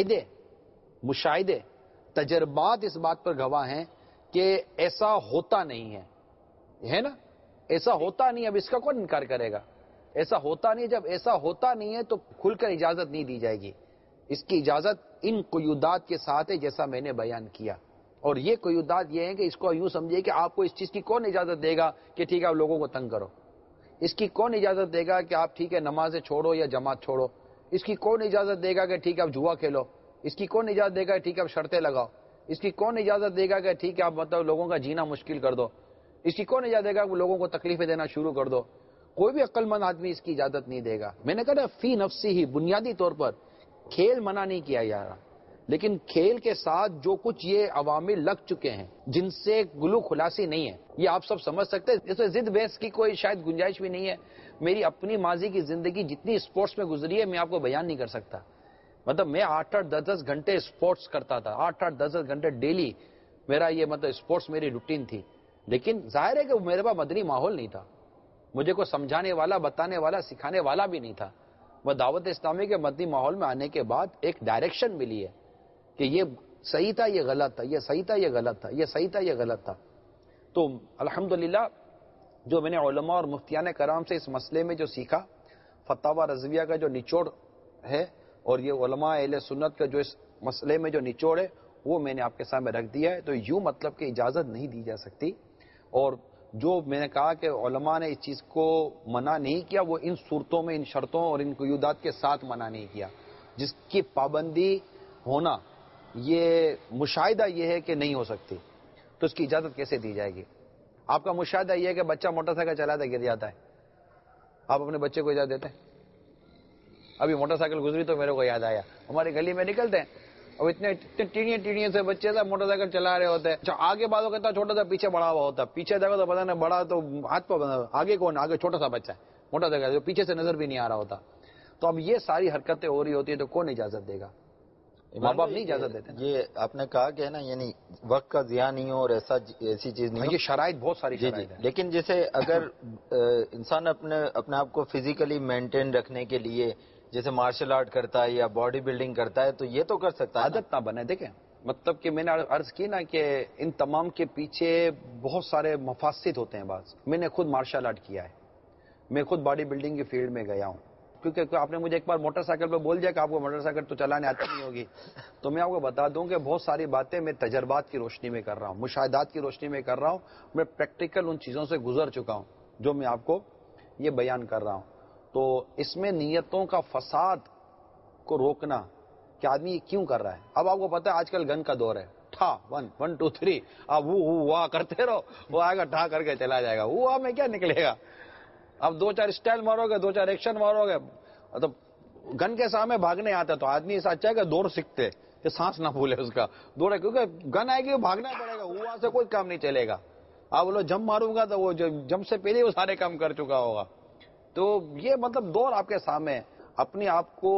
مشاہدے تجربات اس بات پر گواہ ہیں کہ ایسا ہوتا نہیں ہے نا، ایسا ہوتا نہیں. اب اس کا کون انکار کرے گا؟ ایسا ہوتا نہیں. جب ایسا ہوتا نہیں ہے تو کھل کر اجازت نہیں دی جائے گی. اس کی اجازت ان قیودات کے ساتھ ہے جیسا میں نے بیان کیا. اور یہ قیودات یہ ہیں کہ اس کو یوں سمجھیے کہ آپ کو اس چیز کی کون اجازت دے گا کہ ٹھیک ہے آپ لوگوں کو تنگ کرو؟ اس کی کون اجازت دے گا کہ آپ ٹھیک ہے نمازیں چھوڑو یا جماعت چھوڑو؟ اس کی کون اجازت دے گا کہ ٹھیک ہے آپ جوا کھیلو؟ اس کی کون اجازت دے گا کہ ٹھیک ہے آپ شرطیں لگاؤ؟ اس کی کون اجازت دے گا کہ ٹھیک ہے آپ مطلب لوگوں کا جینا مشکل کر دو؟ اس کی کون اجازت دے گا کہ لوگوں کو تکلیفیں دینا شروع کر دو؟ کوئی بھی عقل مند آدمی اس کی اجازت نہیں دے گا. میں نے کہا فی نفسی ہی بنیادی طور پر کھیل منع نہیں کیا جا رہا، لیکن کھیل کے ساتھ جو کچھ یہ عوامل لگ چکے ہیں جن سے گلو خلاصی نہیں ہے، یہ آپ سب سمجھ سکتے ہیں. اس میں ضد بحث کی کوئی شاید گنجائش بھی نہیں ہے. میری اپنی ماضی کی زندگی جتنی اسپورٹس میں گزری ہے میں آپ کو بیان نہیں کر سکتا. مطلب میں 8-10 گھنٹے اسپورٹس کرتا تھا، 8-10 گھنٹے ڈیلی میرا یہ مطلب اسپورٹس میری روٹین تھی. لیکن ظاہر ہے کہ میرے پاس مدنی ماحول نہیں تھا، مجھے کوئی سمجھانے والا، بتانے والا، سکھانے والا بھی نہیں تھا. وہ دعوت اسلامی کے مدنی ماحول میں آنے کے بعد ایک ڈائریکشن ملی ہے کہ یہ صحیح تھا، یہ غلط تھا، یہ صحیح تھا، یہ غلط تھا، یہ صحیح تھا، یہ غلط تھا. تو الحمدللہ جو میں نے علماء اور مفتیان کرام سے اس مسئلے میں جو سیکھا، فتاوی رضویہ کا جو نچوڑ ہے اور یہ علماء اہل سنت کا جو اس مسئلے میں جو نچوڑ ہے وہ میں نے آپ کے سامنے رکھ دیا ہے. تو یوں مطلب کہ اجازت نہیں دی جا سکتی. اور جو میں نے کہا کہ علماء نے اس چیز کو منع نہیں کیا، وہ ان صورتوں میں، ان شرطوں اور ان قیودات کے ساتھ منع نہیں کیا جس کی پابندی ہونا یہ مشاہدہ یہ ہے کہ نہیں ہو سکتی. تو اس کی اجازت کیسے دی جائے گی؟ آپ کا مشاہدہ یہ ہے کہ بچہ موٹر سائیکل چلاتا ہے گر جاتا ہے، آپ اپنے بچے کو اجازت دیتے ہیں؟ ابھی موٹر سائیکل گزری تو میرے کو یاد آیا، ہماری گلی میں نکلتے ہیں اب اتنے ٹیڑیاں سے بچے تھے موٹر سائیکل چلا رہے ہوتے ہیں. آگے بازو کہتا چھوٹا سا، پیچھے بڑا ہوا ہوتا ہے. پیچھے دیکھو تو پتا نہیں بڑا تو ہاتھ پہ بنا، آگے کون؟ آگے چھوٹا سا بچہ ہے موٹر سائیکل جو پیچھے سے نظر بھی نہیں آ رہا ہوتا. تو اب یہ ساری حرکتیں ہو رہی ہوتی ہیں تو کون اجازت دے گا؟ ماں باپ نہیں اجازت دیتے. یہ آپ نے کہا کہ ہے نا، یعنی وقت کا ضیاع نہیں ہو اور ایسی چیز نہیں ہو. یہ شرائط بہت ساری شرائط ہیں. لیکن جیسے اگر انسان اپنے آپ کو فزیکلی مینٹین رکھنے کے لیے جیسے مارشل آرٹ کرتا ہے یا باڈی بلڈنگ کرتا ہے تو یہ تو کر سکتا ہے. عادت نہ بنے. دیکھیں مطلب کہ میں نے عرض کی نا کہ ان تمام کے پیچھے بہت سارے مفاسد ہوتے ہیں. بعض میں نے خود مارشل آرٹ کیا ہے، میں خود باڈی بلڈنگ کی فیلڈ میں گیا ہوں. کیونکہ آپ نے مجھے ایک بار موٹر سائیکل پہ بول دیا کہ آپ کو موٹر سائیکل تو چلانے آتی نہیں ہوگی، تو میں آپ کو بتا دوں کہ بہت ساری باتیں میں تجربات کی روشنی میں کر رہا ہوں، مشاہدات کی روشنی میں کر رہا ہوں. میں پریکٹیکل ان چیزوں سے گزر چکا ہوں جو میں آپ کو یہ بیان کر رہا ہوں. تو اس میں نیتوں کا فساد کو روکنا کہ آدمی یہ کیوں کر رہا ہے. اب آپ کو پتا ہے آج کل گن کا دور ہے، ٹھا 1 1 2 3 اب وہ کرتے رہو, وہ آئے گا ٹھا کر کے چلا جائے گا. وہ میں کیا نکلے گا؟ اب 2-4 اسٹائل مارو گے, 2-4 ایکشن مارو گے. مطلب گن کے سامنے بھاگنے آتا تو آدمی ایسا اچھا ہے کہ دوڑ سیکھتے کہ سانس نہ بھولے اس کا, دوڑے, کیونکہ گن آئے گی بھاگنا پڑے گا, وہاں سے کوئی کام نہیں چلے گا. آپ بولو جم ماروں گا تو وہ جم سے پہلے وہ سارے کام کر چکا ہوگا. تو یہ مطلب دور آپ کے سامنے. اپنے آپ کو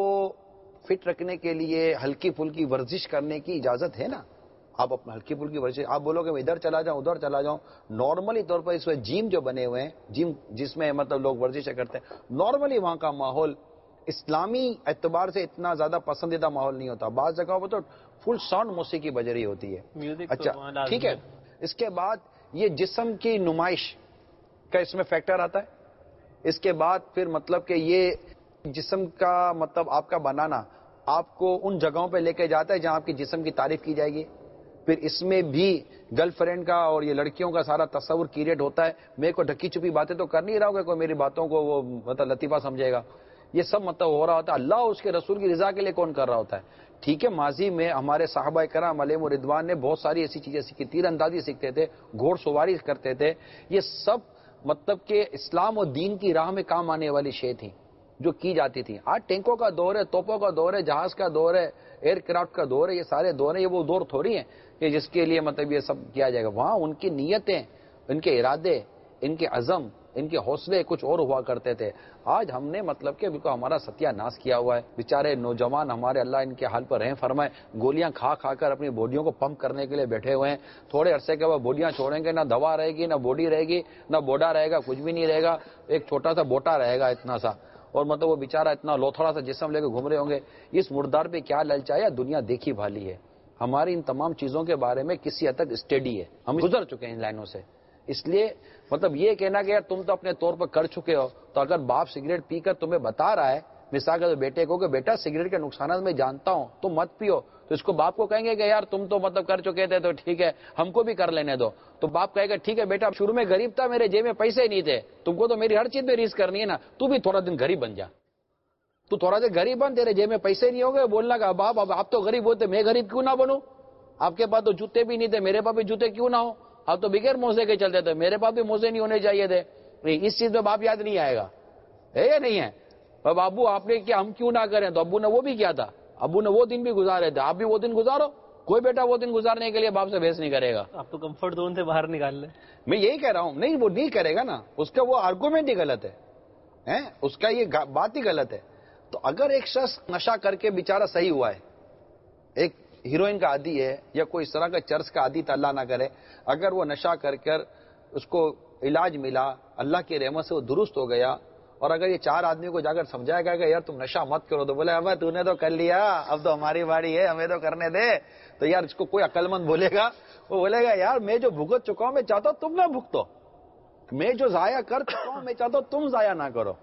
فٹ رکھنے کے لیے ہلکی پھلکی ورزش کرنے کی اجازت ہے نا. آپ اپنا ہلکی پھلکی ورزش, آپ بولو کہ میں ادھر چلا جاؤں ادھر چلا جاؤں. نارملی طور پر اس میں جم جو بنے ہوئے ہیں, جم جس میں مطلب لوگ ورزشیں کرتے ہیں, نارملی وہاں کا ماحول اسلامی اعتبار سے اتنا زیادہ پسندیدہ ماحول نہیں ہوتا. بعض جگہوں پر تو فل ساؤنڈ موسیقی بج رہی ہوتی ہے. اچھا ٹھیک ہے. اس کے بعد یہ جسم کی نمائش کا اس میں فیکٹر آتا ہے. اس کے بعد پھر مطلب کہ یہ جسم کا مطلب آپ کا بنانا آپ کو ان جگہوں پہ لے کے جاتا ہے جہاں آپ کی جسم کی تعریف کی جائے گی. پھر اس میں بھی گرل فرینڈ کا اور یہ لڑکیوں کا سارا تصور کریٹ ہوتا ہے. میں کو ڈھکی چھپی باتیں تو کر نہیں رہا ہوں کہ کوئی میری باتوں کو وہ مطلب لطیفہ سمجھے گا. یہ سب مطلب ہو رہا ہوتا ہے اللہ اور اس کے رسول کی رضا کے لیے کون کر رہا ہوتا ہے. ٹھیک ہے, ماضی میں ہمارے صحابہ کرام علیہم رضوان نے بہت ساری ایسی چیزیں سیکھی. تیر اندازی سیکھتے تھے, گھوڑ سواری کرتے تھے. یہ سب مطلب کہ اسلام اور دین کی راہ میں کام آنے والی شے تھیں جو کی جاتی تھی. آج ٹینکوں کا دور ہے, توپوں کا دور ہے, جہاز کا دور ہے, ایئر کرافٹ کا دور ہے. یہ سارے دور ہیں. یہ وہ دور تھوڑی ہیں کہ جس کے لیے مطلب یہ سب کیا جائے گا. وہاں ان کی نیتیں, ان کے ارادے, ان کے عزم, ان کے حوصلے کچھ اور ہوا کرتے تھے. آج ہم نے مطلب کہ بالکل ہمارا ستیہ ناش کیا ہوا ہے. بیچارے نوجوان ہمارے, اللہ ان کے حال پر رحم فرمائے, گولیاں کھا کھا کر اپنی باڈیوں کو پمپ کرنے کے لیے بیٹھے ہوئے ہیں. تھوڑے عرصے کے بعد باڈیاں چھوڑیں گے, نہ دوا رہے گی, نہ باڈی رہے گی, نہ بوڈا رہے گا, کچھ بھی نہیں رہے گا. ایک چھوٹا سا بوٹا رہے گا اتنا سا, اور مطلب وہ بیچارہ اتنا لوتھڑا سا جسم لے کے گھوم رہے ہوں گے. اس مردار پہ کیا للچایا, دنیا دیکھی بھالی ہے. ہماری ان تمام چیزوں کے بارے میں کسی حد تک اسٹڈی ہے, ہم گزر چکے ہیں ان لائنوں سے. اس لیے مطلب یہ کہنا کہ یار تم تو اپنے طور پر کر چکے ہو, تو اگر باپ سگریٹ پی کر تمہیں بتا رہا ہے, مثال کے بیٹے کو کہ بیٹا سگریٹ کے نقصانات میں جانتا ہوں, تم مت پیو, تو اس کو باپ کو کہیں گے کہ یار تم تو مطلب کر چکے تھے تو ٹھیک ہے ہم کو بھی کر لینے دو. تو باپ کہے گا ٹھیک ہے بیٹا, شروع میں غریب تھا, میرے جیب میں پیسے نہیں تھے, تم کو تو میری ہر چیز میں ریس کرنی ہے نا, تو بھی تھوڑا دن غریب بن جا, تو تھوڑا دن غریب بن, تیرے جیب میں پیسے نہیں ہوں گے. بولنا کہ باپ اب آپ تو غریب ہوتے, میں غریب کیوں نہ بنوں, آپ کے پاس تو جوتے بھی نہیں تھے, میرے پاس بھی جوتے کیوں نہ ہو, آپ تو بغیر موزے کے چلتے تھے, میرے پاس بھی موزے نہیں ہونے چاہیے تھے. اس چیز میں باپ یاد نہیں آئے گا, ہے یا نہیں ہے؟ اب ابو آپ نے کیا ہم کیوں نہ کریں, تو ابو نے وہ بھی کیا تھا, ابو نے وہ دن بھی گزارے تھے, آپ بھی وہ دن گزارو. کوئی بیٹا وہ دن گزارنے کے لیے باپ سے بحث نہیں کرے گا. آپ تو کمفرٹ زون سے باہر نکال لیں. میں یہی کہہ رہا ہوں, نہیں وہ نہیں کرے گا نا, اس کا وہ آرگومنٹ ہی غلط ہے, اس کا یہ بات ہی غلط ہے. تو اگر ایک شخص نشہ کر کے بیچارہ صحیح ہوا ہے, ایک ہیروئن کا عادی ہے یا کوئی اس طرح کا چرس کا عادی, تو اللہ نہ کرے, اگر وہ نشہ کر اس کو علاج ملا, اللہ کی رحمت سے وہ درست ہو گیا, اور اگر یہ 4 آدمیوں کو جا کر سمجھایا گیا کہ یار تم نشہ مت کرو, تو بولے اب تو نے تو کر لیا, اب تو ہماری باری ہے, ہمیں تو کرنے دے. تو یار اس کو کوئی عقل مند بولے گا, وہ بولے گا یار میں جو بھگت چکا ہوں میں چاہتا ہوں تم نہ بھگتو, میں جو ضائع کر چکا ہوں میں چاہتا ہوں تم ضائع نہ کرو.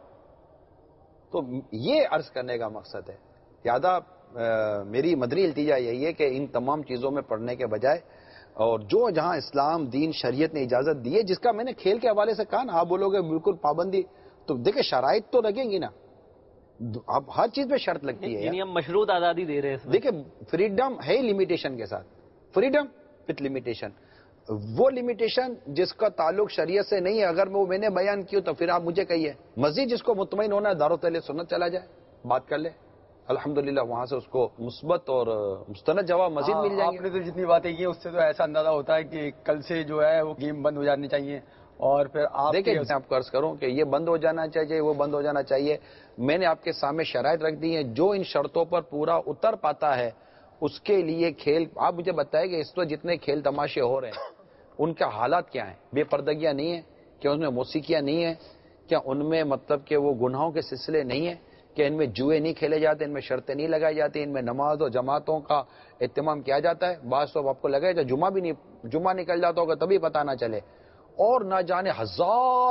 تو یہ عرض کرنے کا مقصد ہے. زیادہ میری مدنی التجا یہی ہے کہ ان تمام چیزوں میں پڑھنے کے بجائے, اور جو جہاں اسلام دین شریعت نے اجازت دی ہے, جس کا میں نے کھیل کے حوالے سے کہا نا, آپ بولو گے بالکل پابندی, تو دیکھیں شرائط تو لگیں گی نا, اب ہر چیز پہ شرط لگتی ہے. یعنی ہم مشروط آزادی دے رہے ہیں. دیکھیں فریڈم ہے لمیٹیشن کے ساتھ, فریڈم وتھ لمیٹیشن. وہ لمیٹیشن جس کا تعلق شریعت سے نہیں ہے, اگر میں نے بیان کیا تو پھر آپ مجھے کہیے. مزید جس کو مطمئن ہونا ہے دارو تہل سنت چلا جائے, بات کر لے, الحمدللہ وہاں سے اس کو مثبت اور مستند جواب مزید مل جائیں گے. آپ نے تو جتنی باتیں کی اس سے تو ایسا اندازہ ہوتا ہے کہ کل سے جو ہے وہ گیم بند ہو جانی چاہیے. اور پھر آپ دیکھیں آپ کو عرض کروں کہ یہ بند ہو جانا چاہیے, وہ بند ہو جانا چاہیے. میں نے آپ کے سامنے شرائط رکھ دی ہیں, جو ان شرطوں پر پورا اتر پاتا ہے اس کے لیے کھیل. آپ مجھے بتائیں کہ اس وقت جتنے کھیل تماشے ہو رہے ہیں ان کا حالات کیا ہیں؟ بے پردگیاں نہیں ہیں کیا, ان میں موسیقیاں نہیں ہیں کیا, ان میں مطلب کہ وہ گناہوں کے سلسلے نہیں ہیں کہ, ان میں جوئے نہیں کھیلے جاتے, ان میں شرطیں نہیں لگائی جاتی, ان میں نماز و جماعتوں کا اہتمام کیا جاتا ہے. بعض تو آپ کو لگے گا جمعہ نکل جاتا ہوگا تبھی پتہ نہ چلے, اور نہ جانے ہزار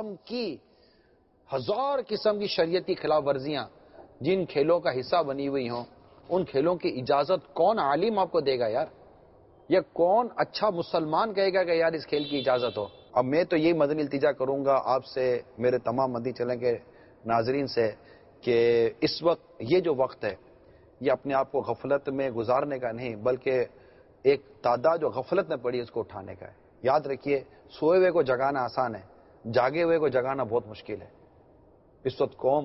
قسم کی شریعتی خلاف ورزیاں جن کھیلوں کا حصہ بنی ہوئی ہوں. ان کھیلوں کی اجازت کون عالم آپ کو دے گا یار, یا کون اچھا مسلمان کہے گا کہ یار اس کھیل کی اجازت ہو. اب میں تو یہی مدنی التجا کروں گا آپ سے, میرے تمام مدنی چلیں کے ناظرین سے, کہ اس وقت یہ جو وقت ہے یہ اپنے آپ کو غفلت میں گزارنے کا نہیں, بلکہ ایک تعداد جو غفلت میں پڑی اس کو اٹھانے کا ہے. یاد رکھیے سوئے ہوئے کو جگانا آسان ہے, جاگے ہوئے کو جگانا بہت مشکل ہے. اس وقت قوم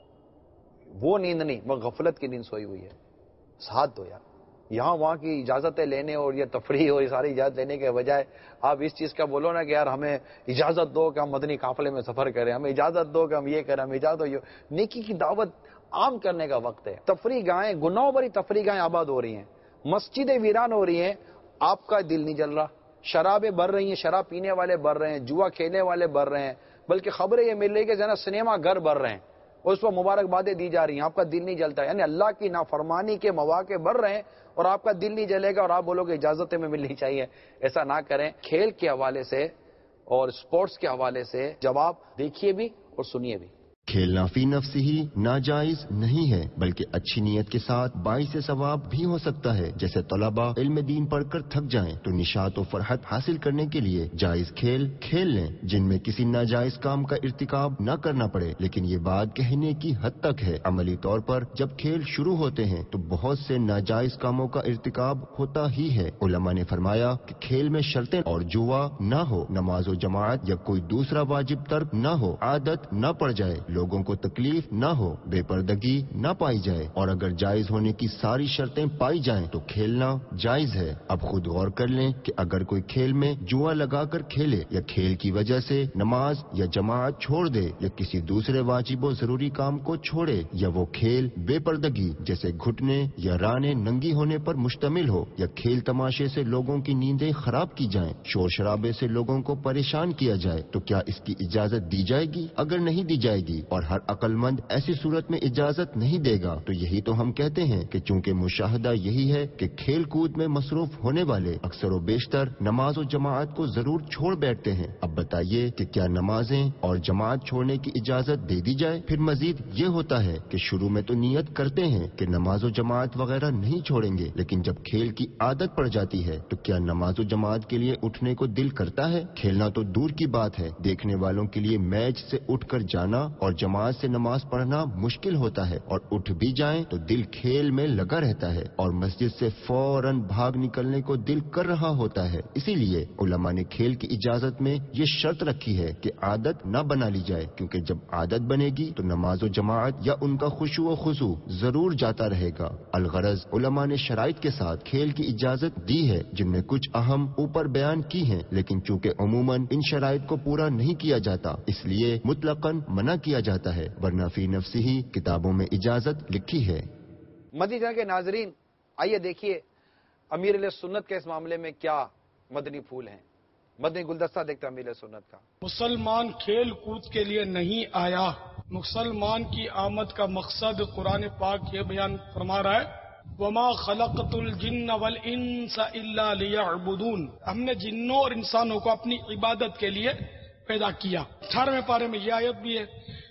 وہ نیند نہیں وہ غفلت کی نیند سوئی ہوئی ہے. ساتھ دو یار, یہاں وہاں کی اجازتیں لینے اور یہ تفریح اور یہ ساری اجازت لینے کے بجائے آپ اس چیز کا بولو نا کہ یار ہمیں اجازت دو کہ ہم مدنی قافلے میں سفر کریں, ہمیں اجازت دو کہ ہم یہ کریں, ہمیں اجازت دو. نیکی کی دعوت عام کرنے کا وقت ہے. تفریح گاہیں, گناہوں بھری تفریح گاہیں آباد ہو رہی ہیں, مسجدیں ویران ہو رہی ہیں, آپ کا دل نہیں جل رہا. شرابیں بڑھ رہی ہیں, شراب پینے والے بڑھ رہے ہیں, جوا کھیلنے والے بڑھ رہے ہیں, بلکہ خبریں یہ مل رہی کہ نا سنیما گھر بڑھ رہے ہیں اور اس پر مبارکبادیں دی جا رہی ہیں. آپ کا دل نہیں جلتا, یعنی اللہ کی نافرمانی کے مواقع بڑھ رہے ہیں اور آپ کا دل نہیں جلے گا اور آپ بولو کہ اجازتیں میں ملنی چاہیے. ایسا نہ کریں. کھیل کے حوالے سے اور سپورٹس کے حوالے سے جواب دیکھیے بھی اور سنیے بھی. کھیلنا فی نفس ہی ناجائز نہیں ہے بلکہ اچھی نیت کے ساتھ باعث ثواب بھی ہو سکتا ہے. جیسے طلباء علم دین پڑھ کر تھک جائیں تو نشاط و فرحت حاصل کرنے کے لیے جائز کھیل کھیل لیں جن میں کسی ناجائز کام کا ارتکاب نہ کرنا پڑے. لیکن یہ بات کہنے کی حد تک ہے. عملی طور پر جب کھیل شروع ہوتے ہیں تو بہت سے ناجائز کاموں کا ارتکاب ہوتا ہی ہے. علماء نے فرمایا کہ کھیل میں شرطیں اور جوا نہ ہو, نماز و جماعت یا کوئی دوسرا واجب ترک نہ ہو, عادت نہ پڑ جائے, لوگوں کو تکلیف نہ ہو, بے پردگی نہ پائی جائے, اور اگر جائز ہونے کی ساری شرطیں پائی جائیں تو کھیلنا جائز ہے. اب خود غور کر لیں کہ اگر کوئی کھیل میں جوا لگا کر کھیلے یا کھیل کی وجہ سے نماز یا جماعت چھوڑ دے یا کسی دوسرے واجب و ضروری کام کو چھوڑے, یا وہ کھیل بے پردگی جیسے گھٹنے یا رانے ننگی ہونے پر مشتمل ہو, یا کھیل تماشے سے لوگوں کی نیندیں خراب کی جائیں, شور شرابے سے لوگوں کو پریشان کیا جائے, تو کیا اس کی اجازت دی جائے گی؟ اگر نہیں دی جائے گی اور ہر عقل مند ایسی صورت میں اجازت نہیں دے گا تو یہی تو ہم کہتے ہیں کہ چونکہ مشاہدہ یہی ہے کہ کھیل کود میں مصروف ہونے والے اکثر و بیشتر نماز و جماعت کو ضرور چھوڑ بیٹھتے ہیں. اب بتائیے کہ کیا نمازیں اور جماعت چھوڑنے کی اجازت دے دی جائے؟ پھر مزید یہ ہوتا ہے کہ شروع میں تو نیت کرتے ہیں کہ نماز و جماعت وغیرہ نہیں چھوڑیں گے, لیکن جب کھیل کی عادت پڑ جاتی ہے تو کیا نماز و جماعت کے لیے اٹھنے کو دل کرتا ہے؟ کھیلنا تو دور کی بات ہے, دیکھنے والوں کے لیے میچ سے اٹھ کر جانا اور جماعت سے نماز پڑھنا مشکل ہوتا ہے, اور اٹھ بھی جائیں تو دل کھیل میں لگا رہتا ہے اور مسجد سے فوراً بھاگ نکلنے کو دل کر رہا ہوتا ہے. اسی لیے علماء نے کھیل کی اجازت میں یہ شرط رکھی ہے کہ عادت نہ بنا لی جائے, کیونکہ جب عادت بنے گی تو نماز و جماعت یا ان کا خشوع و خضوع ضرور جاتا رہے گا. الغرض علماء نے شرائط کے ساتھ کھیل کی اجازت دی ہے جن میں کچھ اہم اوپر بیان کی ہیں, لیکن چونکہ عموماً ان شرائط کو پورا نہیں کیا جاتا اس لیے مطلقاً منع کیا جاتا ہے, ورنہ فی نفس ہی کتابوں میں اجازت لکھی ہے. مدینہ کے ناظرین, آئیے دیکھیے امیر علیہ سنت کے اس معاملے میں کیا مدنی پھول ہیں. مدنی گلدستہ دیکھتے ہیں امیر علیہ سنت کا. مسلمان کھیل کود کے لیے نہیں آیا. مسلمان کی آمد کا مقصد قرآن پاک یہ بیان فرما رہا ہے, وما خلقت الجن والانس الا لیعبدون. ہم نے جنوں اور انسانوں کو اپنی عبادت کے لیے پیدا کیا. 18ویں پارے میں یہ آیت بھی ہے,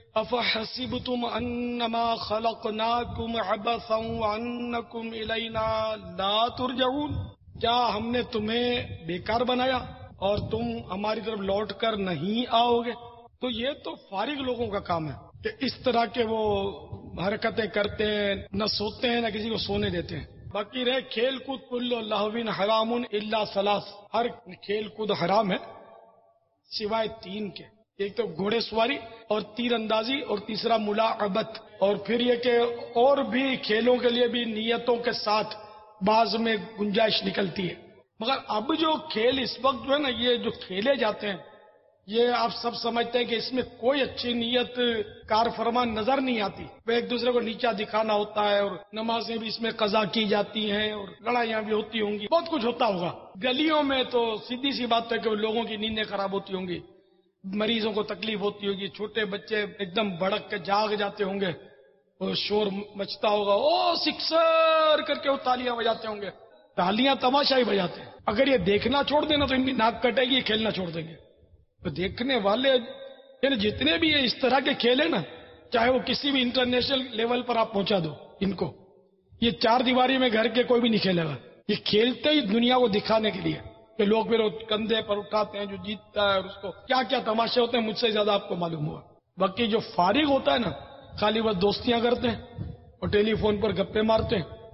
افحسبتم انما خلقناکم عبثا وانکم الینا لا ترجعون. کیا ہم نے تمہیں بیکار بنایا اور تم ہماری طرف لوٹ کر نہیں آؤ گے؟ تو یہ تو فارغ لوگوں کا کام ہے کہ اس طرح کے وہ حرکتیں کرتے ہیں, نہ سوتے ہیں نہ کسی کو سونے دیتے ہیں. باقی رہے کھیل کود, کل لہو حرام الا ثلاث, ہر کھیل کود حرام ہے سوائے 3 کے. ایک تو گھوڑے سواری اور تیر اندازی, اور تیسرا ملاعبت. اور پھر یہ کہ اور بھی کھیلوں کے لیے بھی نیتوں کے ساتھ بعض میں گنجائش نکلتی ہے. مگر اب جو کھیل اس وقت جو ہے نا, یہ جو کھیلے جاتے ہیں یہ آپ سب سمجھتے ہیں کہ اس میں کوئی اچھی نیت کار فرمان نظر نہیں آتی. وہ ایک دوسرے کو نیچا دکھانا ہوتا ہے, اور نمازیں بھی اس میں قضا کی جاتی ہیں, اور لڑائیاں بھی ہوتی ہوں گی, بہت کچھ ہوتا ہوگا. گلیوں میں تو سیدھی سی بات ہے کہ لوگوں کی نیندیں خراب ہوتی ہوں گی, مریضوں کو تکلیف ہوتی ہوگی, چھوٹے بچے ایک دم بھڑک کے جاگ جاتے ہوں گے, اور شور مچتا ہوگا, او سکسر کر کے وہ تالیاں بجاتے ہوں گے. تالیاں تماشا ہی بجاتے ہیں. اگر یہ دیکھنا چھوڑ دینا تو ان کی ناک کٹے گی, کھیلنا چھوڑ دیں گے. تو دیکھنے والے یعنی جتنے بھی یہ اس طرح کے کھیل ہیں نا, چاہے وہ کسی بھی انٹرنیشنل لیول پر آپ پہنچا دو ان کو, یہ 4 دیواری میں گھر کے کوئی بھی نہیں کھیلے گا. یہ کھیلتے ہی دنیا کو دکھانے کے لیے کہ لوگ پھر کندھے پر اٹھاتے ہیں جو جیتتا ہے, اور اس کو کیا کیا تماشے ہوتے ہیں مجھ سے زیادہ آپ کو معلوم ہوا. باقی جو فارغ ہوتا ہے نا, خالی بس دوستیاں کرتے ہیں اور ٹیلی فون پر گپے مارتے ہیں,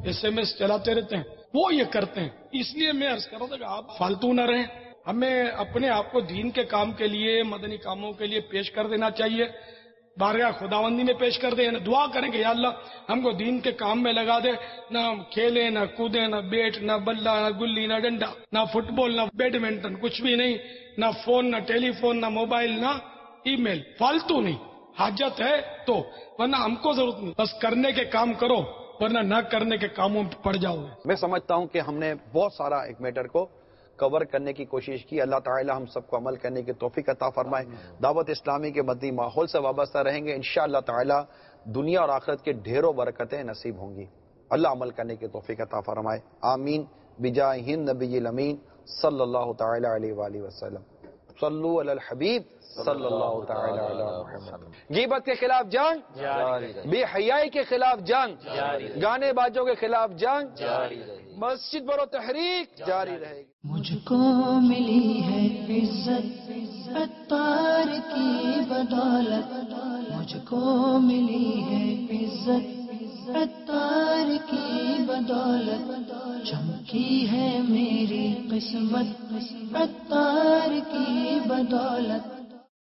SMS चलाते रहते हैं, वो ये करते हैं। इसलिए मैं अर्ज कर रहा था कि आप फालतू न रहें, हमें अपने आप को दीन के काम के लिए, मदनी कामों के लिए पेश कर देना चाहिए, बारगाह खुदावंदी में पेश कर दे, दुआ करेंगे या अल्लाह हमको दीन के काम में लगा दे, ना खेले ना कूदे ना बैट ना बल्ला ना गुल्ली ना डंडा ना फुटबॉल ना बैडमिंटन, कुछ भी नहीं, ना फोन ना टेलीफोन ना मोबाइल ना ईमेल, फालतू नहीं, हाजत है तो, वरना हमको जरूरत नहीं, बस करने के काम करो, वरना न करने के कामों में पड़ जाओगे। मैं समझता हूं कि हमने बहुत सारा एक मैटर को कवर करने की कोशिश की। अल्लाह ताला हम सबको अमल करने की तौफीक अता फरमाए। दावत इस्लामी के मदनी माहौल से वाबस्ता रहेंगे, इंशाअल्लाह ताला दुनिया और आखिरत के ढेरों बरकतें नसीब होंगी। अल्लाह अमल करने की तौफीक अता फरमाए, आमीन। बिजाहिन नबील अमीन सल्लल्लाहु ताला अलैहि वसल्लम। सल्लु अलल हबीब सल्लल्लाहु ताला अलैहि मुहम्मद। गीबत के खिलाफ जंग जारी, बेहयाई के खिलाफ जंग जारी, गाने बाजों के खिलाफ जंग जारी, मस्जिद बरो तहरीक जारी रहेगी। मुझको मिली है इज्जत अत्तार की बदौलत, मुझको मिली है इज्जत अत्तार की बदौलत, चमकी है मेरी किस्मत अत्तार की बदौलत।